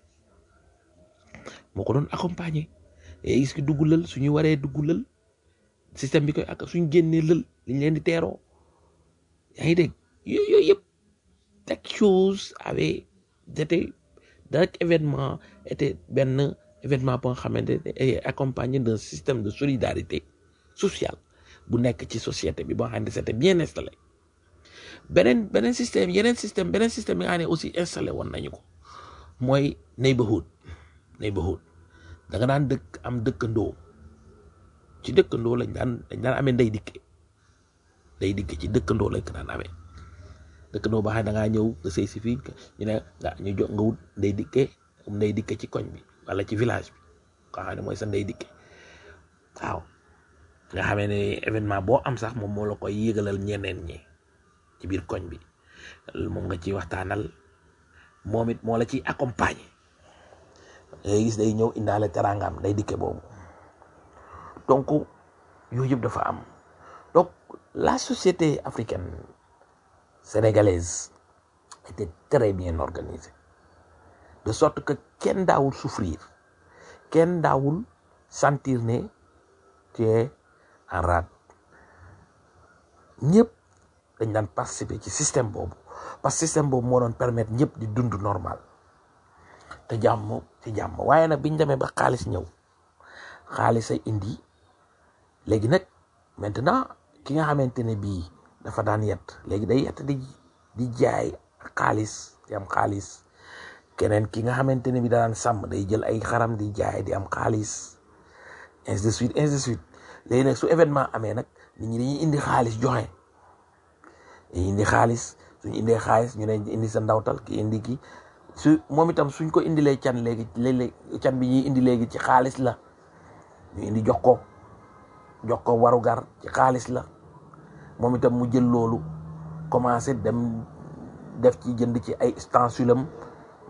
moo ko doon accompagner et gis ki dugg lël suñu waree dugg lël système bi koy ak suñ génnee lël liñ leen di teeroo yaa ngi dégg yooyu yooyu yëpp chaque chose avait été chaque événement était benn événement boo nga xamante ne accompagné d'un système de solidarité sociale bu nekk ci société bi boo xam ne c'était bien installé beneen beneen système yeneen système beneen système bi nga xam ne aussi installé woon nañu ko mooy neighborhood neighborhood da nga daan dëkk am dëkkandoo ci dëkkandoo lañ daan dañ daan amee ndey dikke ndey dikke ci dëkkandoo lañ ko daan amee dëkkandoo ba xam ne da ngaa ñëw nga sëy si fii ñu ne nga ñu jox nga wut ndey dikke um ndey dikke ci koñ bi wala ci village bi nga xam ne mooy sa ndey dikke waaw nga xamee ne événement boo am sax moom moo la koy yëgalal ñeneen ñi ci biir koñ bi moom nga ciy waxtaanal moom it moo la ciy accompagner ngay gis day ñëw indaale teraangam day dikke boobu donc yooyu yëpp dafa am donc la société africaine sénégalaise était très bien organisée de sorte que kenn daawul souffrir kenn daawul sentir ne tu es en rade ñëpp dañ daan participer ci système boobu parce que système boobu moo doon permettre ñëpp di dund normal te jàmm ci jàmm waaye nag biñ demee ba xaalis ñëw xaalis ay indi léegi nag maintenant ki nga xamante ne bii dafa daan yett léegi day yett di di jaay xaalis di am xaalis keneen ki nga xamante ne bii daan sàmm day jël ay xaram di jaay di am xaalis ainsi de suite ainsi de suite léegi nag su événement amee nag nit ñi dañuy indi xaalis joxe dañuy indi xaalis suñu indee xaalis ñu ne indi sa ndawtal ki indi ki su moom itam suñ ko indilee can léegi léeg-léeg can bi ñuy indi léegi ci xaalis la ñu indi jox ko jox ko warugar ci xaalis la moom itam mu jël loolu commencé dem def ci jënd ci ay ustensiles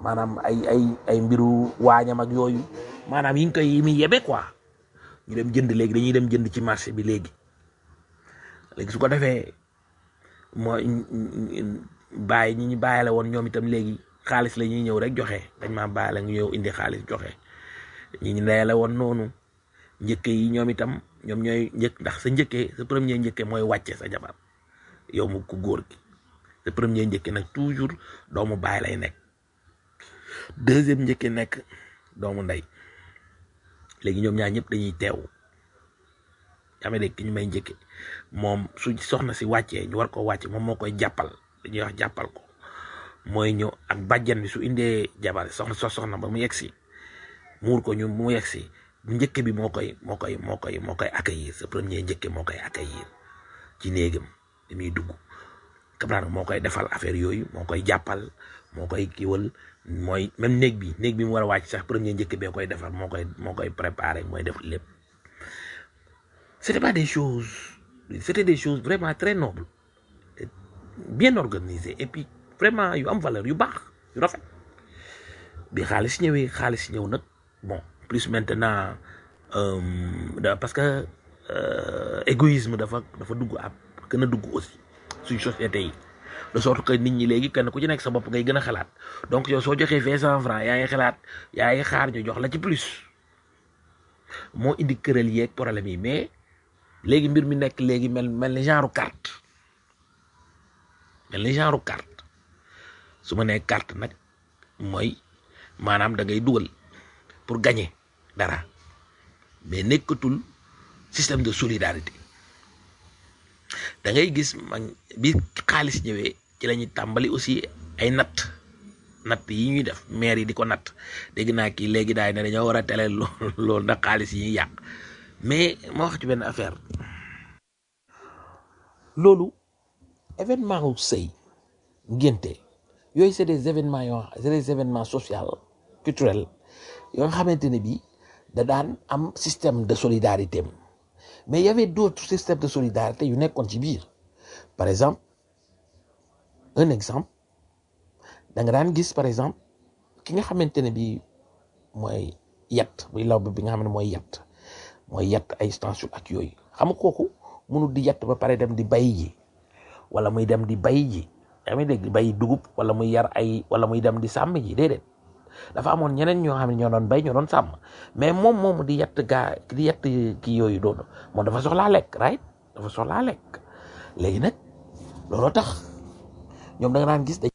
maanaam ay ay ay mbiru waañam ak yooyu maanaam yi ñu koy yi muy yebe quoi ñu dem jënd léegi dañuy dem jënd ci marché bi léegi léegi su ko defee mooy bàyyi ñi ñu bàyyile woon ñoom itam léegi xaalis la ñuy ñëw rek joxe dañ maa bàyyi la ñu ñëw indi xaalis joxe ñi ñu ndeyale woon noonu njëkke yi ñoom itam ñoom ñooy njëkk ndax sa njëkkee sa premier njëkke mooy wàcce sa jabar yow mu ku góor gi sa premier njëkke nag toujours doomu baay lay nekk deuxième njëkke nekk doomu ndey léegi ñoom ñaar ñëpp dañuy teew yaa dégg ki ñu may njëkke moom su soxna si wàccee ñu war ko wàcce moom moo koy jàppal dañuy wax jàppal ko mooy ñëw ak bàjjan bi su indee jabar soxna so soxna ba mu yegg si muur ko ñu mu yegg si njëkke bi moo koy moo koy moo koy moo koy accueillir sa premier njëkke moo koy accueillir ci néegam li muy dugg comprendre moo koy defal affaire yooyu moo koy jàppal moo koy kiiwal mooy même néeg bi néeg bi mu war a wàcc sax premier njëkke bee koy defal moo koy moo koy préparer mooy def lépp c'était pas des choses c'était des choses vraiment très nobles bien organisées et puis vraiment yu am valeur yu baax yu rafet bi xaalis ñëwee xaalis ñëw nag bon plus maintenant euh, parce que euh, égoïsme dafa dafa dugg ab gën a dugg aussi suñ société yi de sorte que nit ñi léegi kenn ku ci nekk sa bopp ngay gën a xalaat donc yow soo joxee vingt cent francs yaa ngi xalaat yaa ngi xaar ñu jox la ci plus moo indi këral yeeg problème yi mais léegi mbir mi nekk léegi mel mel ni genre carte mel ni genre carte su ma nee carte nag mooy maanaam da ngay dugal pour gagner dara mais nekkatul système de solidarité da ngay gis man bi xaalis ñëwee ci la ñuy tàmbali aussi ay natt natt yi ñuy def maire yi di ko natt dégg naa kii léegi daay ne dañoo war a tele loolu ndax xaalis yi ñuy yàq mais ma wax ci benn affaire loolu événement wu sëy ngénte yooyu c'est des événements yoo c'est des événements sociaux culturels yoo nga xamante ne bi da daan am système de solidarité mais il y avait d'autres systèmes de solidarité yu nekkoon ci biir par exemple un exemple da nga daan gis par exemple ki nga xamante ne bi mooy yat muy law bi nga xam ne mooy yat mooy yat ay station ak yooyu xam nga kooku mënul di yat ba pare dem di bay ji wala muy dem di bay ji yaa ngi dégg bay dugub wala muy yar ay wala muy dem di sàmm ji déedéet dafa amoon ñeneen ñoo xam ne ñoo doon bay ñoo doon sàmm mais moom moomu di yett gaa di yett kii yooyu doonu moom dafa soxlaa lekk right dafa soxlaa lekk léegi nag looloo tax ñoom da nga daan gis